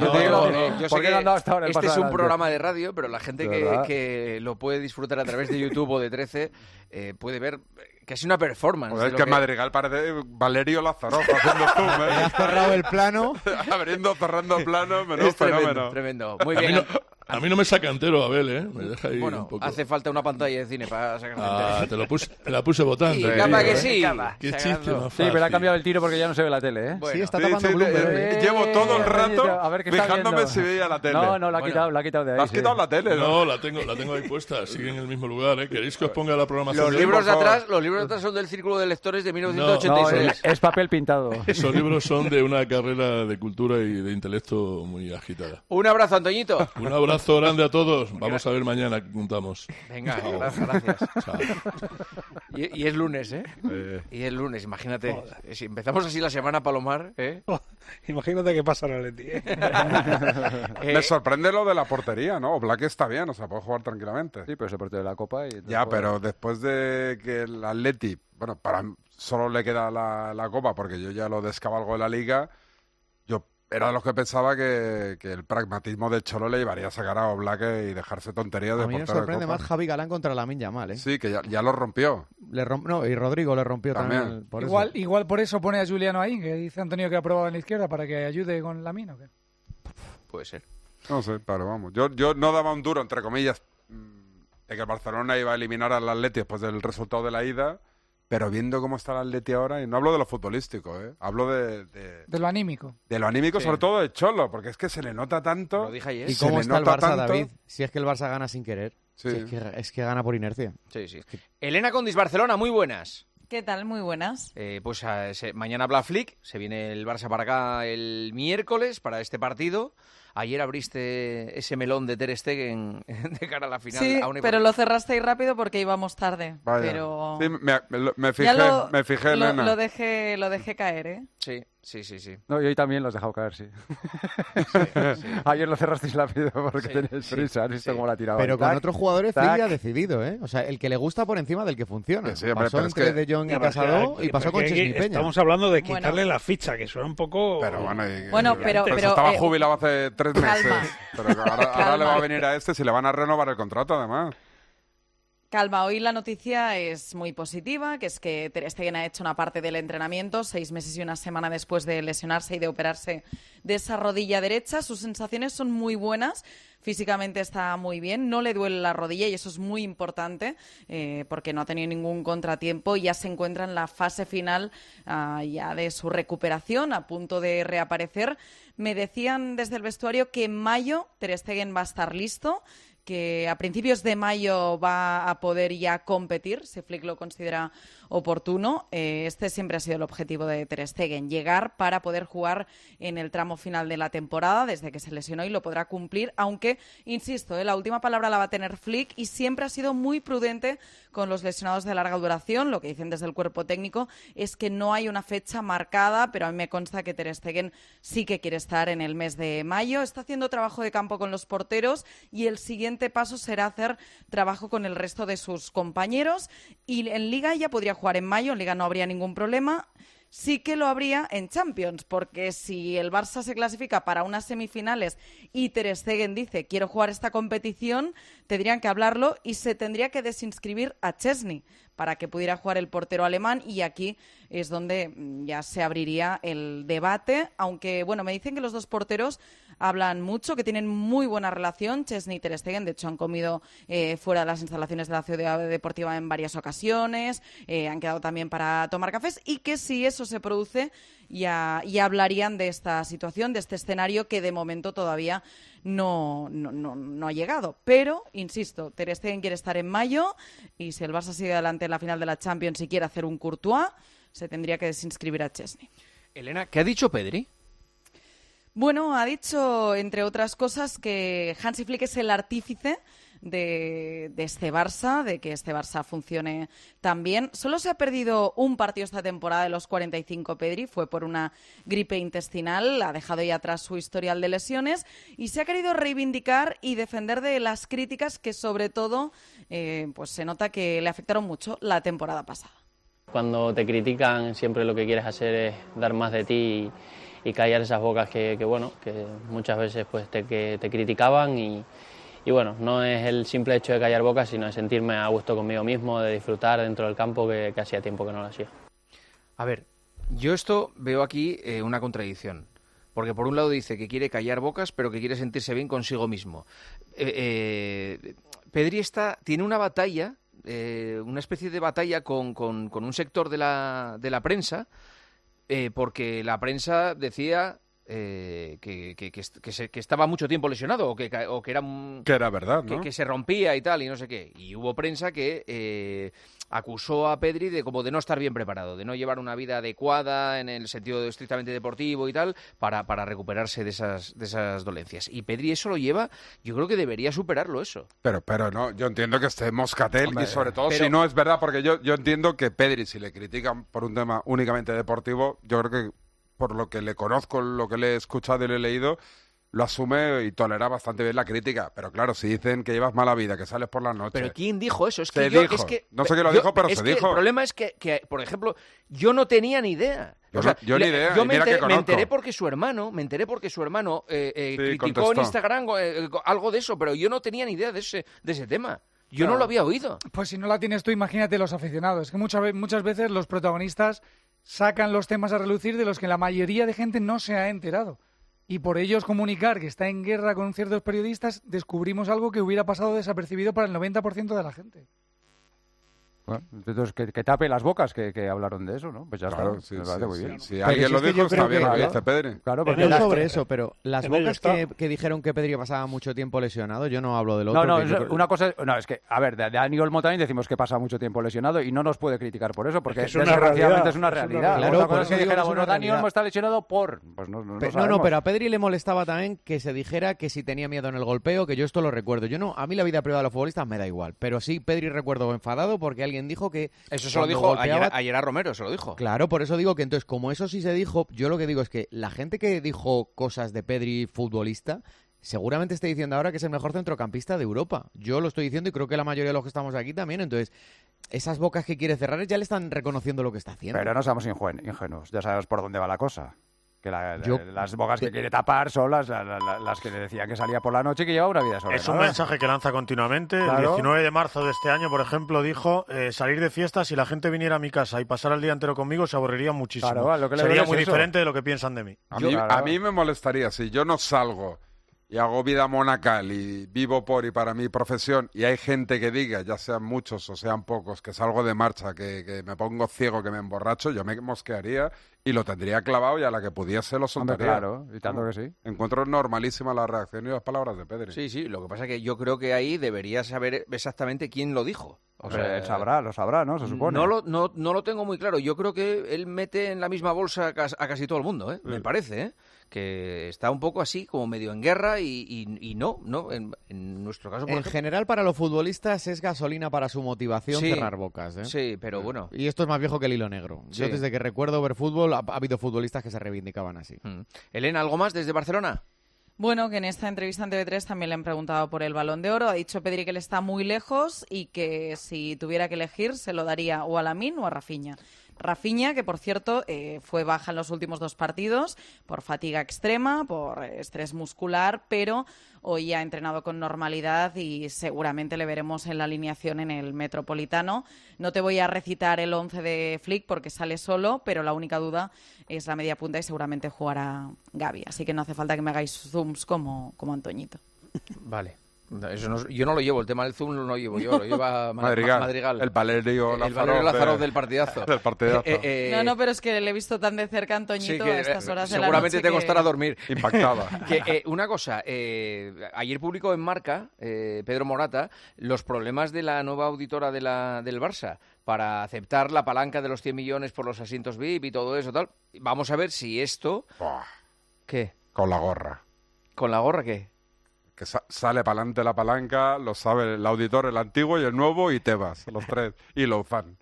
S1: Yo sé que este es un programa de radio, pero la gente que lo puede disfrutar a través de YouTube o de 13 puede ver que es una performance.
S5: Pues es que Madrigal parece Valerio Lázaro haciendo zoom, ¿eh?
S16: Has cerrado el plano.
S5: cerrando el plano, menos fenómeno.
S1: Tremendo. Muy bien.
S13: A mí no me saca entero, Abel, ¿eh? Me deja ahí un poco.
S1: Hace falta una pantalla de cine para sacar entero.
S13: Te la puse votando.
S1: Sí, capa que sí.
S13: Qué chiste más
S6: fácil. Sí, pero ha cambiado el tiro porque ya no se ve la tele, ¿eh?
S16: Bueno. Sí, está tapando volumen.
S5: Llevo todo el rato fijándome si veía la tele.
S6: No, la ha quitado de ahí.
S5: ¿Has quitado la tele?
S13: No, la tengo ahí puesta. Sigue en el mismo lugar, ¿eh? ¿Queréis que os ponga la programación?
S1: Los libros de atrás son del Círculo de Lectores de 1986.
S6: No, es papel pintado.
S13: Esos libros son de una carrera de cultura y de intelecto muy agitada.
S1: Un abrazo, Antoñito.
S13: Un abrazo. abrazo grande a todos. Vamos a ver mañana que juntamos.
S1: Venga,
S13: Chao.
S1: gracias.
S13: Chao.
S1: Y es lunes, ¿eh? Y es lunes, imagínate. Si empezamos así la semana, Palomar, ¿eh?
S7: Imagínate qué pasa en el Atleti.
S5: Me sorprende lo de la portería, ¿no? Oblak está bien, o sea, puede jugar tranquilamente.
S6: Sí, pero se partió de la Copa y...
S5: Ya, pero después de que el Atleti, bueno, solo le queda la Copa, porque yo ya lo descabalgo de la Liga, yo era de los que pensaba que el pragmatismo del Cholo le llevaría a sacar a Oblak y dejarse tonterías de
S16: A mí me
S5: portero de
S16: sorprende
S5: Copa.
S16: más Javi Galán contra Lamine Yamal, ¿eh?
S5: Sí, que ya lo rompió.
S16: No, y Rodrigo le rompió también. Por eso.
S8: Igual por eso pone a Juliano ahí, que dice Antonio que ha probado en la izquierda para que ayude con Lamine, ¿o qué?
S1: Puede ser.
S5: No sé, pero vamos. Yo no daba un duro, entre comillas, de que el Barcelona iba a eliminar al Atleti después del resultado de la ida, pero viendo cómo está el Atleti ahora, y no hablo de lo futbolístico, hablo de
S8: lo anímico.
S5: De lo anímico,
S8: Sí.
S5: sobre todo de Cholo, porque es que se le nota tanto.
S1: Lo dije ayer.
S16: ¿Y
S5: se
S16: cómo
S5: le
S16: está el
S5: nota
S16: Barça,
S5: tanto.
S16: David? Si es que el Barça gana sin querer.
S5: Sí.
S16: Si es que gana por inercia.
S1: Sí. Elena Condis, Barcelona, muy buenas.
S17: ¿Qué tal? Muy buenas.
S1: Pues mañana habla Flick, se viene el Barça para acá el miércoles para este partido. Ayer abriste ese melón de Ter Stegen de cara a la final.
S17: Sí, pero lo cerrasteis rápido porque íbamos tarde.
S5: Vaya.
S17: Pero
S5: Sí, me fijé,
S17: ya
S5: me fijé, Elena.
S17: lo dejé caer, ¿eh?
S1: Sí.
S6: No, y hoy también lo has dejado caer, sí. Ayer lo cerrasteis rápido porque tenías prisa, has visto cómo la tiraba.
S16: Pero con
S6: Tac,
S16: otros jugadores
S6: tac.
S16: Flick ya ha decidido, ¿eh? O sea, el que le gusta por encima del que funciona.
S5: Sí, hombre,
S16: pasó
S5: pero es
S16: entre
S5: que-
S16: De Jong y
S7: Ya, pero
S16: Casado
S7: que-
S16: y pasó con
S7: que
S16: Chesney Peña.
S7: Estamos hablando de
S17: Bueno.
S7: quitarle la ficha, que suena un poco...
S5: Pero bueno,
S17: pero
S5: estaba jubilado hace 3 meses.
S17: calma.
S5: Pero ahora
S17: Calma.
S5: le va a venir a si le van a renovar el contrato, además.
S17: Calma, hoy la noticia es muy positiva, que es que Ter Stegen ha hecho una parte del entrenamiento 6 meses y una semana después de lesionarse y de operarse de esa rodilla derecha. Sus sensaciones son muy buenas, físicamente está muy bien, no le duele la rodilla y eso es muy importante porque no ha tenido ningún contratiempo y ya se encuentra en la fase final ya de su recuperación, a punto de reaparecer. Me decían desde el vestuario que en mayo Ter Stegen va a estar listo, que a principios de mayo va a poder ya competir, si Flick lo considera oportuno. Este siempre ha sido el objetivo de Ter Stegen, llegar para poder jugar en el tramo final de la temporada, desde que se lesionó, y lo podrá cumplir, aunque, insisto, la última palabra la va a tener Flick y siempre ha sido muy prudente con los lesionados de larga duración. Lo que dicen desde el cuerpo técnico es que no hay una fecha marcada, pero a mí me consta que Ter Stegen sí que quiere estar en el mes de mayo. Está haciendo trabajo de campo con los porteros y el siguiente paso será hacer trabajo con el resto de sus compañeros, y en Liga ya podría jugar en mayo, en Liga no habría ningún problema. Sí que lo habría en Champions, porque si el Barça se clasifica para unas semifinales y Ter Stegen dice quiero jugar esta competición, tendrían que hablarlo y se tendría que desinscribir a Chesney para que pudiera jugar el portero alemán, y aquí es donde ya se abriría el debate, aunque bueno, me dicen que los dos porteros hablan mucho, que tienen muy buena relación, Chesney y Ter Stegen. De hecho han comido fuera de las instalaciones de la Ciudad Deportiva en varias ocasiones, han quedado también para tomar cafés, y que si eso se produce ya hablarían de esta situación, de este escenario que de momento todavía no ha llegado. Pero, insisto, Ter Stegen quiere estar en mayo, y si el Barça sigue adelante en la final de la Champions y quiere hacer un Courtois, se tendría que desinscribir a Chesney.
S1: Elena, ¿qué ha dicho Pedri?
S17: Bueno, ha dicho, entre otras cosas, que Hansi Flick es el artífice de este Barça, de que este Barça funcione tan bien. Solo se ha perdido un partido esta temporada de los 45 Pedri, fue por una gripe intestinal, ha dejado ya atrás su historial de lesiones y se ha querido reivindicar y defender de las críticas que sobre todo pues se nota que le afectaron mucho la temporada pasada.
S18: Cuando te critican siempre lo que quieres hacer es dar más de ti y callar esas bocas que muchas veces pues te criticaban y bueno, no es el simple hecho de callar bocas, sino de sentirme a gusto conmigo mismo, de disfrutar dentro del campo que hacía tiempo que no lo hacía.
S1: A ver, yo esto veo aquí una contradicción. Porque por un lado dice que quiere callar bocas, pero que quiere sentirse bien consigo mismo. Pedri tiene una batalla, una especie de batalla con un sector de la prensa, porque la prensa decía que estaba mucho tiempo lesionado o que era
S5: que era verdad, ¿no?
S1: que se rompía y tal y no sé qué. Y hubo prensa que acusó a Pedri de no estar bien preparado, de no llevar una vida adecuada en el sentido estrictamente deportivo y tal para recuperarse de esas dolencias. Y Pedri eso lo lleva, yo creo que debería superarlo eso.
S5: Pero no, yo entiendo que esté Moscatel.
S1: Hombre,
S5: y sobre todo
S1: pero...
S5: si no es verdad, porque yo entiendo que Pedri, si le critican por un tema únicamente deportivo, yo creo que por lo que le conozco, lo que le he escuchado y le he leído, lo asume y tolera bastante bien la crítica. Pero claro, si dicen que llevas mala vida, que sales por las noches...
S1: ¿Pero quién dijo eso?
S5: No sé quién lo dijo, pero se dijo.
S1: El problema es que, por ejemplo, yo no tenía ni idea.
S5: Yo ni idea.
S1: Yo me enteré porque su hermano criticó en Instagram algo de eso, pero yo no tenía ni idea de ese tema. Yo no lo había oído.
S8: Pues si no la tienes tú, imagínate los aficionados. Que muchas veces los protagonistas sacan los temas a relucir de los que la mayoría de gente no se ha enterado. Y por ellos comunicar que está en guerra con ciertos periodistas, descubrimos algo que hubiera pasado desapercibido para el 90% de la gente.
S6: Bueno, entonces que tape las bocas que hablaron de eso, ¿no? Pues ya
S5: claro,
S6: está, me parece muy bien.
S5: Si alguien lo dijo, está bien lo que dice Pedri.
S16: Claro, porque no sobre eso, pero las bocas que dijeron que Pedri pasaba mucho tiempo lesionado, yo no hablo del otro.
S6: Una cosa es que, a ver, de Dani Olmo también decimos que pasa mucho tiempo lesionado y no nos puede criticar por eso, porque desgraciadamente es una realidad.
S16: Claro,
S6: otra cosa es que dijera, bueno, Dani Olmo está lesionado por... Pues no
S16: pero a Pedri le molestaba también que se dijera que si tenía miedo en el golpeo, que yo esto lo recuerdo. A mí la vida privada de los futbolistas me da igual, pero sí, Pedri recuerdo enfadado porque alguien dijo que...
S1: Eso se lo dijo ayer a Romero, se lo dijo.
S16: Claro, por eso digo que entonces, como eso sí se dijo, yo lo que digo es que la gente que dijo cosas de Pedri futbolista, seguramente esté diciendo ahora que es el mejor centrocampista de Europa. Yo lo estoy diciendo y creo que la mayoría de los que estamos aquí también. Entonces, esas bocas que quiere cerrar ya le están reconociendo lo que está haciendo.
S6: Pero no seamos ingenuos, ya sabemos por dónde va la cosa. Que las bocas que quiere tapar son las que le decían que salía por la noche y que llevaba una vida sola.
S19: Es un mensaje que lanza continuamente. Claro. El 19 de marzo de este año, por ejemplo, dijo salir de fiesta, si la gente viniera a mi casa y pasara el día entero conmigo, se aburriría muchísimo.
S6: Claro,
S19: sería muy diferente de lo que piensan de mí.
S5: A mí me molestaría si yo no salgo y hago vida monacal y vivo por y para mi profesión y hay gente que diga, ya sean muchos o sean pocos, que salgo de marcha, que me pongo ciego, que me emborracho, yo me mosquearía y lo tendría clavado y a la que pudiese lo soltaría.
S6: Claro, y tanto que sí.
S5: Encuentro normalísima la reacción y las palabras de Pedri.
S1: Sí, lo que pasa es que yo creo que ahí debería saber exactamente quién lo dijo.
S6: O sea, él lo sabrá, ¿no? Se supone.
S1: No lo tengo muy claro. Yo creo que él mete en la misma bolsa a casi todo el mundo, me parece, que está un poco así, como medio en guerra y no, en nuestro caso...
S16: En general, para los futbolistas es gasolina para su motivación cerrar bocas,
S1: Sí, pero bueno...
S16: Y esto es más viejo que el hilo negro.
S1: Sí.
S16: Yo desde que recuerdo ver fútbol ha habido futbolistas que se reivindicaban así.
S1: Elena, ¿algo más desde Barcelona?
S17: Bueno, que en esta entrevista en TV3 también le han preguntado por el Balón de Oro. Ha dicho Pedri que él está muy lejos y que si tuviera que elegir se lo daría o a Lamine o a Rafinha. Rafinha, que por cierto fue baja en los últimos 2 partidos por fatiga extrema, por estrés muscular, pero hoy ha entrenado con normalidad y seguramente le veremos en la alineación en el Metropolitano. No te voy a recitar el 11 de Flick porque sale solo, pero la única duda es la media punta y seguramente jugará Gavi. Así que no hace falta que me hagáis zooms como Antoñito.
S1: Vale. Yo no lo llevo, el tema del Zoom no lo llevo yo, lo lleva Madrigal.
S5: El Valerio
S1: Lázaro del partidazo.
S5: Del partidazo.
S17: No, pero es que le he visto tan de cerca a Antoñito a estas horas de la noche.
S1: Seguramente te costará dormir.
S5: Impactada.
S1: Una cosa, ayer publicó en Marca, Pedro Morata, los problemas de la nueva auditora del Barça para aceptar la palanca de los 100 millones por los asientos VIP y todo eso, tal. Vamos a ver si esto... ¿Qué?
S5: Con la gorra.
S1: ¿Con la gorra qué?
S5: Que sale para adelante la palanca, lo sabe el auditor, el antiguo y el nuevo, y Tebas, los 3, y Louzán.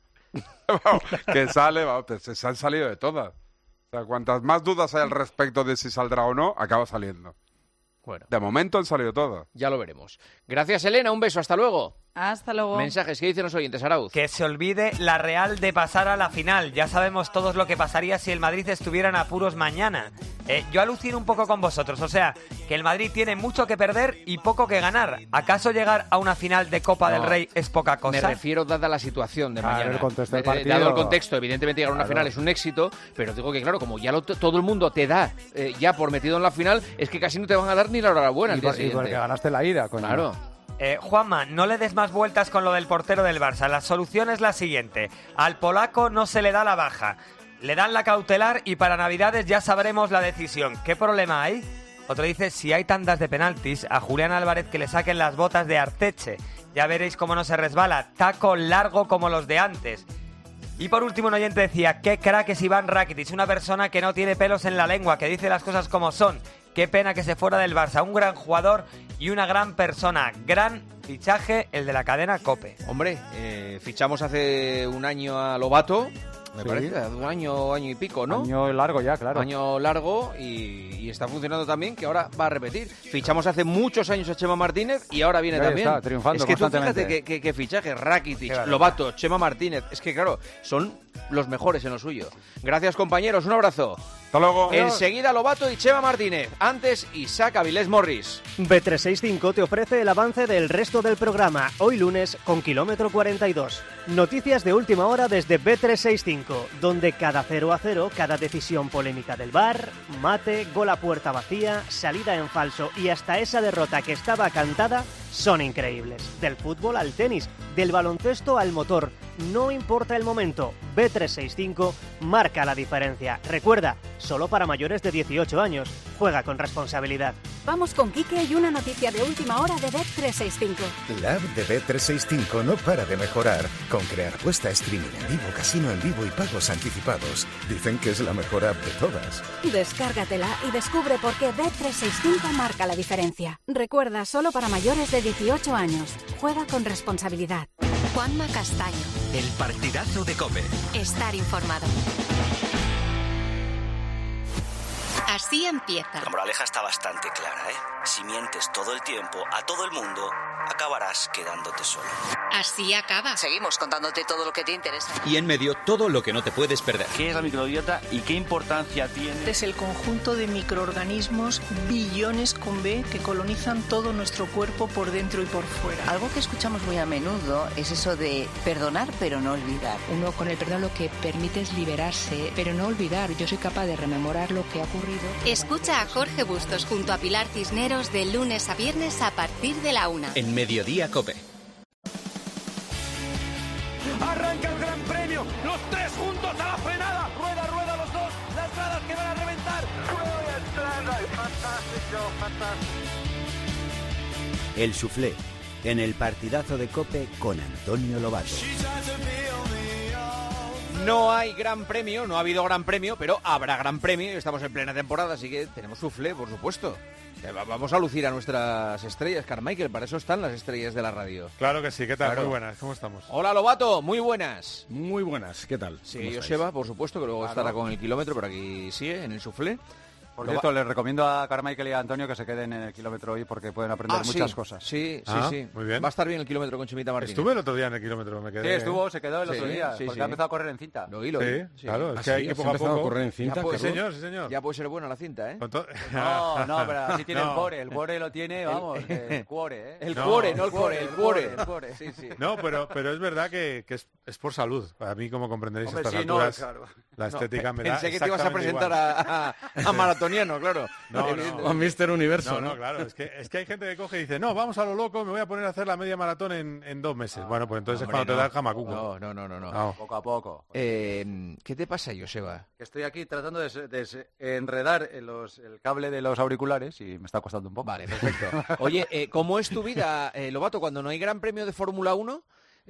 S5: Que sale, se han salido de todas. O sea, cuantas más dudas hay al respecto de si saldrá o no, acaba saliendo.
S1: Bueno.
S5: De momento han salido todas.
S1: Ya lo veremos. Gracias, Elena, un beso, hasta luego.
S17: Hasta luego.
S1: Mensajes, ¿qué dicen los oyentes, Arauz?
S12: Que se olvide la Real de pasar a la final. Ya sabemos todos lo que pasaría si el Madrid estuviera en apuros mañana. Yo alucino un poco con vosotros. O sea, que el Madrid tiene mucho que perder y poco que ganar. ¿Acaso llegar a una final de Copa del Rey es poca cosa?
S1: Me refiero dada la situación de mañana.
S6: El contexto del partido.
S1: Dado el contexto, evidentemente llegar a una final es un éxito, pero digo que claro, como ya todo el mundo te da ya por metido en la final, es que casi no te van a dar ni la enhorabuena.
S6: Y porque ganaste la ida, coño.
S1: Claro.
S12: Juanma, no le des más vueltas con lo del portero del Barça. La solución es la siguiente. Al polaco no se le da la baja. le dan la cautelar y para Navidades ya sabremos la decisión. ¿Qué problema hay? Otro dice, si hay tandas de penaltis, a Julián Álvarez que le saquen las botas de Arteche. Ya veréis cómo no se resbala, taco largo como los de antes. Y por último un oyente decía, qué crack es Iván Rakitic, una persona que no tiene pelos en la lengua, que dice las cosas como son. Qué pena que se fuera del Barça, un gran jugador y una gran persona. Gran fichaje el de la cadena COPE.
S1: Hombre, fichamos hace un año a Lobato. Me parece, un año y pico, ¿no?
S6: Año largo ya, claro.
S1: Año largo y está funcionando también, que ahora va a repetir. Fichamos hace muchos años a Chema Martínez y ahora viene también.
S6: Está triunfando.
S1: Es que tú fíjate qué fichaje, Rakitic, Lobato, Chema Martínez. Es que claro, son los mejores en lo suyo. Gracias, compañeros, un abrazo.
S5: Hasta luego.
S1: Enseguida Lobato y Chema Martínez. Antes, Isaac Avilés Morris.
S20: Bet365 te ofrece el avance del resto del programa. Hoy lunes con kilómetro 42. Noticias de última hora desde Bet365, donde cada 0-0, cada decisión polémica del VAR, mate, gol a puerta vacía, salida en falso y hasta esa derrota que estaba cantada son increíbles. Del fútbol al tenis, del baloncesto al motor. No importa el momento, Bet365 marca la diferencia. Recuerda, solo para mayores de 18 años. Juega con responsabilidad.
S21: Vamos con Quique y una noticia de última hora de Bet365.
S22: La app de Bet365 no para de mejorar, con crear apuesta, streaming en vivo, casino en vivo y pagos anticipados. Dicen que es la mejor app de todas.
S21: Descárgatela y descubre por qué Bet365 marca la diferencia. Recuerda, solo para mayores de 18 años. Juega con responsabilidad.
S11: Juanma Castaño.
S3: El partidazo de COPE.
S11: Estar informado. Así empieza.
S23: La moraleja está bastante clara, ¿eh? Si mientes todo el tiempo a todo el mundo, acabarás quedándote solo.
S11: Así acaba.
S24: Seguimos contándote todo lo que te interesa.
S3: Y en medio, todo lo que no te puedes perder.
S23: ¿Qué es la microbiota y qué importancia tiene?
S24: Es el conjunto de microorganismos, billones con B, que colonizan todo nuestro cuerpo por dentro y por fuera.
S25: Algo que escuchamos muy a menudo es eso de perdonar pero no olvidar.
S26: Uno con el perdón lo que permite es liberarse, pero no olvidar. Yo soy capaz de rememorar lo que ha ocurrido.
S11: Escucha a Jorge Bustos junto a Pilar Cisneros de lunes a viernes a partir de la 1.
S3: En Mediodía COPE.
S27: Arranca el Gran Premio, los tres juntos a la frenada. Rueda los dos, las gradas que van a reventar. Fantástico.
S28: El Soufflé, en el partidazo de COPE con Antonio Lobato.
S1: No hay gran premio, no ha habido gran premio, pero habrá gran premio. Estamos en plena temporada, así que tenemos soufflé, por supuesto. Vamos a lucir a nuestras estrellas, Carmichael, para eso están las estrellas de la radio.
S29: Claro que sí, ¿qué tal?
S1: Claro.
S29: Muy buenas, ¿cómo estamos?
S1: Hola, Lobato, muy buenas.
S29: Muy buenas, ¿qué tal?
S1: Sí, Joseba, por supuesto, que luego estará con el kilómetro, pero aquí sigue, en el soufflé.
S6: Por cierto, les recomiendo a Carmichael y a Antonio que se queden en el kilómetro hoy porque pueden aprender muchas cosas.
S1: Sí.
S29: Muy bien.
S1: Va a estar bien el kilómetro con Chimita Martínez.
S29: Estuve el otro día en el kilómetro, me quedé.
S6: Sí, se quedó el otro día, porque ha empezado a correr en cinta.
S1: Lo oí.
S29: Sí, claro, es que hay que poco a poco
S13: correr en cinta.
S29: Sí, señor.
S1: Ya puede ser buena la cinta, ¿eh?
S6: No, pero así tiene el cuore. El cuore lo tiene, vamos, el cuore, ¿eh?
S1: El cuore, no el cuore, el cuore.
S6: Sí.
S29: No, pero es verdad que es por salud. A mí, como comprenderéis, a estas alturas, la estética me da.
S1: Pensé que te ibas a presentar a maratoniano, claro.
S29: A Mister Universo. No, claro. Es que hay gente que coge y dice, no, vamos a lo loco, me voy a poner a hacer la media maratón en 2 meses. Bueno, pues entonces es cuando te da el jamacuco.
S1: No.
S6: Poco a poco.
S1: ¿Qué te pasa, Joseba?
S6: Estoy aquí tratando de enredar el cable de los auriculares y me está costando un poco.
S1: Vale, perfecto. Oye, ¿cómo es tu vida, Lobato, cuando no hay gran premio de Fórmula 1?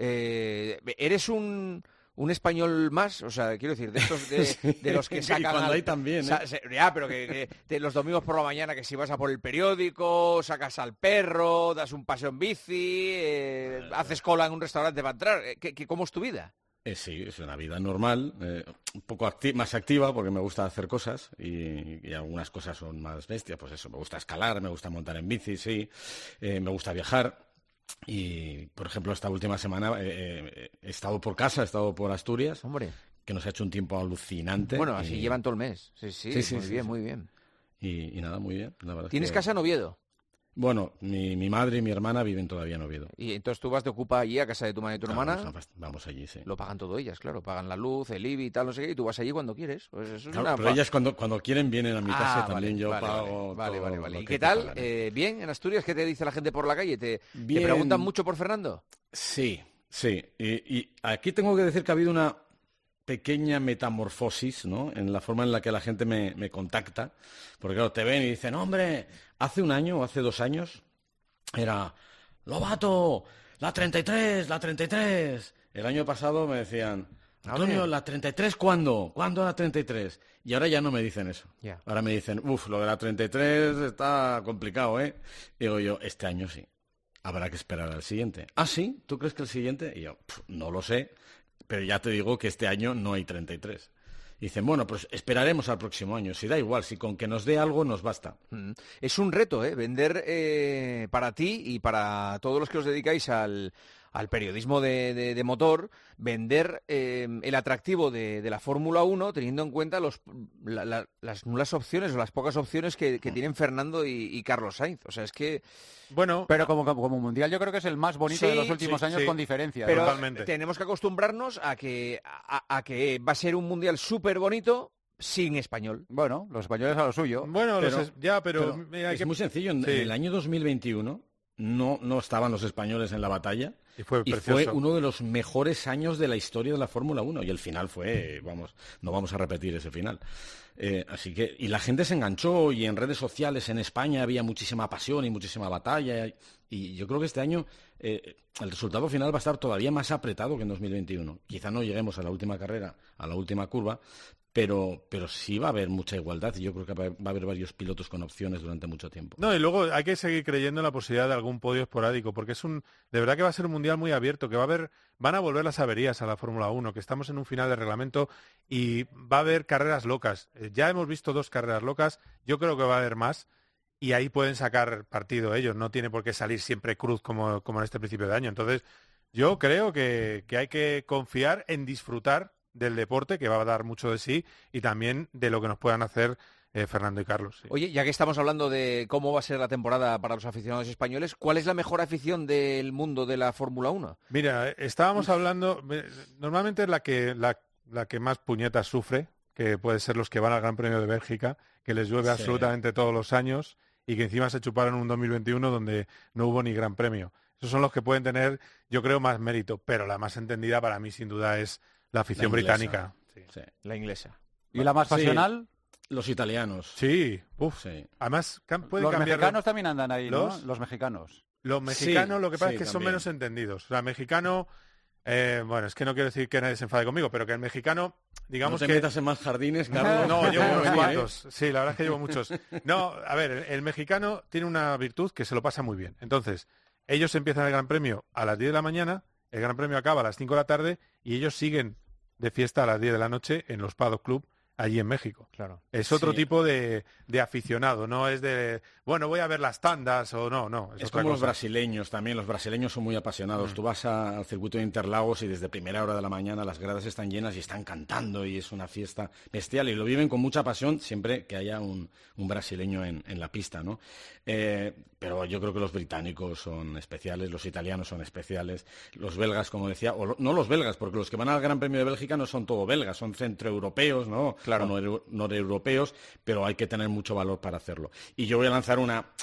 S1: ¿Eres un español más? O sea, quiero decir, de estos de los que sacan...
S13: Y cuando hay también, ¿eh?
S1: Ya, pero que los domingos por la mañana que si vas a por el periódico, sacas al perro, das un paseo en bici, haces cola en un restaurante para entrar. ¿Cómo es tu vida?
S13: Sí, es una vida normal, un poco más activa porque me gusta hacer cosas y algunas cosas son más bestias. Pues eso, me gusta escalar, me gusta montar en bici, sí, me gusta viajar. Y, por ejemplo, esta última semana he estado por casa, he estado por Asturias.
S1: Hombre.
S13: Que nos ha hecho un tiempo alucinante.
S1: Bueno, así llevan todo el mes. Sí, muy bien.
S13: Y nada, muy bien. La verdad.
S1: ¿Tienes casa en Oviedo?
S13: Bueno, mi madre y mi hermana viven todavía en Oviedo.
S1: Y entonces tú vas de ocupa allí a casa de tu madre y tu hermana.
S13: Vamos allí, sí.
S1: Lo pagan todo ellas, claro. Pagan la luz, el IBI y tal, no sé qué. Y tú vas allí cuando quieres. Pues eso es
S13: pero ellas cuando quieren vienen a mi casa también. Yo pago.
S1: Vale. ¿Y qué tal? ¿Bien en Asturias? ¿Qué te dice la gente por la calle? ¿Te preguntan mucho por Fernando?
S13: Sí. Y aquí tengo que decir que ha habido
S2: pequeña metamorfosis, ¿no?, en la forma en la que la gente me contacta. Porque claro, te ven y dicen, hombre, hace un año o hace 2 años era Lobato, la 33, la 33. El año pasado me decían, Antonio, ¿la 33 cuándo? ¿Cuándo la 33? Y ahora ya no me dicen eso.
S16: Ya.
S2: Ahora me dicen, lo de la 33 está complicado, ¿eh? Digo yo, este año sí. Habrá que esperar al siguiente. ¿Ah, sí? ¿Tú crees que el siguiente? Y yo, no lo sé, pero ya te digo que este año no hay 33. Y dicen, bueno, pues esperaremos al próximo año. Si da igual, si con que nos dé algo nos basta.
S1: Es un reto, vender para ti y para todos los que os dedicáis al periodismo de motor, vender el atractivo de la Fórmula 1 teniendo en cuenta las nulas opciones o las pocas opciones que tienen Fernando y Carlos Sainz. O sea, es que...
S6: Bueno, pero como mundial yo creo que es el más bonito de los últimos años con diferencia.
S1: Pero
S6: totalmente.
S1: Tenemos que acostumbrarnos a que va a ser un mundial súper bonito sin español.
S6: Bueno, los españoles a lo suyo.
S2: Bueno, pero es muy sencillo. En el año 2021 no estaban los españoles en la batalla. Y fue uno de los mejores años de la historia de la Fórmula 1. Y el final fue, no vamos a repetir ese final. Así que, y la gente se enganchó, y en redes sociales en España había muchísima pasión y muchísima batalla. Y yo creo que este año el resultado final va a estar todavía más apretado que en 2021. Quizá no lleguemos a la última carrera, a la última curva, pero sí va a haber mucha igualdad, y yo creo que va a haber varios pilotos con opciones durante mucho tiempo.
S29: No, y luego hay que seguir creyendo en la posibilidad de algún podio esporádico, porque de verdad que va a ser un mundial muy abierto, que van a volver las averías a la Fórmula 1, que estamos en un final de reglamento y va a haber carreras locas. Ya hemos visto 2 carreras locas, yo creo que va a haber más, y ahí pueden sacar partido ellos, no tiene por qué salir siempre cruz como en este principio de año. Entonces, yo creo que hay que confiar en disfrutar del deporte, que va a dar mucho de sí, y también de lo que nos puedan hacer Fernando y Carlos. Sí.
S1: Oye, ya que estamos hablando de cómo va a ser la temporada para los aficionados españoles, ¿cuál es la mejor afición del mundo de la Fórmula 1?
S29: Mira, estábamos hablando, normalmente la que más puñetas sufre, que puede ser los que van al Gran Premio de Bélgica, que les llueve absolutamente todos los años, y que encima se chuparon un 2021 donde no hubo ni Gran Premio. Esos son los que pueden tener, yo creo, más mérito, pero la más entendida para mí, sin duda, es la afición británica.
S1: Sí. La inglesa.
S6: ¿Y la más pasional?
S2: Los italianos.
S29: Sí, Además, pueden cambiar.
S6: Los mexicanos también andan ahí, ¿no? Los mexicanos.
S29: Los mexicanos, lo que pasa es que son menos entendidos. O sea, mexicano, es que no quiero decir que nadie se enfade conmigo, pero que el mexicano, digamos
S2: no te metas en más jardines, Carlos.
S29: No, llevo unos cuantos. Sí, la verdad es que llevo muchos. No, a ver, el mexicano tiene una virtud que se lo pasa muy bien. Entonces, ellos empiezan el Gran Premio a las 10 de la mañana, el Gran Premio acaba a las 5 de la tarde y ellos siguen de fiesta a las 10 de la noche en los Paddock Club allí en México.
S16: Claro.
S29: Es otro tipo de aficionado, no es de, voy a ver las tandas o no.
S2: Es como los brasileños también, los brasileños son muy apasionados. Tú vas al circuito de Interlagos y desde primera hora de la mañana las gradas están llenas y están cantando y es una fiesta bestial y lo viven con mucha pasión siempre que haya un brasileño en la pista, ¿no? Pero yo creo que los británicos son especiales, los italianos son especiales, los belgas, como decía, no los belgas, porque los que van al Gran Premio de Bélgica no son todo belgas, son centroeuropeos, ¿no? Claro. O noreuropeos, pero hay que tener mucho valor para hacerlo. Y yo voy a lanzar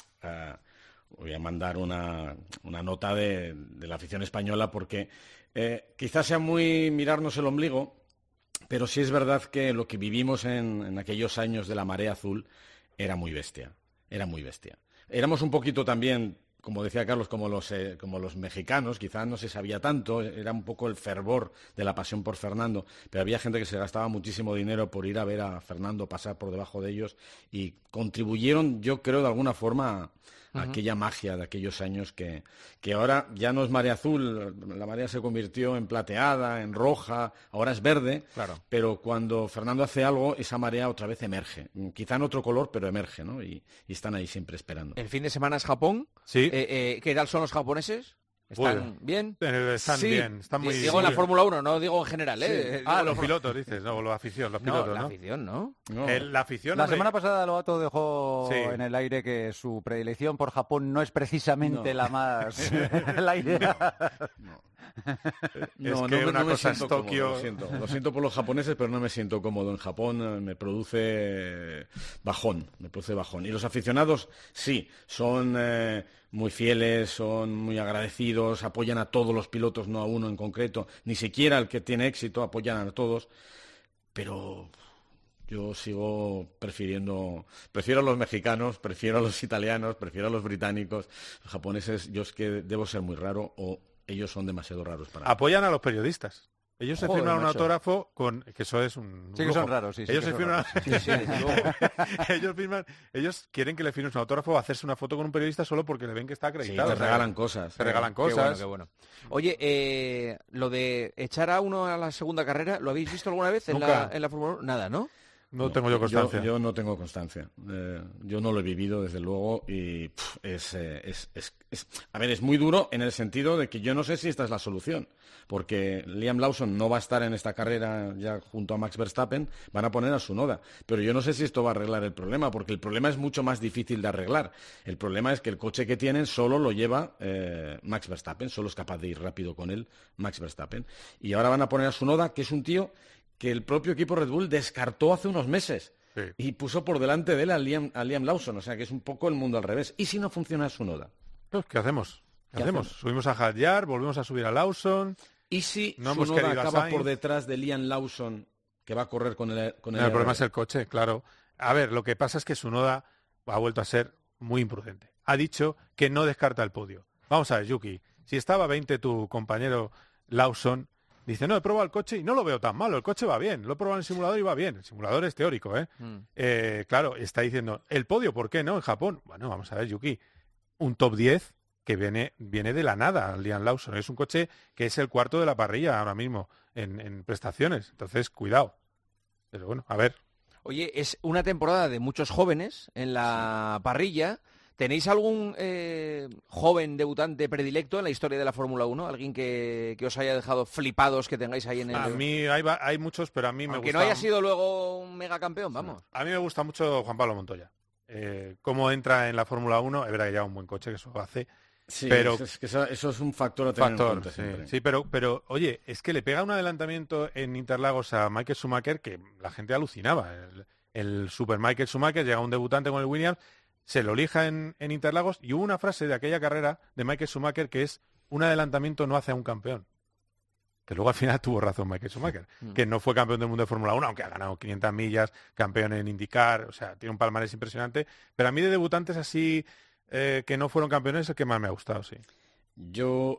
S2: voy a mandar una nota de la afición española porque quizás sea muy mirarnos el ombligo, pero sí es verdad que lo que vivimos en aquellos años de la marea azul era muy bestia. Éramos un poquito también, como decía Carlos, como los mexicanos, quizás no se sabía tanto, era un poco el fervor de la pasión por Fernando, pero había gente que se gastaba muchísimo dinero por ir a ver a Fernando pasar por debajo de ellos y contribuyeron, yo creo, de alguna forma a aquella magia de aquellos años que ahora ya no es marea azul, la marea se convirtió en plateada, en roja, ahora es verde, claro. Pero cuando Fernando hace algo, esa marea otra vez emerge, quizá en otro color, pero emerge, ¿no? Y están ahí siempre esperando.
S1: El fin de semana es Japón.
S29: Sí.
S1: ¿Qué tal son los japoneses? ¿Están bien?
S29: Están bien, están muy...
S1: Digo en la Fórmula 1, no digo en general,
S29: ¿eh? Sí. Los pilotos, dices, no, la afición, los pilotos, ¿no?
S1: La afición, ¿no.
S29: La afición...
S6: La semana pasada Lobato dejó en el aire que su predilección por Japón no es precisamente la más... la idea.
S2: No,
S29: que
S2: no,
S29: una
S2: no me
S29: cosa es
S2: siento
S29: Tokio.
S2: cómodo, lo siento por los japoneses, pero no me siento cómodo. En Japón me produce bajón. Y los aficionados, sí, son muy fieles, son muy agradecidos, apoyan a todos los pilotos, no a uno en concreto, ni siquiera al que tiene éxito, apoyan a todos, pero yo prefiero a los mexicanos, prefiero a los italianos, prefiero a los británicos. Los japoneses, yo es que debo ser muy raro o ellos son demasiado raros para mí.
S29: Apoyan a los periodistas. Ellos se
S2: Joder,
S29: firman un
S2: macho.
S29: autógrafo con... que eso es un
S6: Sí, que
S29: lujo.
S6: son raros, sí.
S29: Ellos
S6: que
S29: se
S6: son
S29: firman...
S6: raros.
S29: ellos quieren que le firmes un autógrafo o hacerse una foto con un periodista solo porque le ven que está acreditado.
S2: Sí, te regalan cosas.
S29: Te regalan
S1: Qué bueno,
S29: cosas.
S1: qué bueno. Oye, lo de echar a uno a la segunda carrera, ¿lo habéis visto alguna vez en
S29: Nunca.
S1: la Fórmula 1? Nada, ¿no?
S29: No tengo yo constancia.
S2: Yo no tengo constancia. Yo no lo he vivido, desde luego, y a ver, es muy duro en el sentido de que yo no sé si esta es la solución, porque Liam Lawson no va a estar en esta carrera ya junto a Max Verstappen, van a poner a Tsunoda, pero yo no sé si esto va a arreglar el problema, porque el problema es mucho más difícil de arreglar. El problema es que el coche que tienen solo lo lleva Max Verstappen, solo es capaz de ir rápido con él Max Verstappen, y ahora van a poner a Tsunoda, que es un tío que el propio equipo Red Bull descartó hace unos meses y puso por delante de él a Liam Lawson, o sea que es un poco el mundo al revés. ¿Y si no funciona Tsunoda?
S29: Pues, ¿qué hacemos? ¿Qué hacemos? Subimos a Hadjar, volvemos a subir a Lawson.
S2: ¿Y si
S29: no hemos
S2: Tsunoda
S29: querido a
S2: acaba
S29: Sainz?
S2: por detrás de Liam Lawson, que va a correr con el
S29: El problema es el coche, claro. A ver, lo que pasa es que Tsunoda ha vuelto a ser muy imprudente. Ha dicho que no descarta el podio. Vamos a ver, Yuki, si estaba 20 tu compañero Lawson, dice, no, he probado el coche y no lo veo tan malo, el coche va bien, lo he probado en el simulador y va bien. El simulador es teórico, ¿eh? Claro, está diciendo, ¿el podio por qué no en Japón? Bueno, vamos a ver, Yuki, un top 10 que viene de la nada, Liam Lawson. Es un coche que es el cuarto de la parrilla ahora mismo en prestaciones. Entonces, cuidado. Pero bueno, a ver.
S1: Oye, es una temporada de muchos jóvenes en la parrilla. ¿Tenéis algún joven debutante predilecto en la historia de la Fórmula 1? ¿Alguien que os haya dejado flipados, que tengáis ahí en el...
S29: A mí hay muchos, pero a mí me gusta...
S1: Que no haya sido luego un megacampeón, vamos.
S29: A mí me gusta mucho Juan Pablo Montoya. Cómo entra en la Fórmula 1, es verdad que lleva un buen coche, que eso lo hace.
S2: Sí,
S29: pero
S2: es que eso es un factor a tener en cuenta siempre.
S29: Sí, pero oye, es que le pega un adelantamiento en Interlagos a Michael Schumacher que la gente alucinaba. El super Michael Schumacher, llega un debutante con el Williams, se lo lija en Interlagos, y hubo una frase de aquella carrera de Michael Schumacher que es: un adelantamiento no hace a un campeón. Que luego al final tuvo razón Michael Schumacher, que no fue campeón del mundo de Fórmula 1, aunque ha ganado 500 millas, campeón en IndyCar, o sea, tiene un palmarés impresionante. Pero a mí de debutantes así que no fueron campeones es el que más me ha gustado, sí.
S2: Yo...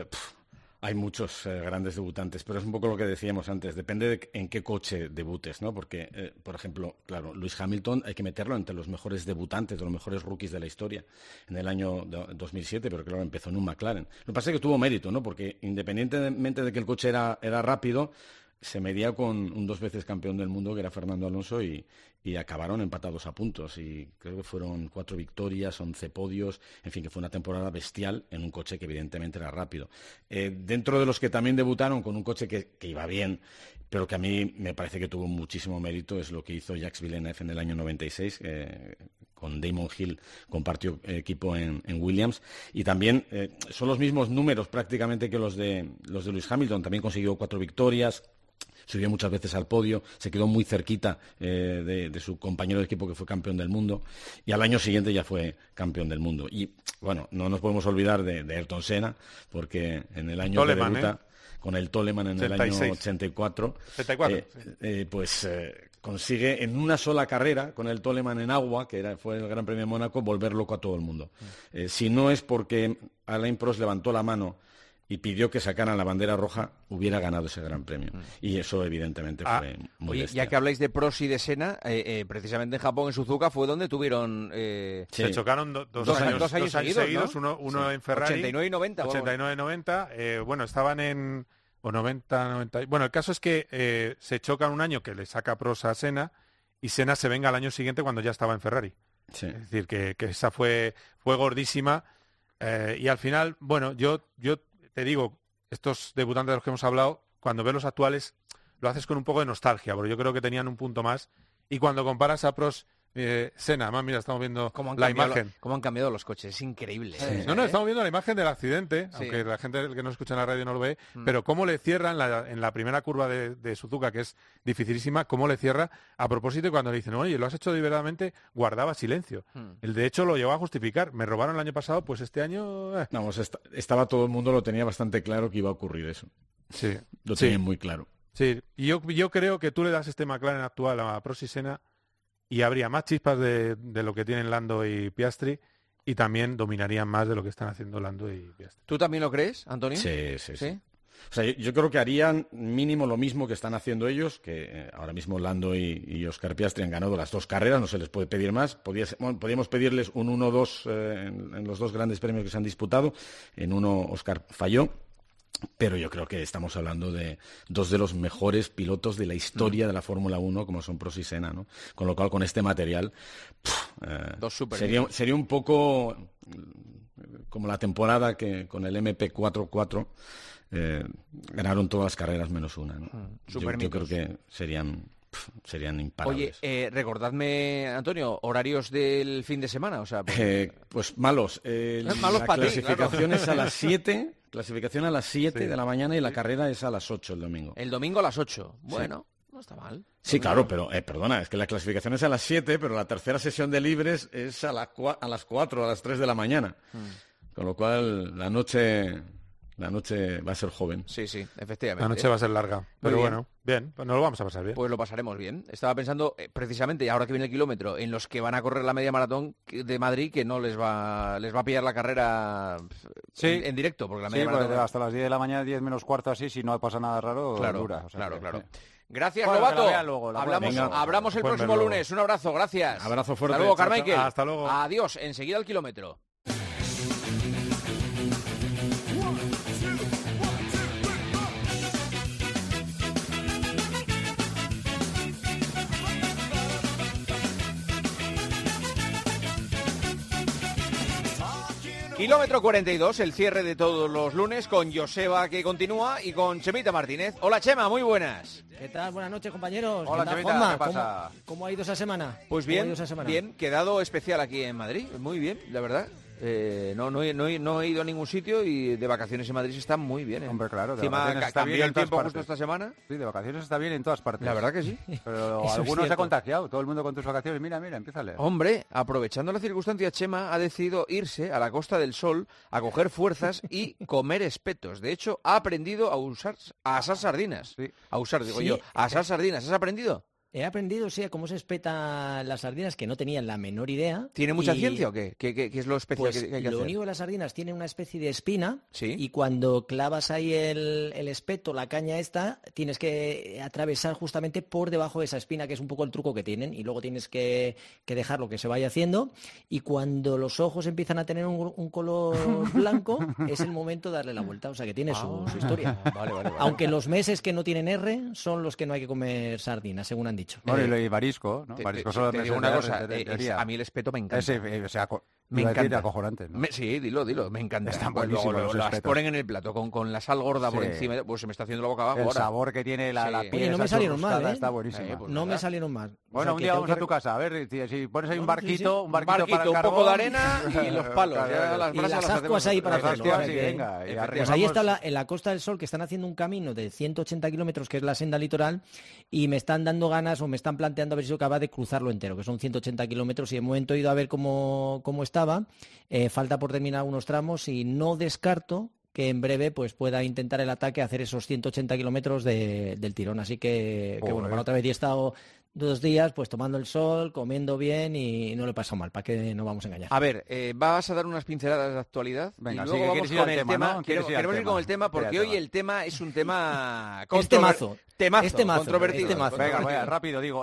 S2: hay muchos grandes debutantes, pero es un poco lo que decíamos antes, depende de en qué coche debutes, ¿no? Porque, por ejemplo, claro, Lewis Hamilton hay que meterlo entre los mejores debutantes, de los mejores rookies de la historia, en el año 2007, pero claro, empezó en un McLaren. Lo que pasa es que tuvo mérito, ¿no? Porque independientemente de que el coche era rápido, se medía con un 2 veces campeón del mundo, que era Fernando Alonso, y acabaron empatados a puntos, y creo que fueron 4 victorias, 11 podios, en fin, que fue una temporada bestial en un coche que evidentemente era rápido. Dentro de los que también debutaron con un coche que iba bien, pero que a mí me parece que tuvo muchísimo mérito, es lo que hizo Jacques Villeneuve en el año 96, con Damon Hill compartió equipo en Williams, y también son los mismos números prácticamente que los de Lewis Hamilton, también consiguió 4 victorias, subió muchas veces al podio, se quedó muy cerquita de su compañero de equipo que fue campeón del mundo, y al año siguiente ya fue campeón del mundo. Y bueno, no nos podemos olvidar de Ayrton Senna, porque en el año
S29: Toleman,
S2: que debuta con el Toleman en 86. El año 84, consigue en una sola carrera con el Toleman en agua, que fue el Gran Premio de Mónaco, volver loco a todo el mundo. Si no es porque Alain Prost levantó la mano y pidió que sacaran la bandera roja, hubiera ganado ese Gran Premio. Y eso evidentemente fue muy bestial.
S1: Ya que habláis de Prost y de Senna, precisamente en Japón, en Suzuka, fue donde tuvieron...
S29: Se chocaron dos años seguidos, ¿no? uno en Ferrari.
S1: 89 y 90.
S29: 89 y 90. Bueno, estaban en... O 90, 90... Bueno, el caso es que se chocan un año que le saca Prost a Senna, y Senna se venga al año siguiente cuando ya estaba en Ferrari.
S2: Sí.
S29: Es decir, que esa fue gordísima. Y al final, bueno, yo te digo, estos debutantes de los que hemos hablado, cuando ves los actuales, lo haces con un poco de nostalgia, porque yo creo que tenían un punto más. Y cuando comparas a Prost Senna, además, mira, estamos viendo
S1: ¿Cómo
S29: la imagen.
S1: ¿Cómo han cambiado los coches? Es increíble.
S29: No, estamos viendo la imagen del accidente, aunque la gente que no escucha en la radio no lo ve, pero cómo le cierra en la primera curva de Suzuka, que es dificilísima, cómo le cierra a propósito, y cuando le dicen, oye, lo has hecho deliberadamente, guardaba silencio. Él, de hecho, lo llegó a justificar. Me robaron el año pasado, pues este año...
S2: Vamos, estaba todo el mundo, lo tenía bastante claro que iba a ocurrir eso.
S29: Sí.
S2: Lo tenía muy claro.
S29: Sí, y yo creo que tú le das este McLaren actual a Prost y Senna y habría más chispas de lo que tienen Lando y Piastri, y también dominarían más de lo que están haciendo Lando y Piastri.
S1: ¿Tú también lo crees, Antonio?
S2: Sí. O sea, yo creo que harían mínimo lo mismo que están haciendo ellos, que ahora mismo Lando y Oscar Piastri han ganado las 2 carreras, no se les puede pedir más. Podríamos pedirles un 1-2 en los 2 grandes premios que se han disputado. En uno Oscar falló. Pero yo creo que estamos hablando de 2 de los mejores pilotos de la historia de la Fórmula 1, como son Prost y Senna, ¿no? Con lo cual, con este material,
S1: 2 super
S2: sería un poco como la temporada que con el MP4 ganaron todas las carreras menos una, ¿no? Yo creo que serían imparables.
S1: Oye, recordadme, Antonio, horarios del fin de semana, o sea...
S2: pues malos.
S1: Malos
S2: la
S1: para ti,
S2: clasificación
S1: claro.
S2: es a las 7... Clasificación a las 7 de la mañana y la carrera es a las 8 el domingo.
S1: El domingo a las 8. Bueno, no está mal.
S2: Sí, claro, pero perdona, es que la clasificación es a las 7, pero la tercera sesión de libres es a las 4, a las 3 de la mañana. Con lo cual la noche va a ser joven.
S1: Sí, efectivamente.
S29: La noche va a ser larga, pero
S1: bien.
S29: bueno, bien, pues nos lo vamos a pasar bien.
S1: Pues lo pasaremos bien. Estaba pensando, precisamente, ahora que viene el kilómetro, en los que van a correr la media maratón de Madrid, que no les va a pillar la carrera en directo, porque la media maratón...
S6: hasta las 10 de la mañana, 10 menos cuarto así, si no pasa nada raro, dura. O sea,
S1: Claro. Gracias,
S6: Bueno,
S1: Lobato.
S6: que la vean luego,
S1: Hablamos el
S29: Buen
S1: próximo
S29: verlo.
S1: lunes. Un abrazo, gracias.
S2: Abrazo fuerte.
S1: Hasta luego, Carmichael.
S29: Hasta luego.
S1: Adiós, enseguida el kilómetro. Kilómetro 42, el cierre de todos los lunes con Joseba, que continúa, y con Chemita Martínez. Hola, Chema, muy buenas.
S4: ¿Qué tal? Buenas noches, compañeros.
S6: Hola,
S4: ¿Qué tal,
S6: Chemita,
S4: Juanma?
S6: ¿qué pasa?
S4: ¿Cómo ha ido esa semana?
S1: Pues bien, quedado especial aquí en Madrid. Muy bien, la verdad. No he ido a ningún sitio y de vacaciones en Madrid se está muy bien.
S6: Hombre, claro.
S1: Encima cambió el tiempo justo esta semana.
S6: Sí, de vacaciones está bien en todas partes.
S1: La verdad que sí.
S6: Pero
S4: Eso es
S6: algunos se ha
S4: cierto.
S6: contagiado. Todo el mundo con tus vacaciones. Mira, empiézale.
S1: Hombre, aprovechando la circunstancia, Chema ha decidido irse a la Costa del Sol a coger fuerzas y comer espetos. De hecho, ha aprendido a asar sardinas.
S6: Sí.
S1: A asar sardinas. ¿Has aprendido?
S4: He aprendido, sí, a cómo se espetan las sardinas, que no tenía la menor idea.
S1: ¿Tiene mucha
S4: Y,
S1: ciencia o qué? ¿Qué es lo especial
S4: Pues
S1: que hay que
S4: lo
S1: hacer?
S4: único que las sardinas tienen una especie de espina,
S1: Sí.
S4: y cuando clavas ahí el espeto, la caña esta, tienes que atravesar justamente por debajo de esa espina, que es un poco el truco que tienen, y luego tienes que dejarlo que se vaya haciendo, y cuando los ojos empiezan a tener un color blanco, es el momento de darle la vuelta, o sea que tiene su historia.
S1: Vale.
S4: Aunque los meses que no tienen R son los que no hay que comer sardinas, según han dicho.
S6: Bueno, y marisco, ¿no? Marisco solo
S1: te
S6: me
S1: digo
S6: suena
S1: una
S6: de
S1: cosa,
S6: teoría.
S1: a mí el espeto me encanta.
S6: Me
S1: encanta.
S6: encanta. Acojonante, ¿no?
S1: Sí, dilo, me encanta.
S6: Están
S1: Pues
S6: buenísimos
S1: luego
S6: los
S1: las
S6: espetos.
S1: ponen en el plato con la sal gorda por
S6: Sí.
S1: encima. Pues se me está haciendo la boca abajo
S6: El
S1: ahora.
S6: sabor que tiene la
S1: Sí.
S6: piel.
S4: Oye, no
S6: esa
S4: me salieron mal,
S6: churruscada,
S4: ¿eh?
S6: Está buenísima.
S1: Pues
S4: No me
S1: nada.
S4: salieron mal. O
S6: Bueno,
S4: sea,
S6: un
S4: que
S6: día
S4: tengo
S6: vamos a
S4: que
S6: tu casa, a ver, si pones ahí un
S4: No,
S6: barquito,
S4: sí.
S6: un barquito para el
S1: un
S6: carbón.
S1: poco de arena y los palos.
S6: Claro,
S1: Ya las
S4: y
S1: brasas
S4: las
S1: las
S4: ascuas
S1: hacemos
S4: ahí
S1: nosotros.
S4: para
S6: Las
S4: hacerlo.
S6: ascuas,
S4: o sea
S6: sí,
S4: que-
S6: venga. y
S4: Pues
S6: arreglamos-
S4: ahí está en la Costa del Sol, que están haciendo un camino de 180 kilómetros, que es la senda litoral, y me están dando ganas, o me están planteando a ver si soy capaz de cruzarlo entero, que son 180 kilómetros, y de momento he ido a ver cómo estaba. Falta por terminar unos tramos, y no descarto que en breve pues pueda intentar el ataque a hacer esos 180 kilómetros del tirón. Así que bueno, para otra vez he estado 2 días pues tomando el sol, comiendo bien, y no lo he pasado mal, para que no vamos a engañar.
S1: A ver, vas a dar unas pinceladas de actualidad.
S6: Venga,
S1: y
S6: sí,
S1: luego
S6: que
S1: vamos
S6: quieres ir
S1: con
S6: al
S1: el
S6: tema,
S1: tema.
S6: ¿no? Quieres ir al
S1: Queremos ir
S6: tema.
S1: con el tema porque
S6: Tira el
S1: hoy
S6: tema.
S1: el tema es un tema
S4: Es temazo.
S1: Temazo, controvertido.
S6: Venga, vaya, rápido, digo.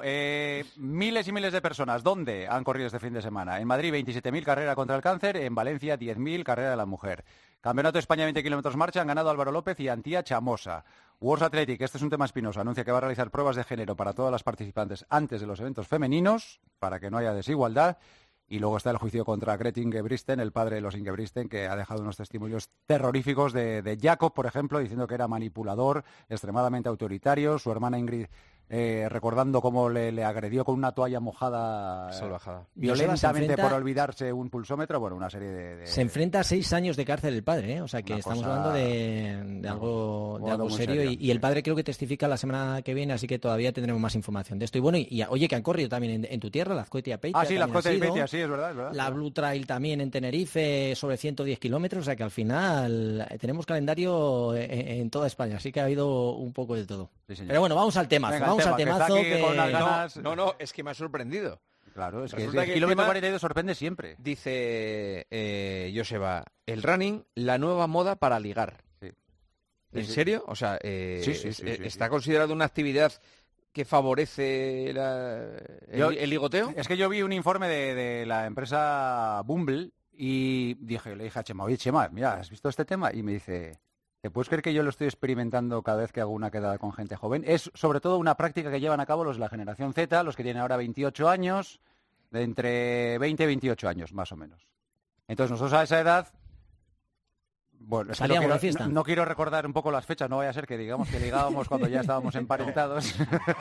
S6: Miles y miles de personas, ¿dónde han corrido este fin de semana? En Madrid, 27.000 carrera contra el cáncer. En Valencia, 10.000 carrera de la mujer. Campeonato de España 20 kilómetros marcha, han ganado Álvaro López y Antía Chamosa. World Athletic, este es un tema espinoso, anuncia que va a realizar pruebas de género para todas las participantes antes de los eventos femeninos, para que no haya desigualdad. Y luego está el juicio contra Gret Ingebrigtsen, el padre de los Ingebrigtsen, que ha dejado unos testimonios terroríficos de Jacob, por ejemplo, diciendo que era manipulador, extremadamente autoritario. Su hermana Ingrid recordando cómo le agredió con una toalla mojada
S1: salvajada,
S6: violentamente por olvidarse un pulsómetro. Bueno, una serie de...
S4: Se enfrenta a 6 años de cárcel el padre, ¿eh? O sea que estamos hablando de algo serio. Y el padre creo que testifica la semana que viene, así que todavía tendremos más información de esto. Y bueno, oye, que han corrido también en tu tierra, la Azkoitia-Peitia.
S6: Ah, sí, la Azkoitia-Peitia, sí, es verdad.
S4: La Blue Trail también en Tenerife, sobre 110 kilómetros, o sea que al final tenemos calendario en toda España, así que ha habido un poco de todo.
S6: Sí,
S4: pero bueno, vamos al temazo. Vamos al temazo.
S1: No, es que me ha sorprendido.
S6: Claro, es que el kilómetro 42 sorprende siempre.
S1: Dice Joseba, el running, la nueva moda para ligar. Sí. ¿En serio? O sea, ¿está considerado una actividad que favorece el ligoteo?
S6: Es que yo vi un informe de la empresa Bumble y le dije a Chema, oye Chema, mira, ¿has visto este tema? Y me dice... ¿Te puedes creer que yo lo estoy experimentando cada vez que hago una quedada con gente joven? Es sobre todo una práctica que llevan a cabo los de la generación Z, los que tienen ahora 28 años, de entre 20 y 28 años, más o menos. Entonces nosotros a esa edad... Bueno, no quiero recordar un poco las fechas, no vaya a ser que digamos que ligábamos cuando ya estábamos emparentados.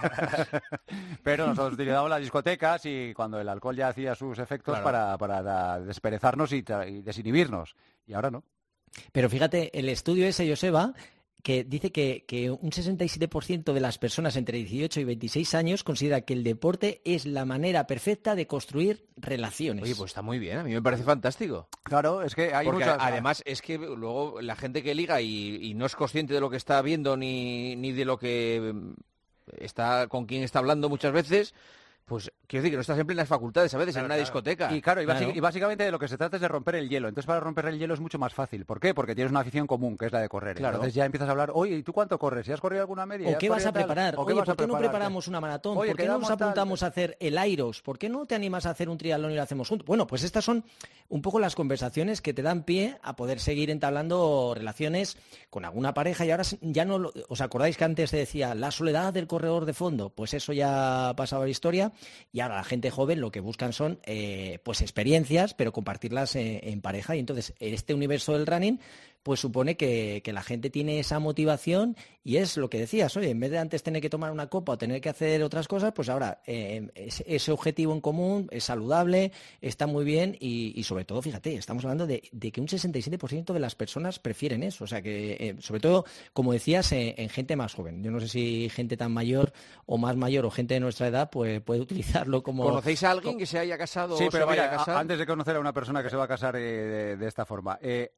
S6: Pero nosotros utilizábamos las discotecas y cuando el alcohol ya hacía sus efectos para desperezarnos y desinhibirnos. Y ahora no.
S4: Pero fíjate, el estudio ese, Joseba, que dice que un 67% de las personas entre 18 y 26 años considera que el deporte es la manera perfecta de construir relaciones.
S1: Oye, pues está muy bien, a mí me parece fantástico.
S6: Claro, es que hay
S1: porque
S6: muchas...
S1: Además, es que luego la gente que liga y no es consciente de lo que está viendo ni de lo que está con quién está hablando muchas veces... Pues quiero decir que no estás en plenas facultades a veces en una discoteca.
S6: Y básicamente de lo que se trata es de romper el hielo. Entonces para romper el hielo es mucho más fácil. ¿Por qué? Porque tienes una afición común, que es la de correr.
S4: Claro.
S6: Entonces ya empiezas a hablar, oye, ¿y tú cuánto corres? ¿Si has corrido alguna media?
S4: ¿O qué vas a preparar? Oye, ¿por qué no preparamos una maratón? ¿Por qué no nos apuntamos a hacer el Airos? ¿Por qué no te animas a hacer un triatlón y lo hacemos juntos? Bueno, pues estas son un poco las conversaciones que te dan pie a poder seguir entablando relaciones con alguna pareja. Y ahora ya no... ¿Os acordáis que antes se decía la soledad del corredor de fondo? Pues eso ya ha pasado a la historia. Y ahora la gente joven lo que buscan son pues experiencias, pero compartirlas en pareja. Y entonces este universo del running pues supone que la gente tiene esa motivación y es lo que decías, oye, en vez de antes tener que tomar una copa o tener que hacer otras cosas, pues ahora ese objetivo en común es saludable, está muy bien y sobre todo, fíjate, estamos hablando de que un 67% de las personas prefieren eso, o sea que sobre todo, como decías, en gente más joven. Yo no sé si gente tan mayor o más mayor o gente de nuestra edad pues puede utilizarlo como...
S1: ¿Conocéis a alguien que se haya casado
S6: sí,
S1: o
S6: pero
S1: se vaya a casar?
S6: Antes de conocer a una persona que se va a casar de esta forma...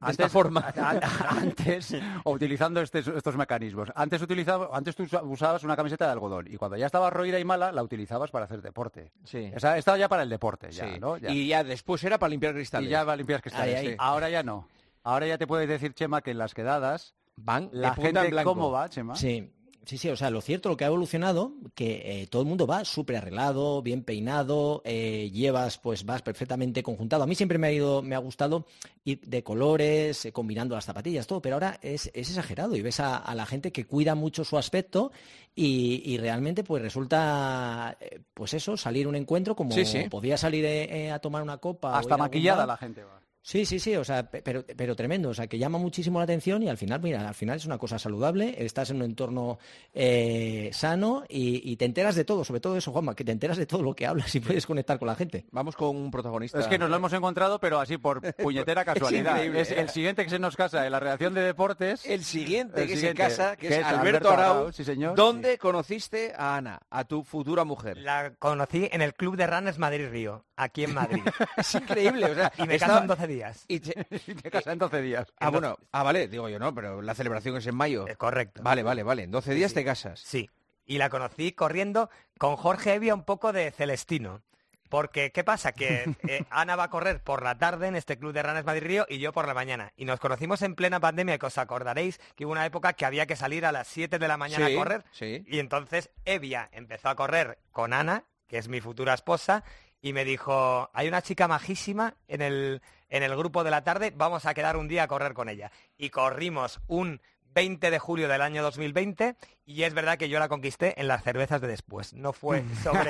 S6: Antes, o utilizando estos mecanismos, antes tú usabas una camiseta de algodón y cuando ya estaba roída y mala, la utilizabas para hacer deporte.
S1: Sí.
S6: Estaba ya para el deporte, ya,
S1: sí.
S6: ¿no? Ya.
S1: Y ya después era para limpiar cristales.
S6: Y ya para limpiar cristales, sí. Ahora ya no. Ahora ya te puedes decir, Chema, que en las quedadas
S1: van
S6: la gente cómo va, Chema.
S4: Sí. Sí, o sea, lo cierto, lo que ha evolucionado, que todo el mundo va súper arreglado, bien peinado, vas perfectamente conjuntado. A mí siempre me ha gustado ir de colores, combinando las zapatillas, todo, pero ahora es exagerado y ves a la gente que cuida mucho su aspecto y realmente pues resulta, pues eso, salir a un encuentro como podía salir a tomar una copa.
S6: Hasta maquillada la gente va.
S4: Sí, o sea, pero tremendo, o sea, que llama muchísimo la atención y al final, mira, es una cosa saludable, estás en un entorno sano y te enteras de todo, sobre todo eso, Juanma, que te enteras de todo lo que hablas y puedes conectar con la gente.
S1: Vamos con un protagonista.
S6: Es que nos lo hemos encontrado, pero así por puñetera casualidad.
S1: Es
S6: el siguiente que se nos casa en la redacción de deportes.
S1: El siguiente que se casa, que es Alberto Arau.
S6: Sí, señor.
S1: ¿Dónde conociste a Ana, a tu futura mujer?
S12: La conocí en el Club de Runners Madrid-Río, aquí en Madrid.
S1: Es increíble, o sea,
S12: y me caso en 12 días.
S6: Y te casas en 12 días.
S1: Vale, digo yo, no, pero la celebración es en mayo.
S12: Correcto.
S1: Vale, en 12 días te casas.
S12: Sí, y la conocí corriendo con Jorge Evia un poco de Celestino. Porque, ¿qué pasa? Que Ana va a correr por la tarde en este Club de Runners Madrid-Río y yo por la mañana. Y nos conocimos en plena pandemia, que os acordaréis que hubo una época que había que salir a las 7 de la mañana a correr.
S1: Sí.
S12: Y entonces Evia empezó a correr con Ana, que es mi futura esposa, y me dijo, hay una chica majísima en el grupo de la tarde, vamos a quedar un día a correr con ella. Y corrimos un 20 de julio del año 2020 y es verdad que yo la conquisté en las cervezas de después. No fue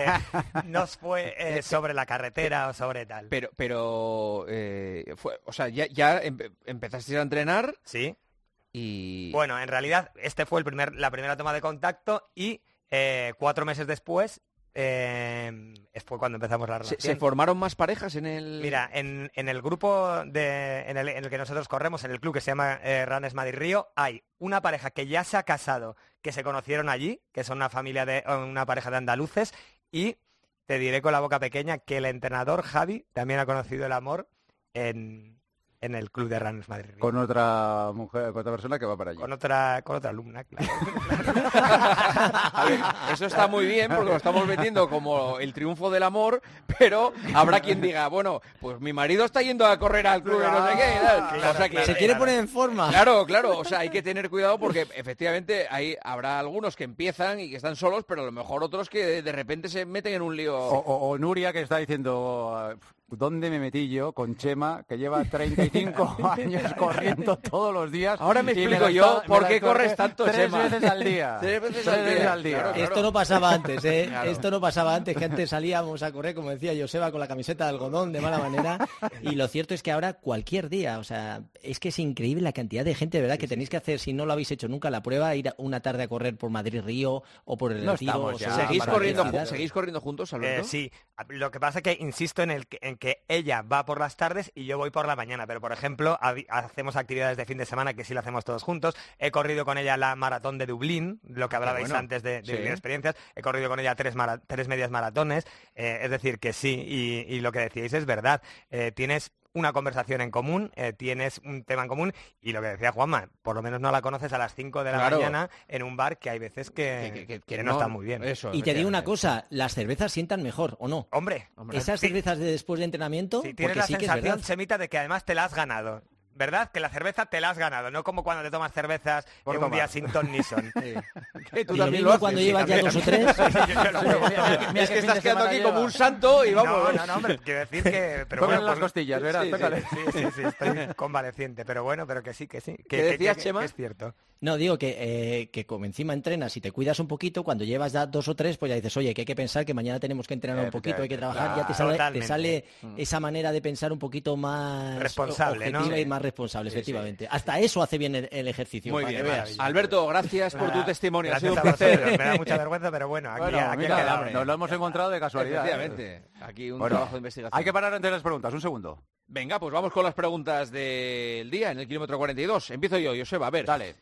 S12: sobre la carretera o sobre tal.
S1: Pero o sea, ya empezaste a entrenar.
S12: Sí.
S1: Y
S12: bueno, en realidad este fue la primera toma de contacto y 4 meses después fue cuando empezamos la relación.
S1: ¿Se formaron más parejas en el...?
S12: Mira, en el grupo en el que nosotros corremos, en el club que se llama Runners Madrid Río, hay una pareja que ya se ha casado, que se conocieron allí, que son una pareja de andaluces, y te diré con la boca pequeña que el entrenador Javi también ha conocido el amor en el club de Runners Madrid Río.
S6: Con otra mujer, con otra persona que va para allí.
S12: Con otra alumna, claro.
S1: A ver, eso está muy bien porque lo estamos vendiendo como el triunfo del amor, pero habrá quien diga, bueno, pues mi marido está yendo a correr al club de no sé qué.
S4: Claro, o sea, que se quiere poner en forma.
S1: Claro, o sea, hay que tener cuidado porque efectivamente habrá algunos que empiezan y que están solos, pero a lo mejor otros que de repente se meten en un lío.
S6: O Nuria, que está diciendo... ¿Dónde me metí yo con Chema, que lleva 35 años corriendo todos los días?
S1: Ahora me explico yo por qué corres tanto, Chema.
S6: 3 veces al día.
S1: 3 veces al día. Claro.
S4: Esto no pasaba antes, ¿eh?
S1: Claro.
S4: Esto no pasaba antes, que antes salíamos a correr, como decía Joseba, con la camiseta de algodón de mala manera. Y lo cierto es que ahora cualquier día, o sea, es que es increíble la cantidad de gente, de verdad, que tenéis que hacer, si no lo habéis hecho nunca, la prueba, ir una tarde a correr por Madrid-Río o por el Retiro. O sea,
S1: ¿Seguís corriendo juntos, Alberto?
S12: Sí, lo que pasa es que insisto en que ella va por las tardes y yo voy por la mañana, pero por ejemplo hacemos actividades de fin de semana que sí lo hacemos todos juntos. He corrido con ella la maratón de Dublín, lo que hablabais antes de vivir experiencias. He corrido con ella 3 medias maratones, es decir que sí, y lo que decíais es verdad. Tienes una conversación en común, tienes un tema en común, y lo que decía Juanma, por lo menos no la conoces a las 5 de la mañana en un bar, que hay veces que no está muy bien.
S4: Eso, y te digo una cosa, las cervezas sientan mejor, ¿o no?
S12: Hombre.
S4: Esas cervezas de después de entrenamiento,
S12: sí, tienes
S4: porque
S12: la
S4: sí que es
S12: sensación,
S4: verdad.
S12: Semita, de que además te la has ganado. ¿Verdad? Que la cerveza te la has ganado, no como cuando te tomas cervezas en un día sin ton ni son.
S1: Que tú
S4: y lo
S1: también
S4: mismo
S1: lo haces,
S4: cuando llevas ya 2 o 3.
S1: Es que estás quedando aquí como un santo y vamos.
S12: No, hombre, quiero decir que...
S6: Pero bueno, las costillas, ¿verdad?
S12: Sí, estoy convaleciente, pero bueno, pero que sí.
S1: ¿Qué decías, Chema?
S12: Que es cierto.
S4: No, digo que como encima entrenas y te cuidas un poquito, cuando llevas ya 2 o 3, pues ya dices, oye, que hay que pensar que mañana tenemos que entrenar un poquito, hay que trabajar, ya te sale esa manera de pensar un poquito más
S12: responsable,
S4: objetiva,
S12: ¿no?
S4: y más responsable, efectivamente. Hasta eso hace bien el ejercicio.
S1: Muy bien, Alberto, gracias por tu testimonio. Ha sido un
S12: placer.
S1: placer.
S12: Me da mucha vergüenza, pero bueno, aquí quedamos.
S6: Nos lo hemos encontrado de casualidad.
S1: Efectivamente. Aquí un trabajo de investigación.
S6: Hay que parar entre las preguntas, un segundo.
S1: Venga, pues vamos con las preguntas del día en el kilómetro 42. Empiezo yo, Joseba, a ver.
S6: Dale.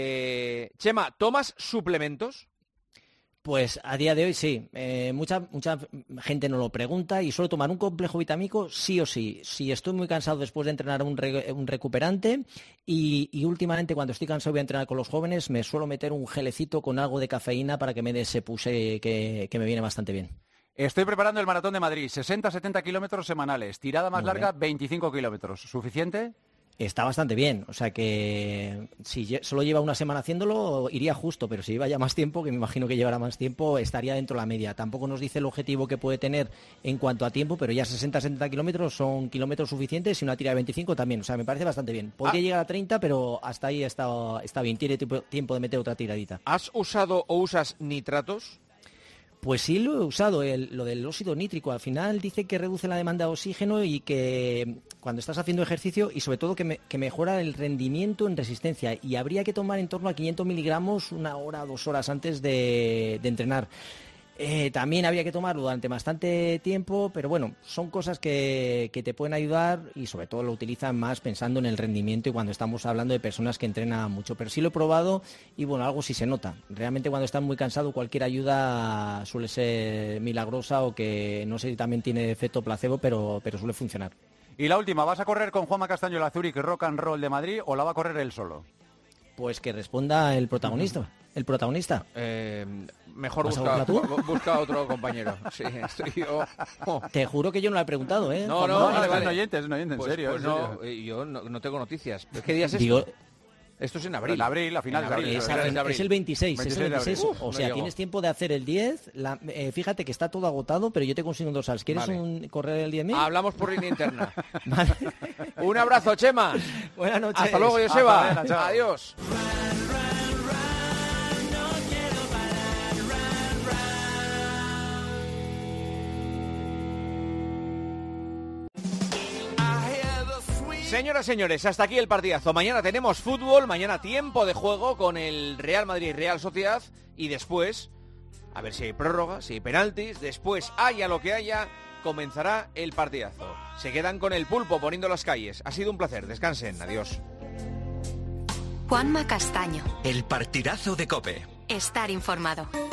S1: Chema, ¿tomas suplementos?
S4: Pues a día de hoy sí. Mucha gente nos lo pregunta y suelo tomar un complejo vitamínico sí o sí. Si estoy muy cansado después de entrenar un recuperante y últimamente cuando estoy cansado voy a entrenar con los jóvenes, me suelo meter un gelecito con algo de cafeína para que me dé ese puse que me viene bastante bien.
S6: Estoy preparando el Maratón de Madrid, 60-70 kilómetros semanales, tirada más
S4: Muy
S6: larga,
S4: bien.
S6: 25 kilómetros. ¿Suficiente?
S4: Está bastante bien, o sea que si solo lleva una semana haciéndolo iría justo, pero si lleva ya más tiempo, que me imagino que llevará más tiempo, estaría dentro de la media. Tampoco nos dice el objetivo que puede tener en cuanto a tiempo, pero ya 60-70 kilómetros son kilómetros suficientes y una tira de 25 también, o sea, me parece bastante bien. Podría llegar a 30, pero hasta ahí está bien, tiene tiempo de meter otra tiradita.
S1: ¿Has usado o usas nitratos?
S4: Pues sí lo he usado, lo del óxido nítrico. Al final dice que reduce la demanda de oxígeno y que cuando estás haciendo ejercicio y sobre todo que mejora el rendimiento en resistencia. Y habría que tomar en torno a 500 miligramos 1 hora, 2 horas antes de entrenar. También habría que tomarlo durante bastante tiempo, pero bueno, son cosas que te pueden ayudar y sobre todo lo utilizan más pensando en el rendimiento y cuando estamos hablando de personas que entrenan mucho. Pero sí lo he probado y bueno, algo sí se nota. Realmente cuando estás muy cansado cualquier ayuda suele ser milagrosa o que no sé si también tiene efecto placebo, pero suele funcionar.
S6: Y la última, ¿vas a correr con Juanma Castaño la Zurich Rock and Roll de Madrid o la va a correr él solo?
S4: Pues que responda el protagonista. El protagonista.
S1: Mejor busca otro compañero. Sí, estoy yo.
S4: Te juro que yo no lo he preguntado, ¿eh?
S6: No, vale. Es un oyente, en serio.
S1: Pues no, yo no tengo noticias. ¿Qué día es
S4: Digo,
S1: esto? Esto es en abril.
S6: En abril, a finales de abril.
S4: Es el 26. Es el 26.
S1: Uf,
S4: o sea,
S1: no
S4: tienes tiempo de hacer el 10. Fíjate que está todo agotado, pero yo te consigo en 2 horas. ¿Quieres correr el 10.000?
S1: Hablamos por línea interna. Vale. Un abrazo, Chema.
S4: Buenas noches.
S1: Hasta luego, Joseba. Adiós. Señoras, señores, hasta aquí el partidazo. Mañana tenemos fútbol, mañana tiempo de juego con el Real Madrid Real Sociedad y después A ver si hay prórroga, si hay penaltis. Después, haya lo que haya, comenzará el partidazo. Se quedan con el pulpo poniendo las calles. Ha sido un placer. Descansen. Adiós.
S11: Juanma Castaño.
S3: El partidazo de COPE.
S11: Estar informado.